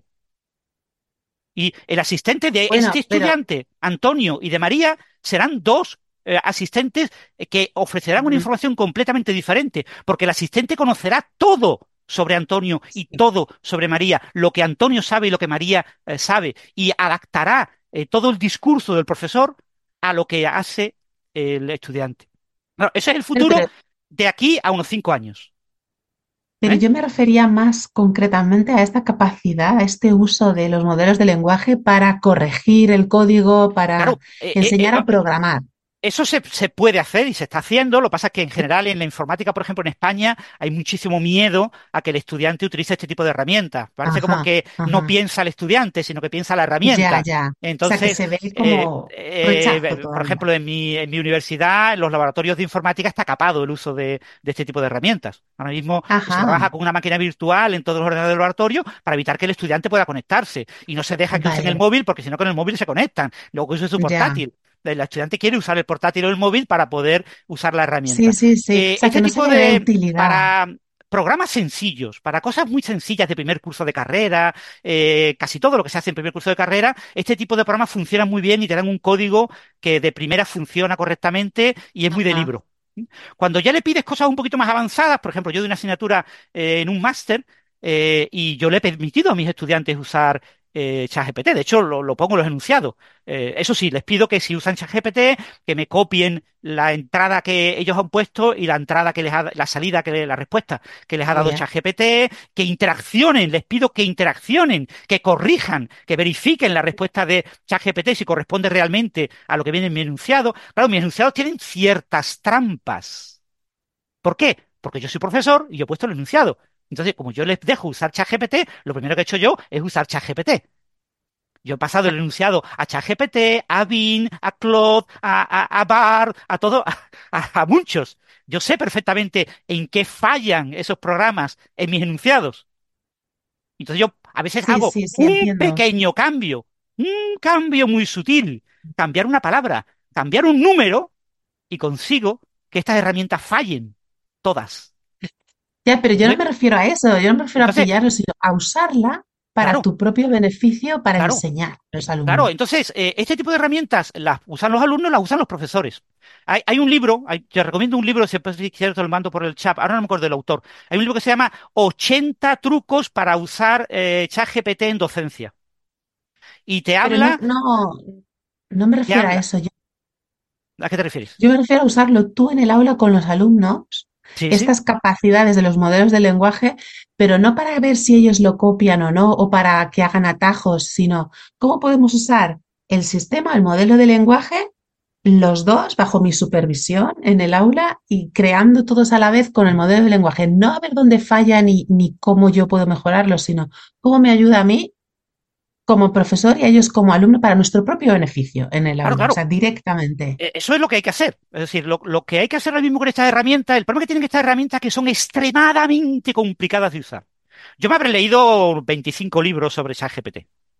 Speaker 5: Y el asistente de este
Speaker 6: Bueno, pero
Speaker 5: estudiante, Antonio, y de María, serán dos eh, asistentes eh, que ofrecerán una
Speaker 6: ujú,
Speaker 5: información completamente diferente, porque el asistente conocerá todo sobre Antonio y
Speaker 6: sí.
Speaker 5: todo sobre María, lo que Antonio sabe y lo que María eh, sabe, y adaptará eh, todo el discurso del profesor a lo que hace el estudiante. Claro, ese es el
Speaker 6: Bueno,
Speaker 5: futuro
Speaker 6: pero,
Speaker 5: de aquí a unos cinco años.
Speaker 6: pero
Speaker 5: ¿Eh?
Speaker 6: yo me refería más concretamente a esta capacidad, a este uso de los modelos de lenguaje para corregir el código, para
Speaker 5: Claro, eh, eh,
Speaker 6: enseñar a
Speaker 5: eh,
Speaker 6: programar.
Speaker 5: eso se, se puede hacer y se está haciendo. Lo que pasa es que en general en la informática, por ejemplo, en España, hay muchísimo miedo a que el estudiante utilice este tipo de herramientas. Parece como
Speaker 6: Ajá,
Speaker 5: que no
Speaker 6: ajá.
Speaker 5: piensa el estudiante, sino que piensa la
Speaker 6: Ya,
Speaker 5: herramienta.
Speaker 6: ya. O sea, que
Speaker 5: Entonces,
Speaker 6: se ve
Speaker 5: eh,
Speaker 6: como rechazo
Speaker 5: eh, por
Speaker 6: todavía.
Speaker 5: ejemplo, en mi, en mi universidad, en los laboratorios de informática está capado el uso de, de este tipo de herramientas. Ahora mismo se
Speaker 6: Ajá,
Speaker 5: trabaja con una máquina virtual en todos los ordenadores del laboratorio para evitar que el estudiante pueda conectarse y no se deja que usen el
Speaker 6: vale,
Speaker 5: móvil porque si no con el móvil se conectan. Luego usen su
Speaker 6: ya.
Speaker 5: portátil. El estudiante quiere usar el portátil o el móvil para poder usar la
Speaker 6: Sí,
Speaker 5: herramienta.
Speaker 6: sí, sí. O
Speaker 5: Eh,
Speaker 6: sea, que
Speaker 5: este
Speaker 6: no se
Speaker 5: tipo
Speaker 6: le ve
Speaker 5: de,
Speaker 6: utilidad.
Speaker 5: para programas sencillos, para cosas muy sencillas de primer curso de carrera, eh, casi todo lo que se hace en primer curso de carrera, este tipo de programas funcionan muy bien y te dan un código que de primera funciona correctamente y es muy de
Speaker 6: Ajá.
Speaker 5: libro. Cuando ya le pides cosas un poquito más avanzadas, por ejemplo, yo doy una asignatura eh, en un máster eh, y yo le he permitido a mis estudiantes usar eh, ChatGPT. De hecho, lo, lo pongo en los enunciados. Eh, eso sí, les pido que si usan ChatGPT, que me copien la entrada que ellos han puesto y la entrada que les ha, la salida que le- la respuesta que les ha dado
Speaker 6: Ya.
Speaker 5: ChatGPT, que interaccionen, les pido que interaccionen, que corrijan, que verifiquen la respuesta de ChatGPT si corresponde realmente a lo que viene en mi enunciado. Claro, mis enunciados tienen ciertas trampas. ¿Por qué? Porque yo soy profesor y yo he puesto el enunciado. Entonces, como yo les dejo usar ChatGPT, lo primero que he hecho yo es usar ChatGPT. Yo he pasado el enunciado a ChatGPT, a Bing, a Claude, a, a, a Bard, a todo, a, a- a muchos. Yo sé perfectamente en qué fallan esos programas en mis enunciados. Entonces yo a veces
Speaker 6: Sí,
Speaker 5: hago
Speaker 6: sí, sí,
Speaker 5: un
Speaker 6: entiendo.
Speaker 5: pequeño cambio, un cambio muy sutil, cambiar una palabra, cambiar un número y consigo que estas herramientas fallen todas.
Speaker 6: Ya, pero yo no
Speaker 5: Entonces,
Speaker 6: me refiero a eso, yo no me refiero a
Speaker 5: entonces,
Speaker 6: pillarlo, sino a usarla para
Speaker 5: claro,
Speaker 6: tu propio beneficio, para
Speaker 5: claro.
Speaker 6: enseñar a los
Speaker 5: Claro,
Speaker 6: alumnos.
Speaker 5: entonces, eh, este tipo de herramientas las usan los alumnos, las usan los profesores. Hay, hay un libro, hay- te recomiendo un libro, si pues, si quieres te lo mando por el chat, ahora no me acuerdo del autor. Hay un libro que se llama ochenta trucos para usar eh, ChatGPT en docencia. Y te
Speaker 6: Pero no,
Speaker 5: habla,
Speaker 6: no, no me
Speaker 5: te
Speaker 6: refiero a
Speaker 5: habla.
Speaker 6: eso. Yo,
Speaker 5: ¿A qué te refieres?
Speaker 6: yo me refiero a usarlo tú en el aula con los alumnos,
Speaker 5: Sí, sí.
Speaker 6: estas capacidades de los modelos de lenguaje, pero no para ver si ellos lo copian o no, o para que hagan atajos, sino cómo podemos usar el sistema, el modelo de lenguaje, los dos bajo mi supervisión en el aula y creando todos a la vez con el modelo de lenguaje. No a ver dónde falla ni, ni cómo yo puedo mejorarlo, sino cómo me ayuda a mí como profesor y a ellos como alumno para nuestro propio beneficio en el
Speaker 5: Claro,
Speaker 6: aula, o
Speaker 5: claro.
Speaker 6: sea, directamente.
Speaker 5: Eh, Eso es lo que hay que hacer. Es decir, lo, lo que hay que hacer ahora mismo con estas herramientas, el problema es que tienen estas herramientas que son extremadamente complicadas de usar. Yo me habré leído veinticinco libros sobre ChatGPT.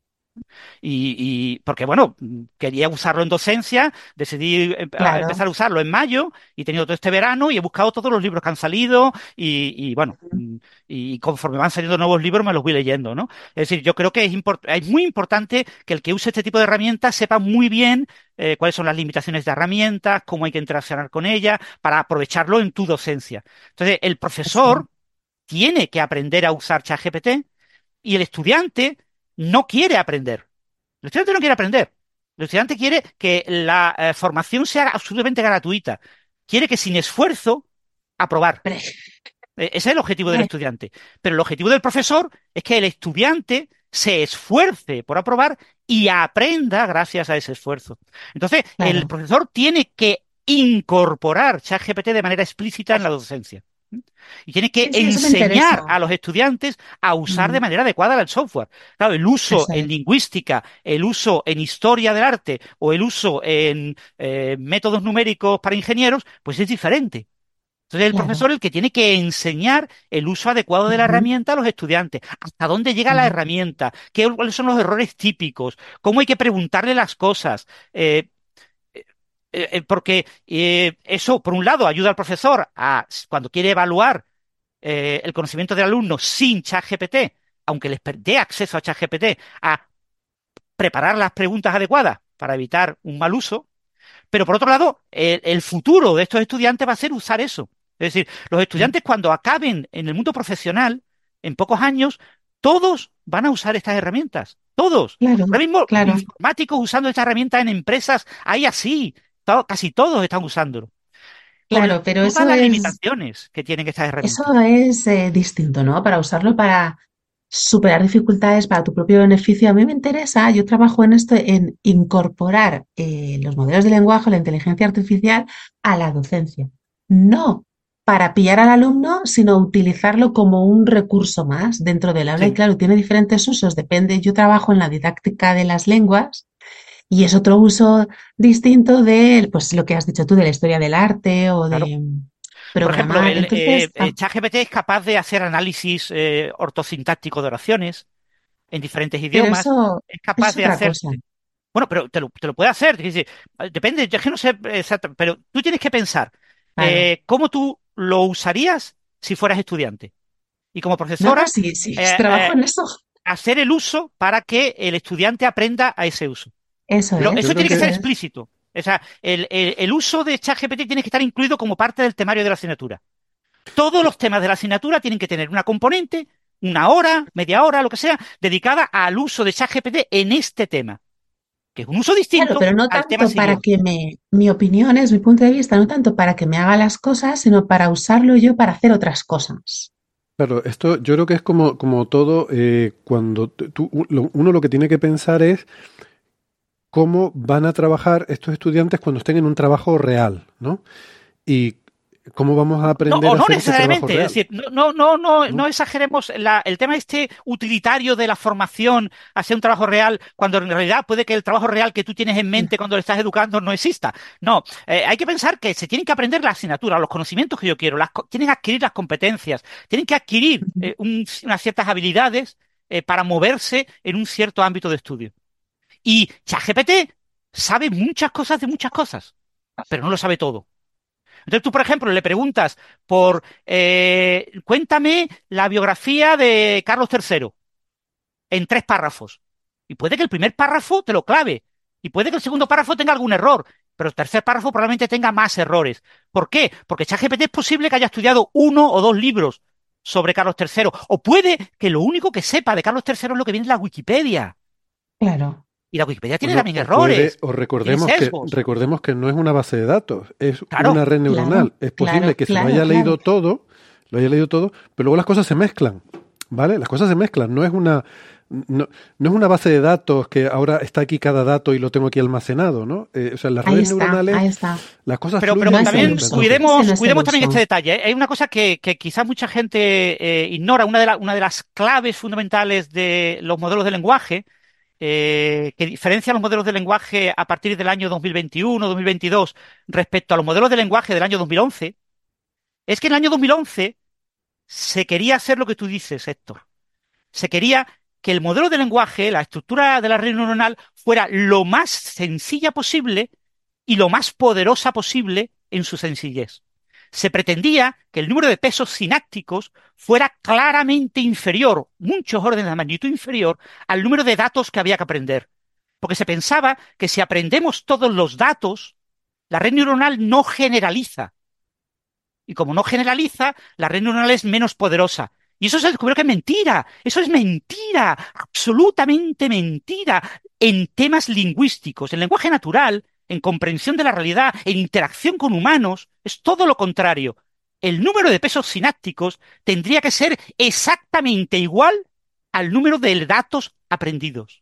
Speaker 5: Y, y- porque bueno, quería usarlo en docencia, decidí em- a-
Speaker 6: Claro.
Speaker 5: empezar a usarlo en mayo y he tenido todo este verano y he buscado todos los libros que han salido y, y, bueno, mm, y conforme van saliendo nuevos libros me los voy leyendo, ¿no? Es decir, yo creo que es, import- es muy importante que el que use este tipo de herramientas sepa muy bien eh, cuáles son las limitaciones de herramientas, cómo hay que interaccionar con ellas para aprovecharlo en tu docencia. Entonces, el
Speaker 6: Sí,
Speaker 5: profesor tiene que aprender a usar ChatGPT y el estudiante no quiere aprender. El estudiante no quiere aprender. El estudiante quiere que la eh, formación sea absolutamente gratuita. Quiere que sin esfuerzo aprobar.
Speaker 6: hombre,
Speaker 5: Eh, ese es el objetivo del
Speaker 6: hombre,
Speaker 5: estudiante. Pero el objetivo del profesor es que el estudiante se esfuerce por aprobar y aprenda gracias a ese esfuerzo. Entonces, el
Speaker 6: claro.
Speaker 5: profesor tiene que incorporar ChatGPT de manera explícita en la docencia. Y tiene que
Speaker 6: Sí, sí, eso me
Speaker 5: enseñar
Speaker 6: interesa.
Speaker 5: a los estudiantes a usar de
Speaker 6: Mm,
Speaker 5: manera adecuada el software. Claro, el uso
Speaker 6: eso
Speaker 5: en
Speaker 6: es.
Speaker 5: lingüística, el uso en historia del arte o el uso en eh, métodos numéricos para ingenieros, pues es diferente. Entonces, el
Speaker 6: Claro.
Speaker 5: profesor es el que tiene que enseñar el uso adecuado de la
Speaker 6: Ujú,
Speaker 5: herramienta a los estudiantes, hasta dónde llega la
Speaker 6: ujú.
Speaker 5: herramienta, qué, cuáles son los errores típicos, cómo hay que preguntarle las cosas. eh, eh, eh, porque eh, eso, por un lado, ayuda al profesor a, cuando quiere evaluar eh, el conocimiento del alumno sin ChatGPT, aunque les per- dé acceso a ChatGPT, a preparar las preguntas adecuadas para evitar un mal uso. Pero por otro lado, el, el futuro de estos estudiantes va a ser usar eso. Es decir, los estudiantes cuando acaben en el mundo profesional, en pocos años, todos van a usar estas herramientas. Todos.
Speaker 6: Claro,
Speaker 5: Ahora mismo,
Speaker 6: claro,
Speaker 5: informáticos usando estas herramientas en empresas, hay así. To- Casi todos están usándolo. Con
Speaker 6: claro, pero
Speaker 5: todas
Speaker 6: eso
Speaker 5: las
Speaker 6: es,
Speaker 5: limitaciones que tienen estas
Speaker 6: eso
Speaker 5: herramientas.
Speaker 6: es eh, distinto, ¿no? Para usarlo para superar dificultades para tu propio beneficio. A mí me interesa, yo trabajo en esto, en incorporar eh, los modelos de lenguaje, la inteligencia artificial a la docencia. No para pillar al alumno, sino utilizarlo como un recurso más dentro del aula. Y
Speaker 5: Sí,
Speaker 6: claro, tiene diferentes usos, depende. Yo trabajo en la didáctica de las lenguas y es otro uso distinto de, pues, lo que has dicho tú, de la historia del arte o
Speaker 5: claro.
Speaker 6: de
Speaker 5: Por ejemplo,
Speaker 6: programar.
Speaker 5: el
Speaker 6: Entonces,
Speaker 5: eh,
Speaker 6: ah,
Speaker 5: eh, ChatGPT es capaz de hacer análisis eh, ortosintáctico de oraciones en diferentes
Speaker 6: pero
Speaker 5: idiomas.
Speaker 6: eso,
Speaker 5: Es
Speaker 6: eso
Speaker 5: capaz
Speaker 6: es
Speaker 5: de
Speaker 6: otra
Speaker 5: hacer.
Speaker 6: cosa.
Speaker 5: Bueno, pero te lo, te lo puede hacer. Es decir, eh, depende, yo es que no sé exacto, pero tú tienes que pensar
Speaker 6: Claro.
Speaker 5: eh, cómo tú lo usarías si fueras estudiante. Y como
Speaker 6: No, no,
Speaker 5: profesora,
Speaker 6: sí, sí,
Speaker 5: eh,
Speaker 6: trabajo
Speaker 5: eh,
Speaker 6: en eso.
Speaker 5: hacer el uso para que el estudiante aprenda a ese uso.
Speaker 6: Eso
Speaker 5: Pero
Speaker 2: Yo
Speaker 6: es,
Speaker 5: eso
Speaker 2: creo
Speaker 5: tiene que
Speaker 6: eso
Speaker 5: ser
Speaker 2: que
Speaker 6: es.
Speaker 5: explícito. O sea, el, el, el uso de ChatGPT tiene que estar incluido como parte del temario de la asignatura. Todos los temas de la asignatura tienen que tener una componente, una hora, media hora, lo que sea, dedicada al uso de ChatGPT en este tema, que es un uso
Speaker 6: Claro,
Speaker 5: distinto
Speaker 6: pero no
Speaker 5: al tema
Speaker 6: tanto para
Speaker 5: siguiente.
Speaker 6: que me, mi opinión es mi punto de vista, no tanto para que me haga las cosas, sino para usarlo yo para hacer otras cosas.
Speaker 2: Claro, esto yo creo que es como, como todo, eh, cuando tú, lo- uno lo que tiene que pensar es cómo van a trabajar estos estudiantes cuando estén en un trabajo real, ¿no? Y cómo vamos a
Speaker 5: No,
Speaker 2: aprender
Speaker 5: o
Speaker 2: a
Speaker 5: no
Speaker 2: hacer ese trabajo
Speaker 5: necesariamente, es
Speaker 2: real,
Speaker 5: decir, no, no, no, no,
Speaker 2: ¿no?
Speaker 5: no exageremos la- el tema este utilitario de la formación hacia un trabajo real, cuando en realidad puede que el trabajo real que tú tienes en mente cuando le estás educando no exista. No, eh, hay que pensar que se tienen que aprender la asignatura, los conocimientos que yo quiero, las, co- tienen que adquirir las competencias, tienen que adquirir eh, un- unas ciertas habilidades eh, para moverse en un cierto ámbito de estudio. Y ChatGPT sabe muchas cosas de muchas cosas, pero no lo sabe todo. Entonces tú, por ejemplo, le preguntas por, eh, cuéntame la biografía de Carlos tercero en tres párrafos. Y puede que el primer párrafo te lo clave. Y puede que el segundo párrafo tenga algún error. Pero el tercer párrafo probablemente tenga más errores. ¿Por qué? Porque ChatGPT es posible que haya estudiado uno o dos libros sobre Carlos tercero. O puede que lo único que sepa de Carlos tercero es lo que viene en la Wikipedia.
Speaker 6: Claro,
Speaker 5: Y la Wikipedia tiene
Speaker 2: Bueno,
Speaker 5: también
Speaker 2: o puede,
Speaker 5: errores,
Speaker 2: o
Speaker 5: tiene
Speaker 2: recordemos que,
Speaker 5: sesgos.
Speaker 2: recordemos que no es una base de datos, es
Speaker 5: Claro,
Speaker 2: una red neuronal.
Speaker 6: claro,
Speaker 2: Es posible
Speaker 6: claro,
Speaker 2: que se lo
Speaker 6: claro,
Speaker 2: haya
Speaker 6: claro.
Speaker 2: leído todo, lo haya leído todo, pero luego las cosas se mezclan, ¿vale? Las cosas se mezclan, no es una, no, no es una base de datos que ahora está aquí cada dato y lo tengo aquí almacenado, ¿no? Eh, o sea, las
Speaker 6: Ahí
Speaker 2: redes
Speaker 6: está,
Speaker 2: neuronales,
Speaker 6: ahí está.
Speaker 2: las cosas
Speaker 5: Pero, pero
Speaker 2: fluyen
Speaker 6: No es el
Speaker 5: también
Speaker 2: diferentes,
Speaker 6: uso,
Speaker 2: entonces,
Speaker 6: ese
Speaker 5: cuidemos,
Speaker 6: no es el
Speaker 5: cuidemos también este
Speaker 6: uso.
Speaker 5: detalle, ¿eh? Hay una cosa que, que quizás mucha gente eh, ignora, una de, la- una de las claves fundamentales de los modelos de lenguaje, eh, que diferencia los modelos de lenguaje a partir del año dos mil veintiuno, dos mil veintidós respecto a los modelos de lenguaje del año dos mil once, es que en el año dos mil once se quería hacer lo que tú dices, Héctor. Se quería que el modelo de lenguaje, la estructura de la red neuronal, fuera lo más sencilla posible y lo más poderosa posible en su sencillez. Se pretendía que el número de pesos sinápticos fuera claramente inferior, muchos órdenes de magnitud inferior, al número de datos que había que aprender. Porque se pensaba que si aprendemos todos los datos, la red neuronal no generaliza. Y como no generaliza, la red neuronal es menos poderosa. Y eso se descubrió que es mentira. Eso es mentira. Absolutamente mentira. En temas lingüísticos, en lenguaje natural, en comprensión de la realidad, en interacción con humanos, es todo lo contrario. El número de pesos sinápticos tendría que ser exactamente igual al número de datos aprendidos.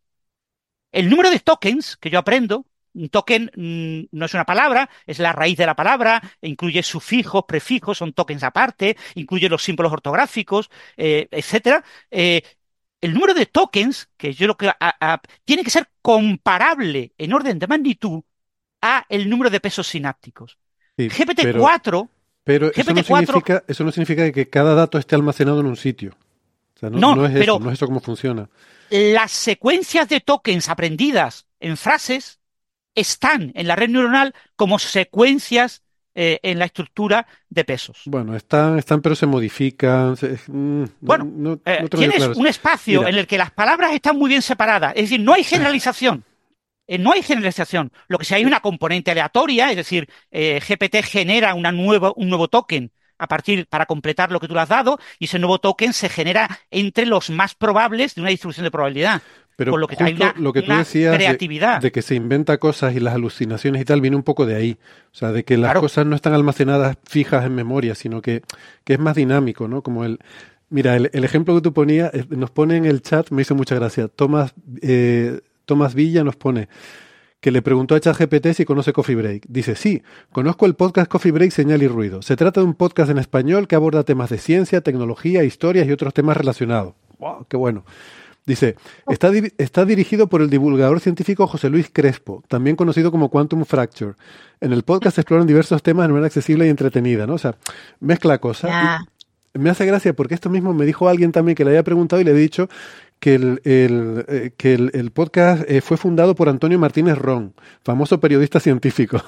Speaker 5: El número de tokens que yo aprendo, un token mmm, no es una palabra, es la raíz de la palabra, incluye sufijos, prefijos, son tokens aparte, incluye los símbolos ortográficos, eh, etcétera. Eh, el número de tokens, que yo lo que a, a, tiene que ser comparable en orden de magnitud a el número de pesos sinápticos.
Speaker 2: sí,
Speaker 5: GPT
Speaker 2: pero,
Speaker 5: cuatro,
Speaker 2: pero eso no
Speaker 5: GPT cuatro,
Speaker 2: significa, eso no significa que cada dato esté almacenado en un sitio. O sea, no,
Speaker 5: no,
Speaker 2: no es
Speaker 5: pero
Speaker 2: eso, no es eso cómo funciona.
Speaker 5: las secuencias de tokens aprendidas en frases están en la red neuronal como secuencias eh, en la estructura de pesos.
Speaker 2: Bueno, están, están, pero se modifican. Se- mm, no,
Speaker 5: Bueno,
Speaker 2: no,
Speaker 5: eh,
Speaker 2: no tengo yo
Speaker 5: tienes
Speaker 2: claro.
Speaker 5: un espacio
Speaker 2: Mira,
Speaker 5: en el que las palabras están muy bien separadas, es decir, no hay generalización. Eh, no hay generalización. Lo que sí hay es una componente aleatoria, es decir, eh, G P T genera una nueva, un nuevo token a partir para completar lo que tú le has dado, y ese nuevo token se genera entre los más probables de una distribución de probabilidad.
Speaker 2: pero
Speaker 5: Con lo que hay
Speaker 2: justo
Speaker 5: una,
Speaker 2: lo que tú
Speaker 5: una
Speaker 2: decías de,
Speaker 5: creatividad.
Speaker 2: de que se inventa cosas y las alucinaciones y tal viene un poco de ahí. O sea, de que las
Speaker 5: Claro.
Speaker 2: cosas no están almacenadas fijas en memoria, sino que, que es más dinámico, ¿no? Como el... Mira, el, el ejemplo que tú ponías, eh, nos pone en el chat, me hizo mucha gracia. Tomás, eh, Tomás Villa nos pone que le preguntó a ChatGPT si conoce Coffee Break. Dice, sí, conozco el podcast Coffee Break, Señal y Ruido. Se trata de un podcast en español que aborda temas de ciencia, tecnología, historias y otros temas relacionados. ¡Wow! ¡Qué bueno! Dice, está, di- está dirigido por el divulgador científico José Luis Crespo, también conocido como Quantum Fracture. En el podcast se exploran diversos temas de manera accesible y entretenida, ¿no? O sea, mezcla cosas.
Speaker 6: Ya.
Speaker 2: Y me hace gracia porque esto mismo me dijo alguien también que le había preguntado y le he dicho que el, el, eh, que el, el podcast eh, fue fundado por Antonio Martínez Ron, famoso periodista científico.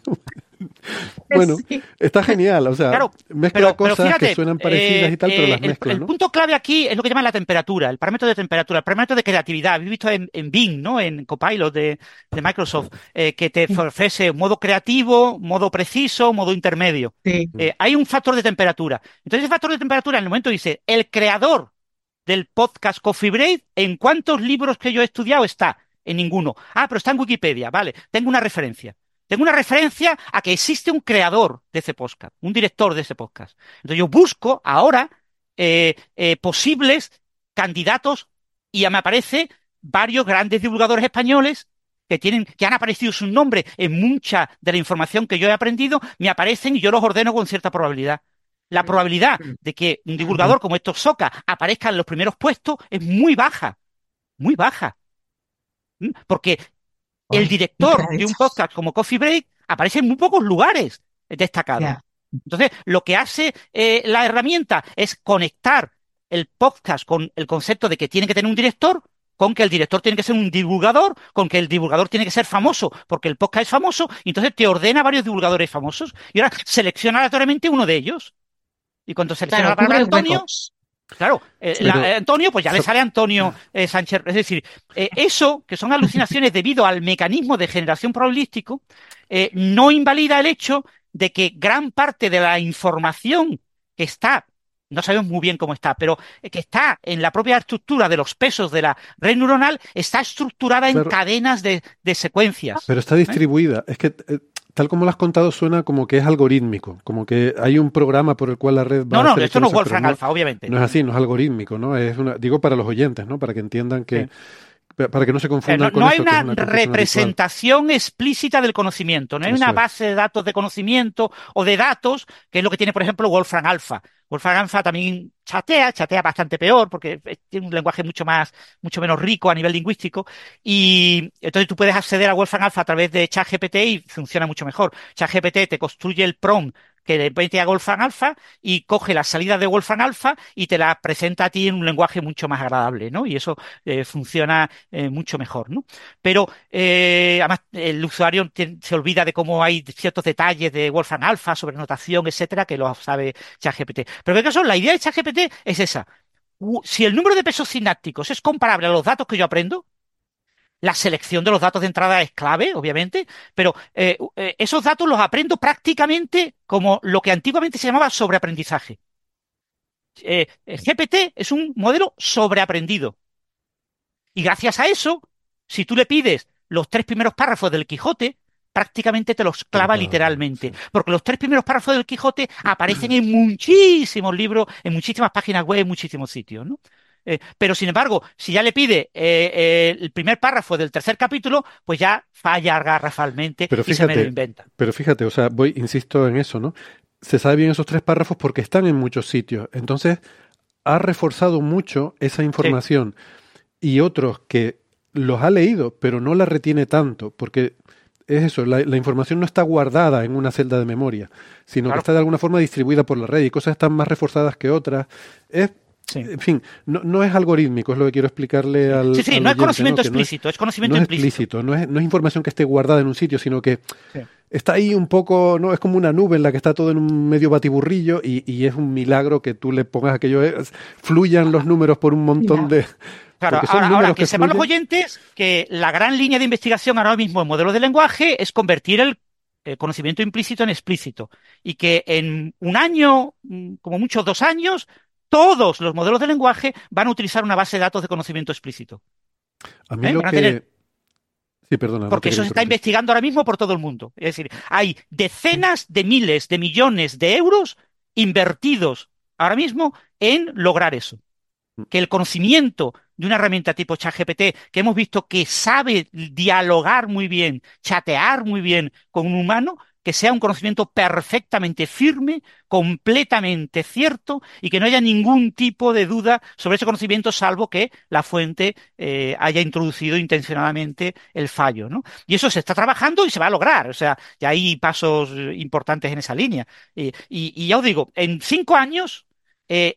Speaker 2: Bueno,
Speaker 6: Sí.
Speaker 2: está genial, o sea,
Speaker 5: Claro,
Speaker 2: mezcla
Speaker 5: pero, pero
Speaker 2: cosas
Speaker 5: fíjate,
Speaker 2: que suenan parecidas
Speaker 5: eh,
Speaker 2: y tal, pero
Speaker 5: eh,
Speaker 2: las
Speaker 5: el,
Speaker 2: mezcla,
Speaker 5: el
Speaker 2: ¿no?
Speaker 5: punto clave aquí es lo que llaman la temperatura, el parámetro de temperatura, el parámetro de creatividad. Habéis visto en, en Bing, ¿no? En Copilot de, de Microsoft, eh, que te ofrece modo creativo, modo preciso, modo intermedio.
Speaker 6: Sí.
Speaker 5: Eh, hay un factor de temperatura. Entonces, ese factor de temperatura, en el momento dice, el creador del podcast Coffee Break, ¿en cuántos libros que yo he estudiado está? En ninguno. Ah, pero está en Wikipedia, vale, tengo una referencia. Tengo una referencia a que existe un creador de ese podcast, un director de ese podcast. Entonces yo busco ahora eh, eh, posibles candidatos y ya me aparece varios grandes divulgadores españoles que tienen, que han aparecido sus nombres en mucha de la información que yo he aprendido, me aparecen y yo los ordeno con cierta probabilidad. La probabilidad de que un divulgador como Héctor Soca aparezca en los primeros puestos es muy baja, muy baja. ¿Mm? Porque el
Speaker 6: Ay,
Speaker 5: director
Speaker 6: hija de
Speaker 5: de un
Speaker 6: esas.
Speaker 5: podcast como Coffee Break aparece en muy pocos lugares destacados.
Speaker 6: Ya.
Speaker 5: Entonces, lo que hace eh, la herramienta es conectar el podcast con el concepto de que tiene que tener un director, con que el director tiene que ser un divulgador, con que el divulgador tiene que ser famoso, porque el podcast es famoso, y entonces te ordena varios divulgadores famosos, y ahora selecciona aleatoriamente uno de ellos. Y cuando selecciona
Speaker 6: Claro,
Speaker 5: la palabra
Speaker 6: cubre
Speaker 5: Antonio,
Speaker 6: huecos.
Speaker 5: claro, eh, la-
Speaker 2: Pero,
Speaker 5: eh, Antonio, pues ya le
Speaker 2: so-
Speaker 5: sale Antonio eh, Sánchez. Es decir, eh, eso, que son alucinaciones debido al mecanismo de generación probabilístico, eh, no invalida el hecho de que gran parte de la información que está, no sabemos muy bien cómo está, pero eh, que está en la propia estructura de los pesos de la red neuronal, está estructurada en
Speaker 2: claro,
Speaker 5: cadenas de, de secuencias.
Speaker 2: pero está
Speaker 5: ¿eh?
Speaker 2: distribuida. Es que, eh, tal como lo has contado, suena como que es algorítmico, como que hay un programa por el cual la red va
Speaker 5: No,
Speaker 2: a
Speaker 5: no,
Speaker 2: hacer
Speaker 5: esto
Speaker 2: estas
Speaker 5: no es
Speaker 2: cosas, pero
Speaker 5: Wolfram
Speaker 2: no,
Speaker 5: Alpha, obviamente.
Speaker 2: no es así, no es algorítmico, ¿no? Es una, digo para los oyentes, ¿no? Para que entiendan
Speaker 5: Sí.
Speaker 2: que, para que no se
Speaker 5: Eh,
Speaker 2: confundan
Speaker 5: No,
Speaker 2: con
Speaker 5: no hay
Speaker 2: eso, que es
Speaker 5: una
Speaker 2: una computación virtual.
Speaker 5: representación explícita del conocimiento, no hay una
Speaker 2: Eso es.
Speaker 5: base de datos de conocimiento o de datos, que es lo que tiene, por ejemplo, Wolfram Alpha. Wolfram Alpha también chatea, chatea bastante peor, porque eh, tiene un lenguaje mucho más, mucho menos rico a nivel lingüístico, y entonces tú puedes acceder a Wolfram Alpha a través de ChatGPT y funciona mucho mejor. ChatGPT te construye el prompt que le mete a Wolfram Alpha y coge las salidas de Wolfram Alpha y te las presenta a ti en un lenguaje mucho más agradable, ¿no? Y eso eh, funciona eh, mucho mejor, ¿no? Pero eh, además el usuario te- se olvida de cómo hay ciertos detalles de Wolfram Alpha sobre notación, etcétera, que lo sabe ChatGPT. Pero en caso, la idea de ChatGPT es esa. U- Si el número de pesos sinápticos es comparable a los datos que yo aprendo, la selección de los datos de entrada es clave, obviamente, pero eh, u- eh, esos datos los aprendo prácticamente como lo que antiguamente se llamaba sobreaprendizaje. Eh, eh, G P T es un modelo sobreaprendido. Y gracias a eso, si tú le pides los tres primeros párrafos del Quijote, prácticamente te los
Speaker 2: Te lo
Speaker 5: clava
Speaker 2: clava,
Speaker 5: literalmente.
Speaker 2: sí.
Speaker 5: Porque los tres primeros párrafos del Quijote aparecen en muchísimos libros, en muchísimas páginas web, en muchísimos sitios, ¿no? Eh, pero sin embargo, si ya le pide eh, eh, el primer párrafo del tercer capítulo, pues ya falla garrafalmente
Speaker 2: Pero
Speaker 5: y se me lo
Speaker 2: fíjate,
Speaker 5: inventa.
Speaker 2: pero fíjate, o sea, voy, insisto en eso, ¿no? Se sabe bien esos tres párrafos porque están en muchos sitios. Entonces, ha reforzado mucho esa
Speaker 5: Sí,
Speaker 2: información y otros que los ha leído, pero no la retiene tanto, porque es eso, la, la información no está guardada en una celda de memoria, sino que
Speaker 5: claro.
Speaker 2: está de alguna forma distribuida por la red y cosas están más reforzadas que otras. Es,
Speaker 5: Sí.
Speaker 2: en fin, no, no es algorítmico, es lo que quiero explicarle al,
Speaker 5: Sí, sí,
Speaker 2: al
Speaker 5: no es
Speaker 2: oyente,
Speaker 5: conocimiento
Speaker 2: ¿no? Que no es,
Speaker 5: explícito, es
Speaker 2: no
Speaker 5: conocimiento
Speaker 2: es
Speaker 5: implícito.
Speaker 2: explícito, no es, no es información que esté guardada en un sitio, sino que
Speaker 5: Sí.
Speaker 2: está ahí un poco, no es como una nube en la que está todo en un medio batiburrillo y, y es un milagro que tú le pongas aquello, eh, fluyan los números por un montón
Speaker 6: Ya.
Speaker 2: de...
Speaker 5: Claro,
Speaker 2: Porque son
Speaker 5: ahora, ahora
Speaker 2: números
Speaker 5: que
Speaker 2: que
Speaker 5: sepan los
Speaker 2: fluyen.
Speaker 5: oyentes que la gran línea de investigación ahora mismo en modelos de lenguaje es convertir el, eh, conocimiento implícito en explícito. Y que en un año, mm, como mucho dos años, todos los modelos de lenguaje van a utilizar una base de datos de conocimiento explícito.
Speaker 2: A mí
Speaker 5: ¿eh?
Speaker 2: lo
Speaker 5: Van a tener,
Speaker 2: que... Sí, perdona, no te
Speaker 5: porque
Speaker 2: quería
Speaker 5: eso se está
Speaker 2: interrumpir.
Speaker 5: investigando ahora mismo por todo el mundo. Es decir, hay decenas de miles de millones de euros invertidos ahora mismo en lograr eso. Que el conocimiento de una herramienta tipo ChatGPT, que hemos visto que sabe dialogar muy bien, chatear muy bien con un humano, que sea un conocimiento perfectamente firme, completamente cierto y que no haya ningún tipo de duda sobre ese conocimiento, salvo que la fuente eh, haya introducido intencionadamente el fallo, ¿no? Y eso se está trabajando y se va a lograr. O sea, ya hay pasos eh, importantes en esa línea. Eh, y, y ya os digo, en cinco años, eh,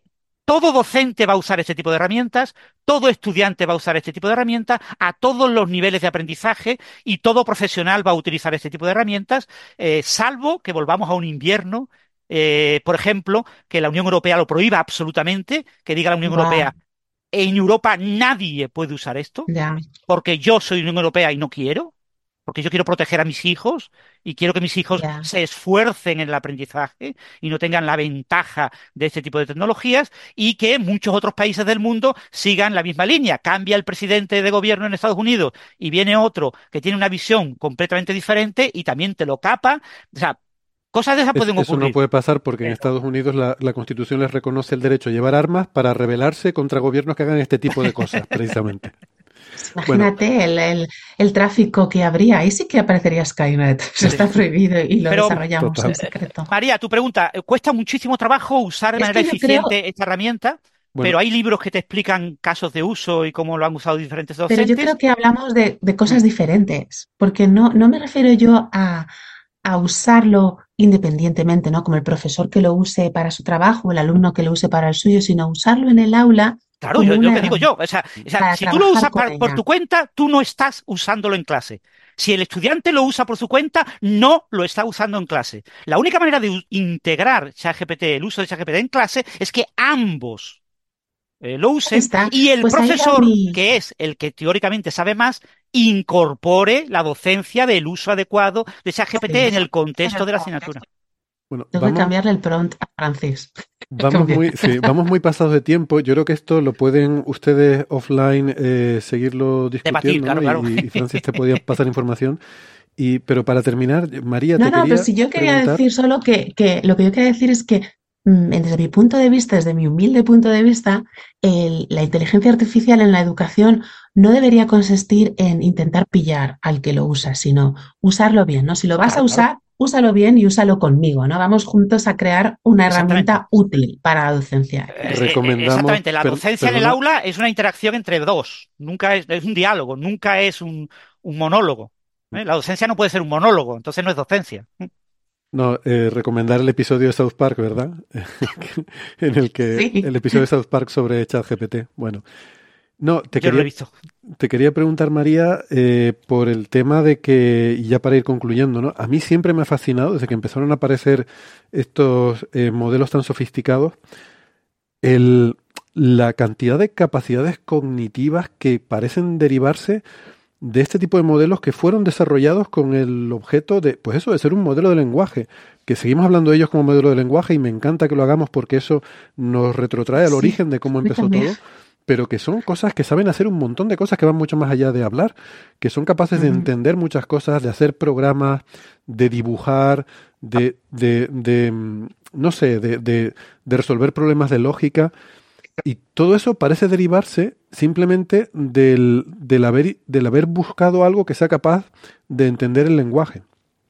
Speaker 5: todo docente va a usar este tipo de herramientas, todo estudiante va a usar este tipo de herramientas, a todos los niveles de aprendizaje, y todo profesional va a utilizar este tipo de herramientas, eh, salvo que volvamos a un invierno, eh, por ejemplo, que la Unión Europea lo prohíba absolutamente, que diga la Unión
Speaker 6: Va,
Speaker 5: Europea, en Europa nadie puede usar esto,
Speaker 6: ya,
Speaker 5: porque yo soy Unión Europea y no quiero, porque yo quiero proteger a mis hijos y quiero que mis hijos
Speaker 6: ya.
Speaker 5: se esfuercen en el aprendizaje y no tengan la ventaja de este tipo de tecnologías, y que muchos otros países del mundo sigan la misma línea. Cambia el presidente de gobierno en Estados Unidos y viene otro que tiene una visión completamente diferente y también te lo capa. O sea, cosas de esas
Speaker 2: Es-
Speaker 5: pueden
Speaker 2: eso no
Speaker 5: ocurrir.
Speaker 2: puede pasar porque en
Speaker 5: Pero,
Speaker 2: Estados Unidos la, la Constitución les reconoce el derecho a llevar armas para rebelarse contra gobiernos que hagan este tipo de cosas, precisamente. Bueno,
Speaker 6: Imagínate el, el, el tráfico que habría. Ahí sí que aparecería Skynet. Eso
Speaker 5: sí.
Speaker 6: está prohibido y lo
Speaker 5: Pero,
Speaker 6: desarrollamos
Speaker 2: total.
Speaker 6: en secreto.
Speaker 5: María, tu pregunta, ¿eh, ¿cuesta muchísimo trabajo usar de
Speaker 6: Es
Speaker 5: manera
Speaker 6: que yo creo,
Speaker 5: eficiente esta herramienta?
Speaker 2: Bueno,
Speaker 5: Pero hay libros que te explican casos de uso y cómo lo han usado diferentes
Speaker 6: pero yo creo
Speaker 5: docentes.
Speaker 6: que hablamos de, de
Speaker 5: Mm,
Speaker 6: cosas diferentes, porque no, no me refiero yo a, a usarlo independientemente, ¿no? Como el profesor que lo use para su trabajo o el alumno que lo use para el suyo, sino usarlo en el aula
Speaker 5: Claro,
Speaker 6: como
Speaker 5: yo, lo
Speaker 6: una
Speaker 5: que digo yo,
Speaker 6: herramienta
Speaker 5: o sea, o sea,
Speaker 6: para
Speaker 5: si tú lo
Speaker 6: trabajar
Speaker 5: usas
Speaker 6: con
Speaker 5: par- por
Speaker 6: ella.
Speaker 5: tu cuenta, tú no estás usándolo en clase. Si el estudiante lo usa por su cuenta, no lo está usando en clase. La única manera de u- integrar ChatGPT, el uso de ChatGPT en clase, es que ambos eh, lo
Speaker 6: Ahí
Speaker 5: usen,
Speaker 6: está.
Speaker 5: y el
Speaker 6: Pues ahí va
Speaker 5: profesor,
Speaker 6: mi...
Speaker 5: que es el que teóricamente sabe más, incorpore la docencia del uso adecuado de ChatGPT en el contexto de la asignatura.
Speaker 2: bueno,
Speaker 6: Tengo que
Speaker 2: vamos,
Speaker 6: cambiarle el prompt a Francis.
Speaker 2: vamos
Speaker 6: Cambia.
Speaker 2: muy, sí, vamos muy pasados de tiempo. Yo creo que esto lo pueden ustedes offline eh, seguirlo
Speaker 5: Debatir,
Speaker 2: discutiendo,
Speaker 5: claro,
Speaker 2: ¿no?
Speaker 5: claro.
Speaker 2: Y, y Francis te podía pasar información. Y, pero para terminar, María,
Speaker 6: No,
Speaker 2: te
Speaker 6: no, pero
Speaker 2: quería
Speaker 6: si yo quería
Speaker 2: preguntar.
Speaker 6: decir solo que, que lo que yo quería decir es que mm, desde mi punto de vista, desde mi humilde punto de vista, el- la inteligencia artificial en la educación no debería consistir en intentar pillar al que lo usa, sino usarlo bien, ¿no? Si lo vas a
Speaker 5: Claro, claro.
Speaker 6: usar, úsalo bien y úsalo conmigo, ¿no? Vamos juntos a crear una
Speaker 5: Exactamente.
Speaker 6: herramienta útil para la docencia.
Speaker 5: Eh, eh, eh,
Speaker 2: Recomendamos,
Speaker 5: Exactamente, la
Speaker 2: per-
Speaker 5: docencia en el
Speaker 2: perdona,
Speaker 5: aula es una interacción entre dos, nunca es, es un diálogo, nunca es un, un monólogo. ¿eh? La docencia no puede ser un monólogo, entonces no es docencia.
Speaker 2: no, eh, recomendar el episodio de South Park, ¿verdad? En el que
Speaker 6: Sí.
Speaker 2: el episodio de South Park sobre ChatGPT. Bueno, no, te
Speaker 5: Yo no lo he
Speaker 2: quería,
Speaker 5: visto.
Speaker 2: te quería preguntar, María, eh, por el tema de que, y ya para ir concluyendo, ¿no? A mí siempre me ha fascinado, desde que empezaron a aparecer estos eh, modelos tan sofisticados, el, la cantidad de capacidades cognitivas que parecen derivarse de este tipo de modelos que fueron desarrollados con el objeto de, pues eso, de ser un modelo de lenguaje, que seguimos hablando de ellos como modelo de lenguaje y me encanta que lo hagamos porque eso nos retrotrae al
Speaker 6: Sí,
Speaker 2: origen de cómo
Speaker 6: a mí
Speaker 2: empezó
Speaker 6: también.
Speaker 2: todo, pero que son cosas que saben hacer un montón de cosas que van mucho más allá de hablar, que son capaces de
Speaker 6: Ujú.
Speaker 2: entender muchas cosas, de hacer programas, de dibujar, de, de, de mm, no sé, de, de, de resolver problemas de lógica. Y todo eso parece derivarse simplemente del, del, haber, del haber buscado algo que sea capaz de entender el lenguaje.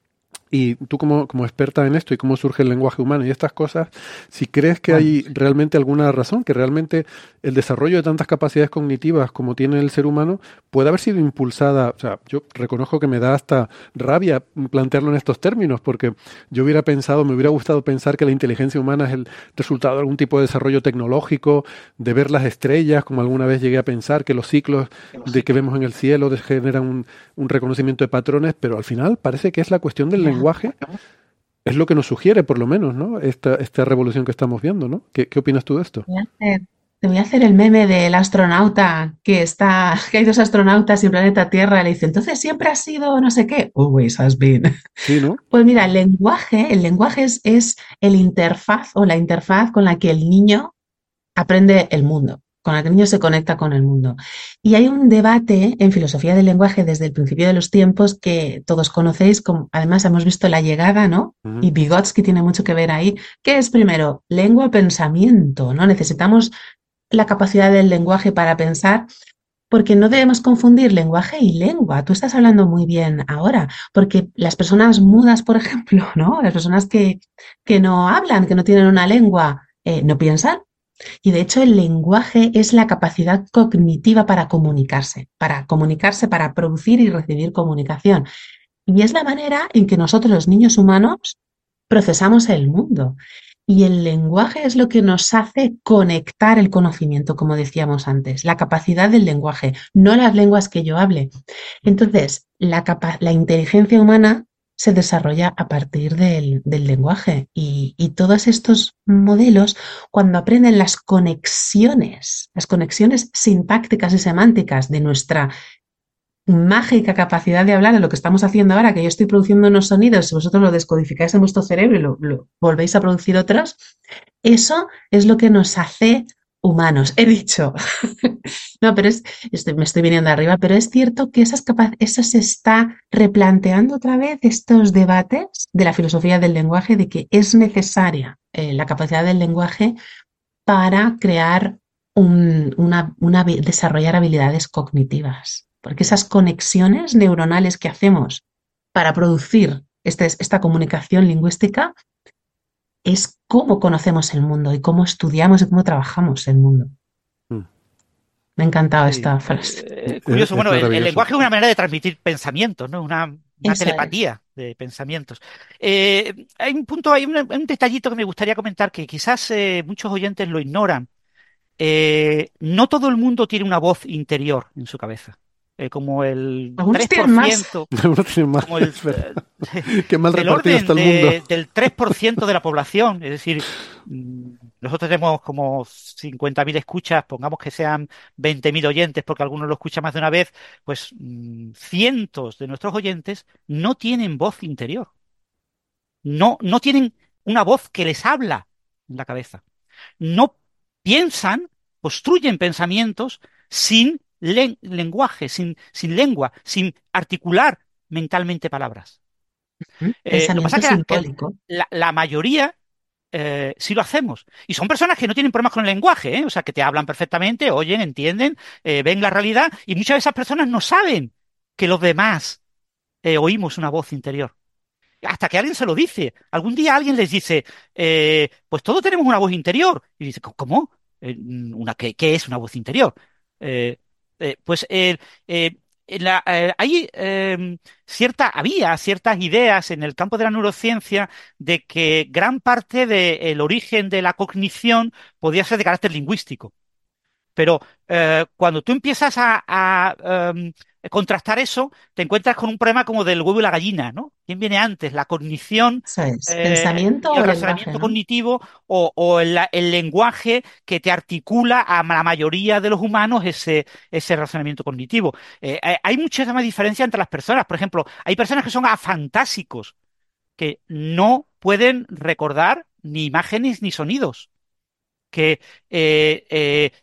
Speaker 2: Y tú como, como experta en esto y cómo surge el lenguaje humano y estas cosas, si crees que
Speaker 6: Bueno,
Speaker 2: hay realmente alguna razón, que realmente el desarrollo de tantas capacidades cognitivas como tiene el ser humano puede haber sido impulsada, o sea, yo reconozco que me da hasta rabia plantearlo en estos términos, porque yo hubiera pensado, me hubiera gustado pensar que la inteligencia humana es el resultado de algún tipo de desarrollo tecnológico, de ver las estrellas, como alguna vez llegué a pensar, que los ciclos de que vemos en el cielo generan un, un reconocimiento de patrones, pero al final parece que es la cuestión del
Speaker 6: ya.
Speaker 2: lenguaje, es lo que nos sugiere, por lo menos, ¿no? Esta, esta revolución que estamos viendo, ¿no? ¿Qué, qué opinas tú de esto?
Speaker 6: Voy a hacer, te voy a hacer el meme del astronauta que está, que hay dos astronautas y el planeta Tierra y le dice, entonces siempre ha sido no sé qué. Always has been.
Speaker 2: Sí, ¿no?
Speaker 6: Pues mira, el lenguaje, el lenguaje es, es el interfaz o la interfaz con la que el niño aprende el mundo, con la que el niño se conecta con el mundo. Y hay un debate en filosofía del lenguaje desde el principio de los tiempos que todos conocéis, como además hemos visto La Llegada, ¿no?
Speaker 2: Ujú.
Speaker 6: Y Vygotsky tiene mucho que ver ahí. ¿Qué es primero? Lengua o pensamiento, ¿no? Necesitamos la capacidad del lenguaje para pensar, porque no debemos confundir lenguaje y lengua. Tú estás hablando muy bien ahora, porque las personas mudas, por ejemplo, ¿no? Las personas que, que no hablan, que no tienen una lengua, eh, no piensan. Y de hecho el lenguaje es la capacidad cognitiva para comunicarse, para comunicarse, para producir y recibir comunicación. Y es la manera en que nosotros, los niños humanos, procesamos el mundo. Y el lenguaje es lo que nos hace conectar el conocimiento, como decíamos antes, la capacidad del lenguaje, no las lenguas que yo hable. Entonces, la, capa- la inteligencia humana se desarrolla a partir del, del lenguaje y, y todos estos modelos, cuando aprenden las conexiones, las conexiones sintácticas y semánticas de nuestra mágica capacidad de hablar de lo que estamos haciendo ahora, que yo estoy produciendo unos sonidos, si vosotros lo descodificáis en vuestro cerebro y lo, lo volvéis a producir otros, eso es lo que nos hace humanos. He dicho, no, pero es, estoy, me estoy viniendo arriba, pero es cierto que esas capa- eso se está replanteando otra vez estos debates de la filosofía del lenguaje, de que es necesaria eh, la capacidad del lenguaje para crear un, una, una, desarrollar habilidades cognitivas. Porque esas conexiones neuronales que hacemos para producir este, esta comunicación lingüística es cómo conocemos el mundo y cómo estudiamos y cómo trabajamos el mundo.
Speaker 2: Mm.
Speaker 6: Me ha encantado
Speaker 5: Sí,
Speaker 6: esta frase.
Speaker 5: eh,
Speaker 2: Es,
Speaker 5: curioso,
Speaker 2: es
Speaker 5: bueno, el, el
Speaker 2: maravilloso.
Speaker 5: lenguaje es una manera de transmitir pensamientos, ¿no? Una, una
Speaker 6: Eso es.
Speaker 5: telepatía de pensamientos. Eh, hay un punto, hay un, un detallito que me gustaría comentar que quizás eh, muchos oyentes lo ignoran. Eh, no todo el mundo tiene una voz interior en su cabeza. Eh, como el
Speaker 6: Algunos
Speaker 5: tres por
Speaker 6: tienen más.
Speaker 5: ciento,
Speaker 2: Algunos tienen más,
Speaker 5: como el,
Speaker 2: es verdad.
Speaker 5: eh,
Speaker 2: Qué mal
Speaker 5: del
Speaker 2: repartido
Speaker 5: orden
Speaker 2: está el mundo.
Speaker 5: de- del tres por ciento de la población. Es decir, mm, nosotros tenemos como cincuenta mil escuchas, pongamos que sean veinte mil oyentes, porque algunos lo escuchan más de una vez, pues mm, cientos de nuestros oyentes no tienen voz interior. No, no tienen una voz que les habla en la cabeza. No piensan, construyen pensamientos sin len- lenguaje, sin, sin lengua, sin articular mentalmente palabras.
Speaker 6: ¿Mm?
Speaker 5: Eh, lo que pasa
Speaker 6: Pensamiento
Speaker 5: es que, la, que
Speaker 6: simbólico.
Speaker 5: la- la mayoría eh, sí lo hacemos. Y son personas que no tienen problemas con el lenguaje, ¿eh? O sea, que te hablan perfectamente, oyen, entienden, eh, ven la realidad, y muchas de esas personas no saben que los demás eh, oímos una voz interior. Hasta que alguien se lo dice. Algún día alguien les dice, eh, pues todos tenemos una voz interior. Y dice, ¿cómo? Eh, una, ¿qué, qué es una voz interior? Eh, eh, pues eh, eh, en la- eh, hay eh, cierta, había ciertas ideas en el campo de la neurociencia de que gran parte del origen de la cognición podía ser de carácter lingüístico. Pero eh, cuando tú empiezas a, a, em, contrastar eso, te encuentras con un problema como del huevo y la gallina, ¿no? ¿Quién viene antes? ¿La cognición
Speaker 6: Eso es.
Speaker 5: eh,
Speaker 6: Pensamiento
Speaker 5: y el
Speaker 6: o lenguaje,
Speaker 5: razonamiento
Speaker 6: ¿no?
Speaker 5: cognitivo o, o el, el lenguaje que te articula a la mayoría de los humanos ese, ese razonamiento cognitivo? Eh, hay hay muchísima diferencia entre las personas. Por ejemplo, hay personas que son afantásicos, que no pueden recordar ni imágenes ni sonidos, que eh, eh,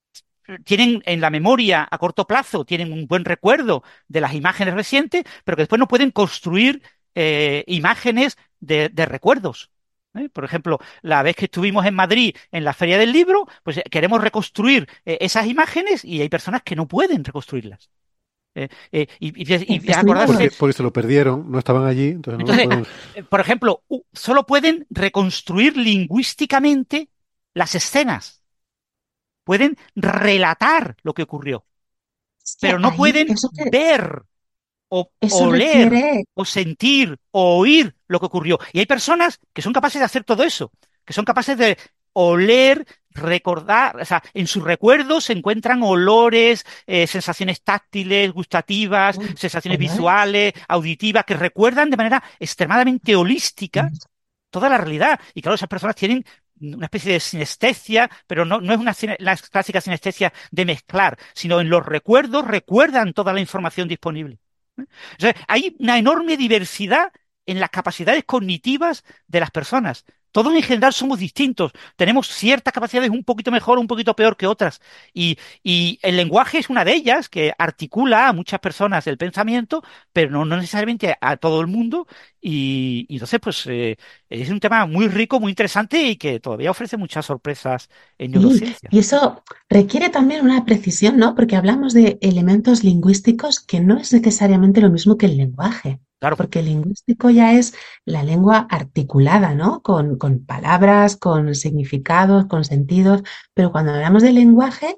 Speaker 5: tienen en la memoria a corto plazo, tienen un buen recuerdo de las imágenes recientes, pero que después no pueden construir eh, imágenes de, de recuerdos. ¿eh? Por ejemplo, la vez que estuvimos en Madrid en la Feria del Libro, pues eh, queremos reconstruir eh, esas imágenes y hay personas que no pueden reconstruirlas. Eh, eh, y, y- y acordarse,
Speaker 6: Testimonios.
Speaker 2: Porque, porque se lo perdieron, no estaban allí, entonces no lo
Speaker 5: entonces,
Speaker 2: pueden.
Speaker 5: eh, por ejemplo, u- solo pueden reconstruir lingüísticamente las escenas, pueden relatar lo que ocurrió,
Speaker 6: Es que
Speaker 5: pero no
Speaker 6: ahí,
Speaker 5: pueden
Speaker 6: eso que,
Speaker 5: ver o
Speaker 6: eso
Speaker 5: oler
Speaker 6: requiere,
Speaker 5: o sentir o oír lo que ocurrió. Y hay personas que son capaces de hacer todo eso, que son capaces de oler, recordar, o sea, en sus recuerdos se encuentran olores, eh, sensaciones táctiles, gustativas,
Speaker 6: uy,
Speaker 5: sensaciones
Speaker 6: olores.
Speaker 5: visuales, auditivas, que recuerdan de manera extremadamente holística toda la realidad. Y claro, esas personas tienen una especie de sinestesia, pero no, no es una cine- la clásica sinestesia de mezclar, sino en los recuerdos recuerdan toda la información disponible. ¿eh? O sea, hay una enorme diversidad en las capacidades cognitivas de las personas. Todos en general somos distintos, tenemos ciertas capacidades un poquito mejor, un poquito peor que otras. Y, y el lenguaje es una de ellas que articula a muchas personas el pensamiento, pero no, no necesariamente a todo el mundo. Y, y entonces, pues eh, es un tema muy rico, muy interesante y que todavía ofrece muchas sorpresas en
Speaker 6: Sí,
Speaker 5: neurociencia.
Speaker 6: y eso requiere también una precisión, ¿no? Porque hablamos de elementos lingüísticos que no es necesariamente lo mismo que el lenguaje,
Speaker 5: Claro,
Speaker 6: porque el lingüístico ya es la lengua articulada, ¿no? Con, con palabras, con significados, con sentidos, pero cuando hablamos de lenguaje,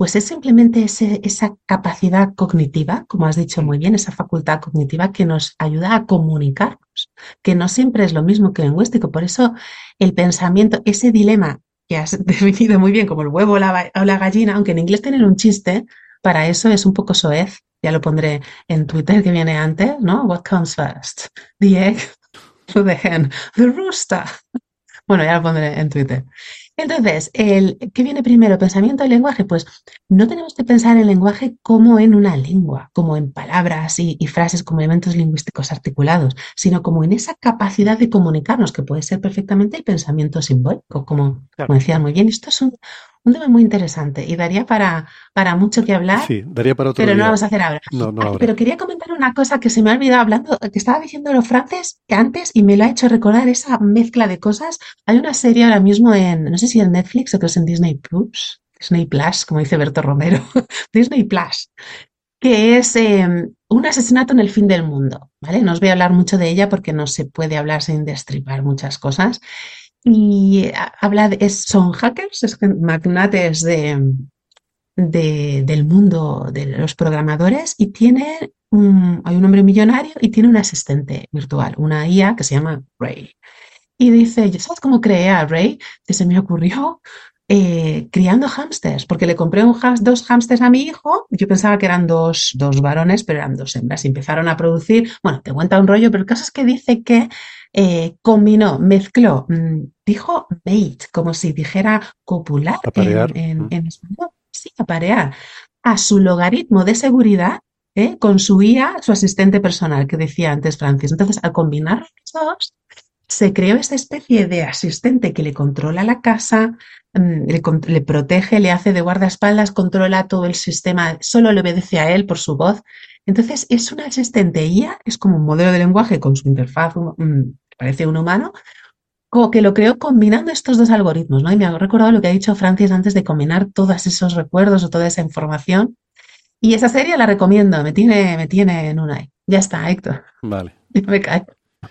Speaker 6: pues es simplemente ese, esa capacidad cognitiva, como has dicho muy bien, esa facultad cognitiva que nos ayuda a comunicarnos, que no siempre es lo mismo que lingüístico. Por eso el pensamiento, ese dilema que has definido muy bien como el huevo o la, o la gallina, aunque en inglés tienen un chiste, para eso es un poco soez. Ya lo pondré en Twitter que viene antes, ¿no? What comes first? The egg or the hen? The rooster. Bueno, ya lo pondré en Twitter. Entonces, el, ¿qué viene primero? ¿Pensamiento y lenguaje? Pues no tenemos que pensar en lenguaje como en una lengua, como en palabras y, y frases como elementos lingüísticos articulados, sino como en esa capacidad de comunicarnos, que puede ser perfectamente el pensamiento simbólico, como,
Speaker 5: Claro.
Speaker 6: como decías muy bien. Esto es un, un tema muy interesante y daría para, para mucho que hablar,
Speaker 2: Sí, daría para otro
Speaker 6: pero no lo
Speaker 2: día.
Speaker 6: vamos a hacer ahora.
Speaker 2: No, no
Speaker 6: Ay,
Speaker 2: ahora.
Speaker 6: pero quería comentar una cosa que se me ha olvidado hablando, que estaba diciendo los Frances antes y me lo ha hecho recordar esa mezcla de cosas. Hay una serie ahora mismo en, no sé si en Netflix o que es en Disney Plus, Disney Plus, como dice Berto Romero, Disney Plus, que es eh, un asesinato en el fin del mundo, ¿vale? No os voy a hablar mucho de ella porque no se puede hablar sin destripar muchas cosas. Y eh, habla de, es- son hackers, es gen- magnates de, de- del mundo de los programadores y tiene un, hay un hombre millonario y tiene un asistente virtual, una I A que se llama Ray. Y dice, ¿sabes cómo creé a Ray? Que se me ocurrió eh, criando hámsters, porque le compré un hams- dos hámsters a mi hijo. Yo pensaba que eran dos, dos varones, pero eran dos hembras. Y empezaron a producir, bueno, te cuenta un rollo, pero el caso es que dice que eh, combinó, mezcló, mm, dijo mate, como si dijera copular
Speaker 2: Aparear.
Speaker 6: en, en,
Speaker 2: Mm.
Speaker 6: en español. Sí, aparear. A su logaritmo de seguridad, ¿eh? Con su I A, su asistente personal, que decía antes Francis. Entonces, al combinar los dos, se creó esta especie de asistente que le controla la casa, mm, le, con- le protege, le hace de guardaespaldas, controla todo el sistema, solo le obedece a él por su voz. Entonces es un asistente I A, es como un modelo de lenguaje con su interfaz, hum- mm, parece un humano, como que lo creó combinando estos dos algoritmos, ¿no? Y me ha recordado lo que ha dicho Francis antes de combinar todos esos recuerdos o toda esa información. Y esa serie la recomiendo, me tiene, me tiene en una. Ya está, Héctor.
Speaker 2: Vale.
Speaker 6: Ya me cae.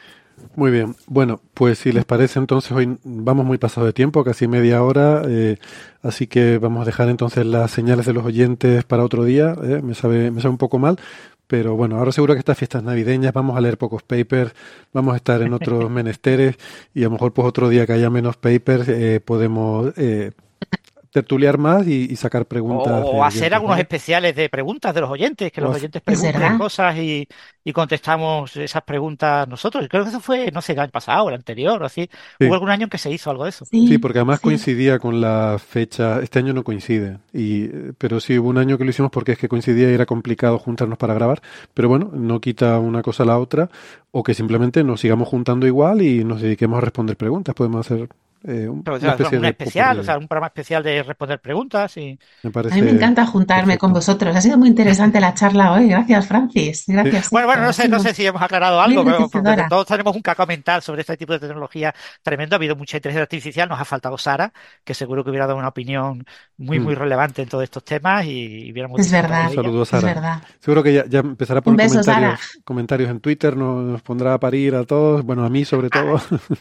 Speaker 2: Muy bien. Bueno, pues si les parece, entonces hoy vamos muy pasado de tiempo, casi media hora, eh, así que vamos a dejar entonces las señales de los oyentes para otro día. eh, Me sabe, me sabe un poco mal, pero bueno, ahora seguro que estas fiestas navideñas vamos a leer pocos papers, vamos a estar en otros menesteres y a lo mejor pues otro día que haya menos papers eh, podemos eh, tertuliar más y, y sacar preguntas de
Speaker 5: O hacer
Speaker 2: oyentes,
Speaker 5: algunos
Speaker 2: ¿vale?
Speaker 5: especiales de preguntas de los oyentes, que
Speaker 2: O
Speaker 5: los
Speaker 2: hace-
Speaker 5: oyentes
Speaker 6: Es
Speaker 5: pregunten
Speaker 6: verdad.
Speaker 5: cosas y, y contestamos esas preguntas nosotros. Creo que eso fue, no sé, el año pasado, el anterior, o así. Hubo
Speaker 2: Sí.
Speaker 5: algún año en que se hizo algo de eso.
Speaker 2: Sí,
Speaker 6: Sí,
Speaker 2: porque además
Speaker 6: sí.
Speaker 2: coincidía con la fecha, este año no coincide, y, eh, pero sí hubo un año que lo hicimos porque es que coincidía y era complicado juntarnos para grabar, pero bueno, no quita una cosa a la otra, o que simplemente nos sigamos juntando igual y nos dediquemos a responder preguntas, podemos hacer eh, un-
Speaker 5: Pero, o
Speaker 2: una
Speaker 5: sea,
Speaker 2: especie
Speaker 5: un
Speaker 2: de
Speaker 5: especial, o
Speaker 2: popurrí,
Speaker 5: sea, un programa especial de responder preguntas y
Speaker 2: me
Speaker 6: A mí me
Speaker 2: parece
Speaker 6: encanta juntarme con
Speaker 2: perfecto.
Speaker 6: vosotros. Ha sido muy interesante la charla hoy. Gracias, Francis.
Speaker 2: Sí,
Speaker 6: Gracias,
Speaker 5: bueno, bueno,
Speaker 6: Héctor.
Speaker 5: no
Speaker 6: Ha
Speaker 5: sé, no
Speaker 6: sido
Speaker 5: sé si hemos aclarado
Speaker 6: muy
Speaker 5: algo, pero porque
Speaker 6: enriquecedora.
Speaker 5: todos tenemos un que comentar sobre este tipo de tecnología tremendo. Ha habido mucha inteligencia artificial, nos ha faltado Sara, que seguro que hubiera dado una opinión muy,
Speaker 2: mm,
Speaker 5: muy relevante en todos estos temas y, y hubiéramos
Speaker 6: Es
Speaker 5: disfrutado
Speaker 2: un
Speaker 5: de
Speaker 6: verdad,
Speaker 5: ella.
Speaker 2: saludo a
Speaker 6: es
Speaker 2: Sara.
Speaker 6: verdad.
Speaker 2: Seguro que ya, ya empezará a
Speaker 6: Un
Speaker 2: poner
Speaker 6: beso, Sara.
Speaker 2: comentarios, comentarios en Twitter, nos, nos pondrá a parir a todos, bueno, a mí sobre todo.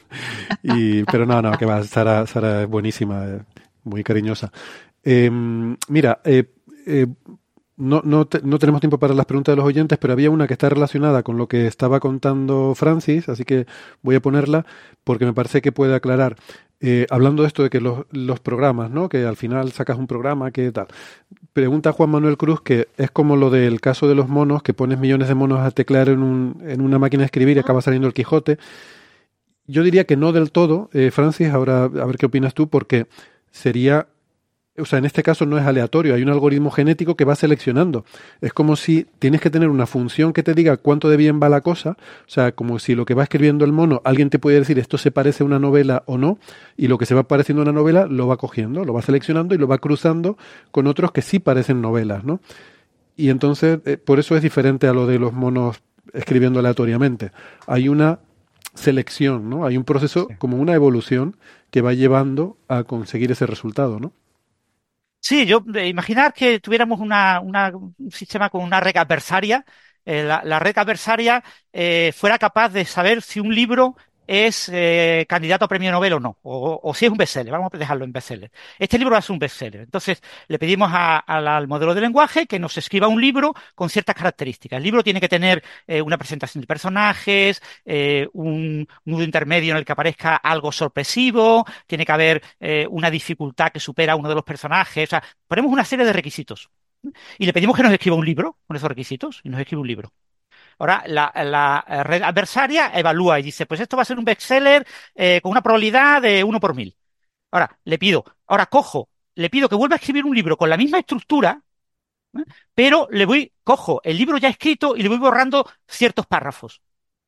Speaker 2: Y, pero no, no, que va, Sara, Sara es buenísima, eh, muy cariñosa. Eh, mira, eh, eh, no, no, te- no tenemos tiempo para las preguntas de los oyentes, pero había una que está relacionada con lo que estaba contando Francis, así que voy a ponerla porque me parece que puede aclarar. Eh, hablando de esto de que los, los programas, ¿no? Que al final sacas un programa, que tal. Pregunta Juan Manuel Cruz que es como lo del caso de los monos, que pones millones de monos a teclear en, un, en una máquina de escribir y acaba saliendo el Quijote. Yo diría que no del todo, eh, Francis, ahora a ver qué opinas tú, porque sería, o sea, en este caso no es aleatorio, hay un algoritmo genético que va seleccionando. Es como si tienes que tener una función que te diga cuánto de bien va la cosa, o sea, como si lo que va escribiendo el mono, alguien te puede decir esto se parece a una novela o no, y lo que se va pareciendo a una novela lo va cogiendo, lo va seleccionando y lo va cruzando con otros que sí parecen novelas, ¿no? Y entonces, eh, por eso es diferente a lo de los monos escribiendo aleatoriamente. Hay una selección, ¿no? Hay un proceso
Speaker 5: Sí.
Speaker 2: como una evolución que va llevando a conseguir ese resultado, ¿no?
Speaker 5: Sí, yo eh, imaginar que tuviéramos una, una- un sistema con una red adversaria, eh, la, la red adversaria eh, fuera capaz de saber si un libro es eh, candidato a premio Nobel o no, o, o si es un bestseller, vamos a dejarlo en bestseller. Este libro va a ser un bestseller. Entonces, le pedimos a, a la, al modelo de lenguaje que nos escriba un libro con ciertas características. El libro tiene que tener eh, una presentación de personajes, eh, un nudo intermedio en el que aparezca algo sorpresivo, tiene que haber eh, una dificultad que supera a uno de los personajes. O sea, ponemos una serie de requisitos. Y le pedimos que nos escriba un libro con esos requisitos y nos escribe un libro. Ahora, la, la red adversaria evalúa y dice, pues esto va a ser un bestseller eh, con una probabilidad de uno por mil. Ahora, le pido, ahora cojo, le pido que vuelva a escribir un libro con la misma estructura, ¿eh? Pero le voy, cojo el libro ya escrito y le voy borrando ciertos párrafos.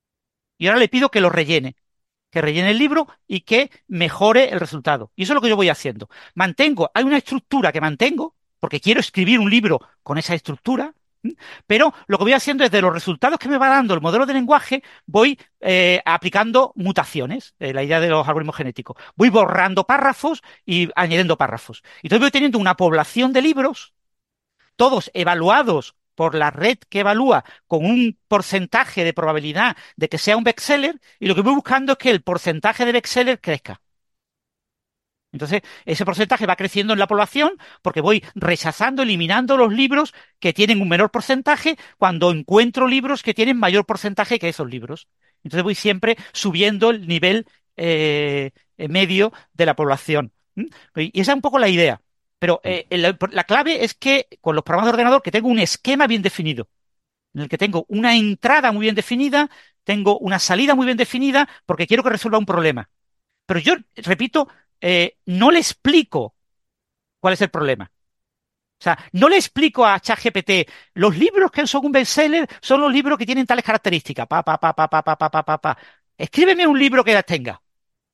Speaker 5: Y ahora le pido que lo rellene, que rellene el libro y que mejore el resultado. Y eso es lo que yo voy haciendo. Mantengo, hay una estructura que mantengo, porque quiero escribir un libro con esa estructura, ¿m? Pero lo que voy haciendo es de los resultados que me va dando el modelo de lenguaje, voy eh, aplicando mutaciones, eh, la idea de los algoritmos genéticos. Voy borrando párrafos y añadiendo párrafos. Y entonces voy teniendo una población de libros, todos evaluados por la red que evalúa con un porcentaje de probabilidad de que sea un bestseller, y lo que voy buscando es que el porcentaje de bestseller crezca. Entonces, ese porcentaje va creciendo en la población porque voy rechazando, eliminando los libros que tienen un menor porcentaje cuando encuentro libros que tienen mayor porcentaje que esos libros. Entonces voy siempre subiendo el nivel eh, medio de la población. ¿Mm? Y esa es un poco la idea. Pero eh, la, la clave es que con los programas de ordenador que tengo un esquema bien definido, en el que tengo una entrada muy bien definida, tengo una salida muy bien definida, porque quiero que resuelva un problema. Pero yo, repito, eh, no le explico cuál es el problema. O sea, no le explico a ChatGPT, los libros que son un bestseller son los libros que tienen tales características. Pa, pa, pa, pa, pa, pa, pa, pa, pa, pa. Escríbeme un libro que las tenga.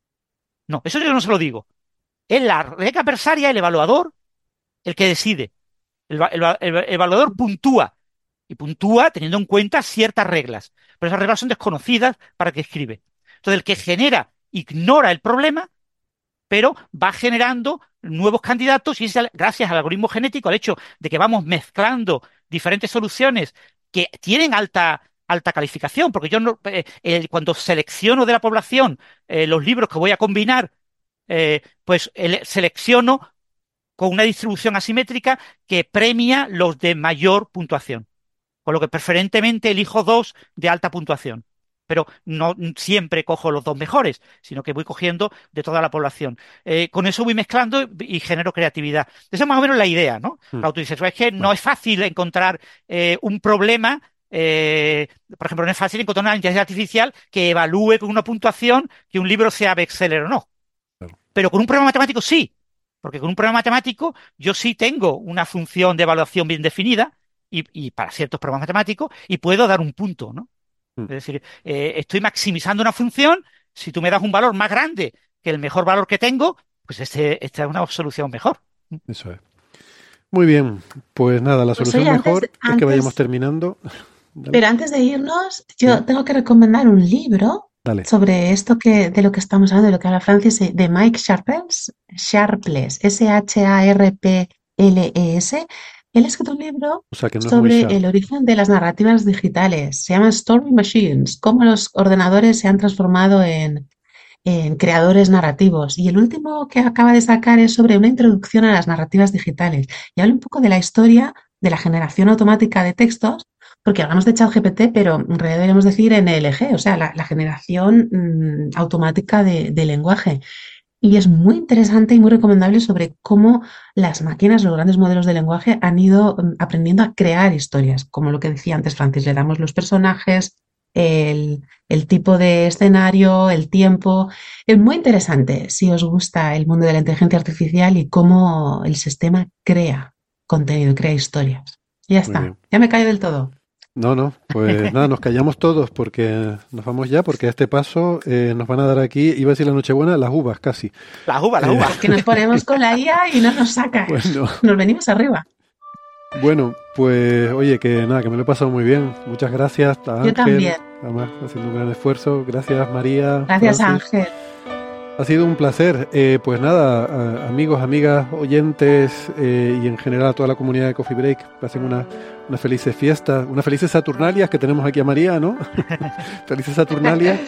Speaker 5: No, eso yo no se lo digo. Es la red adversaria, el evaluador, el que decide. El, el, el, el evaluador puntúa. Y puntúa teniendo en cuenta ciertas reglas. Pero esas reglas son desconocidas para el que escribe. Entonces, el que genera ignora el problema, pero va generando nuevos candidatos y es gracias al algoritmo genético, al hecho de que vamos mezclando diferentes soluciones que tienen alta, alta calificación, porque yo no, eh, eh, cuando selecciono de la población eh, los libros que voy a combinar, eh, pues eh, selecciono con una distribución asimétrica que premia los de mayor puntuación, con lo que preferentemente elijo dos de alta puntuación. Pero no siempre cojo los dos mejores, sino que voy cogiendo de toda la población. Eh, con eso voy mezclando y genero creatividad. Esa es más o menos la idea, ¿no? Mm. Claro, tú dices, es que no es fácil encontrar eh, un problema, eh, por ejemplo, no es fácil encontrar una inteligencia artificial que evalúe con una puntuación que un libro sea bestseller o no. Claro. Pero con un problema matemático sí, porque con un problema matemático yo sí tengo una función de evaluación bien definida y, y para ciertos problemas matemáticos y puedo dar un punto, ¿no? Es decir, eh, estoy maximizando una función, si tú me das un valor más grande que el mejor valor que tengo, pues este, esta es una solución mejor.
Speaker 2: Eso es. Muy bien, pues nada, la
Speaker 6: Pues
Speaker 2: solución
Speaker 6: oye,
Speaker 2: mejor
Speaker 6: antes,
Speaker 2: es que vayamos terminando.
Speaker 6: Pero antes de irnos, yo sí. tengo que recomendar un libro Dale. sobre esto que de lo que estamos hablando, de lo que habla Francis, de Mike Sharples, Sharpless, S H A R P L E S. Él ha escrito un libro
Speaker 2: o sea, que no
Speaker 6: sobre el origen de las narrativas digitales. Se llama Story Machines, cómo los ordenadores se han transformado en, en creadores narrativos. Y el último que acaba de sacar es sobre una introducción a las narrativas digitales. Y habla un poco de la historia de la generación automática de textos, porque hablamos de ChatGPT, pero en realidad deberíamos decir N L G, o sea, la, la generación mmm, automática de, de lenguaje. Y es muy interesante y muy recomendable sobre cómo las máquinas, los grandes modelos de lenguaje, han ido aprendiendo a crear historias. Como lo que decía antes Francis, le damos los personajes, el, el tipo de escenario, el tiempo. Es muy interesante si os gusta el mundo de la inteligencia artificial y cómo el sistema crea contenido, crea historias. Y ya está, ya me callo del todo.
Speaker 2: No, no, pues nada, nos callamos todos porque nos vamos ya, porque a este paso eh, nos van a dar aquí, iba a decir la Nochebuena, las uvas casi.
Speaker 5: Las uvas, las uvas.
Speaker 6: Eh, que nos ponemos con la I A y no nos sacas. Bueno, nos venimos arriba.
Speaker 2: Bueno, pues oye, que nada, que me lo he pasado muy bien. Muchas gracias a Ángel. Yo
Speaker 6: también.
Speaker 2: Además, haciendo un gran esfuerzo. Gracias, María.
Speaker 6: Gracias,
Speaker 2: Francis.
Speaker 6: Ángel.
Speaker 2: Ha sido un placer. Eh, pues nada, a, amigos, amigas, oyentes eh, y en general a toda la comunidad de Coffee Break, pasen una, una felices fiestas, unas felices Saturnalias, que tenemos aquí a María, ¿no? Felices Saturnalias.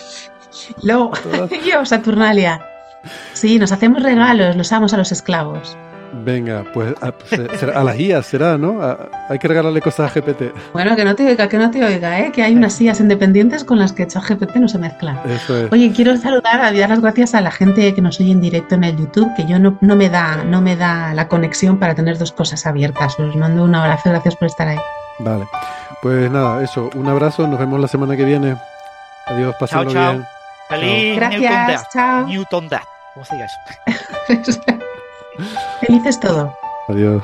Speaker 6: Luego, yo, Saturnalia. Sí, nos hacemos regalos, los amos a los esclavos.
Speaker 2: Venga, pues a, a las I A será, ¿no? A, hay que regalarle cosas a G P T.
Speaker 6: Bueno, que no te oiga, que no te oiga, ¿eh? Que hay unas I As independientes con las que ChatGPT no se mezcla.
Speaker 2: Eso es.
Speaker 6: Oye, quiero saludar y dar las gracias a la gente que nos oye en directo en el YouTube, que yo no, no me da, no me da la conexión para tener dos cosas abiertas. Os mando un abrazo, gracias por estar ahí.
Speaker 2: Vale, pues nada, eso, un abrazo, nos vemos la semana que viene. Adiós, pásenlo
Speaker 5: Chao, chao.
Speaker 2: bien.
Speaker 5: Feliz
Speaker 6: Gracias,
Speaker 5: Newton Dad.
Speaker 6: chao.
Speaker 5: Newton Dad. ¿Cómo se diga eso?
Speaker 6: Felices todo.
Speaker 2: Adiós.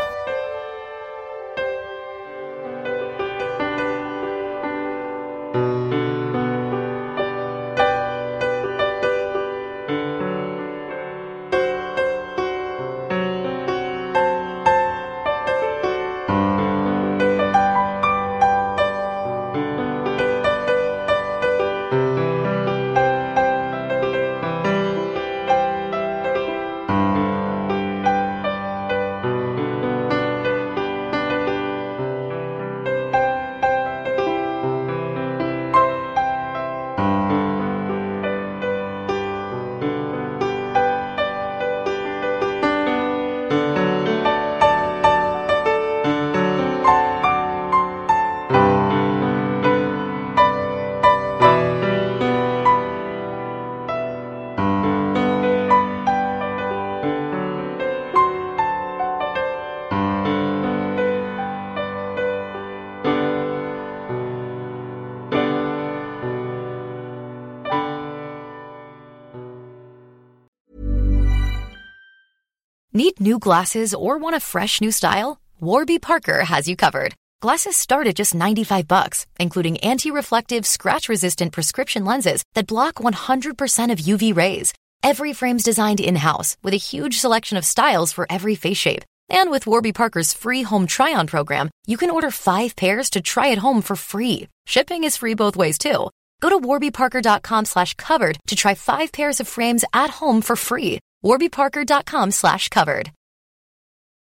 Speaker 10: Need new glasses or want a fresh new style? Warby Parker has you covered. Glasses start at just ninety-five bucks, including anti-reflective, scratch-resistant prescription lenses that block one hundred percent of U V rays. Every frame's designed in-house with a huge selection of styles for every face shape. And with Warby Parker's free home try-on program, you can order five pairs to try at home for free. Shipping is free both ways, too. Go to warbyparker.com slash covered to try five pairs of frames at home for free. warbyparker.com slash covered.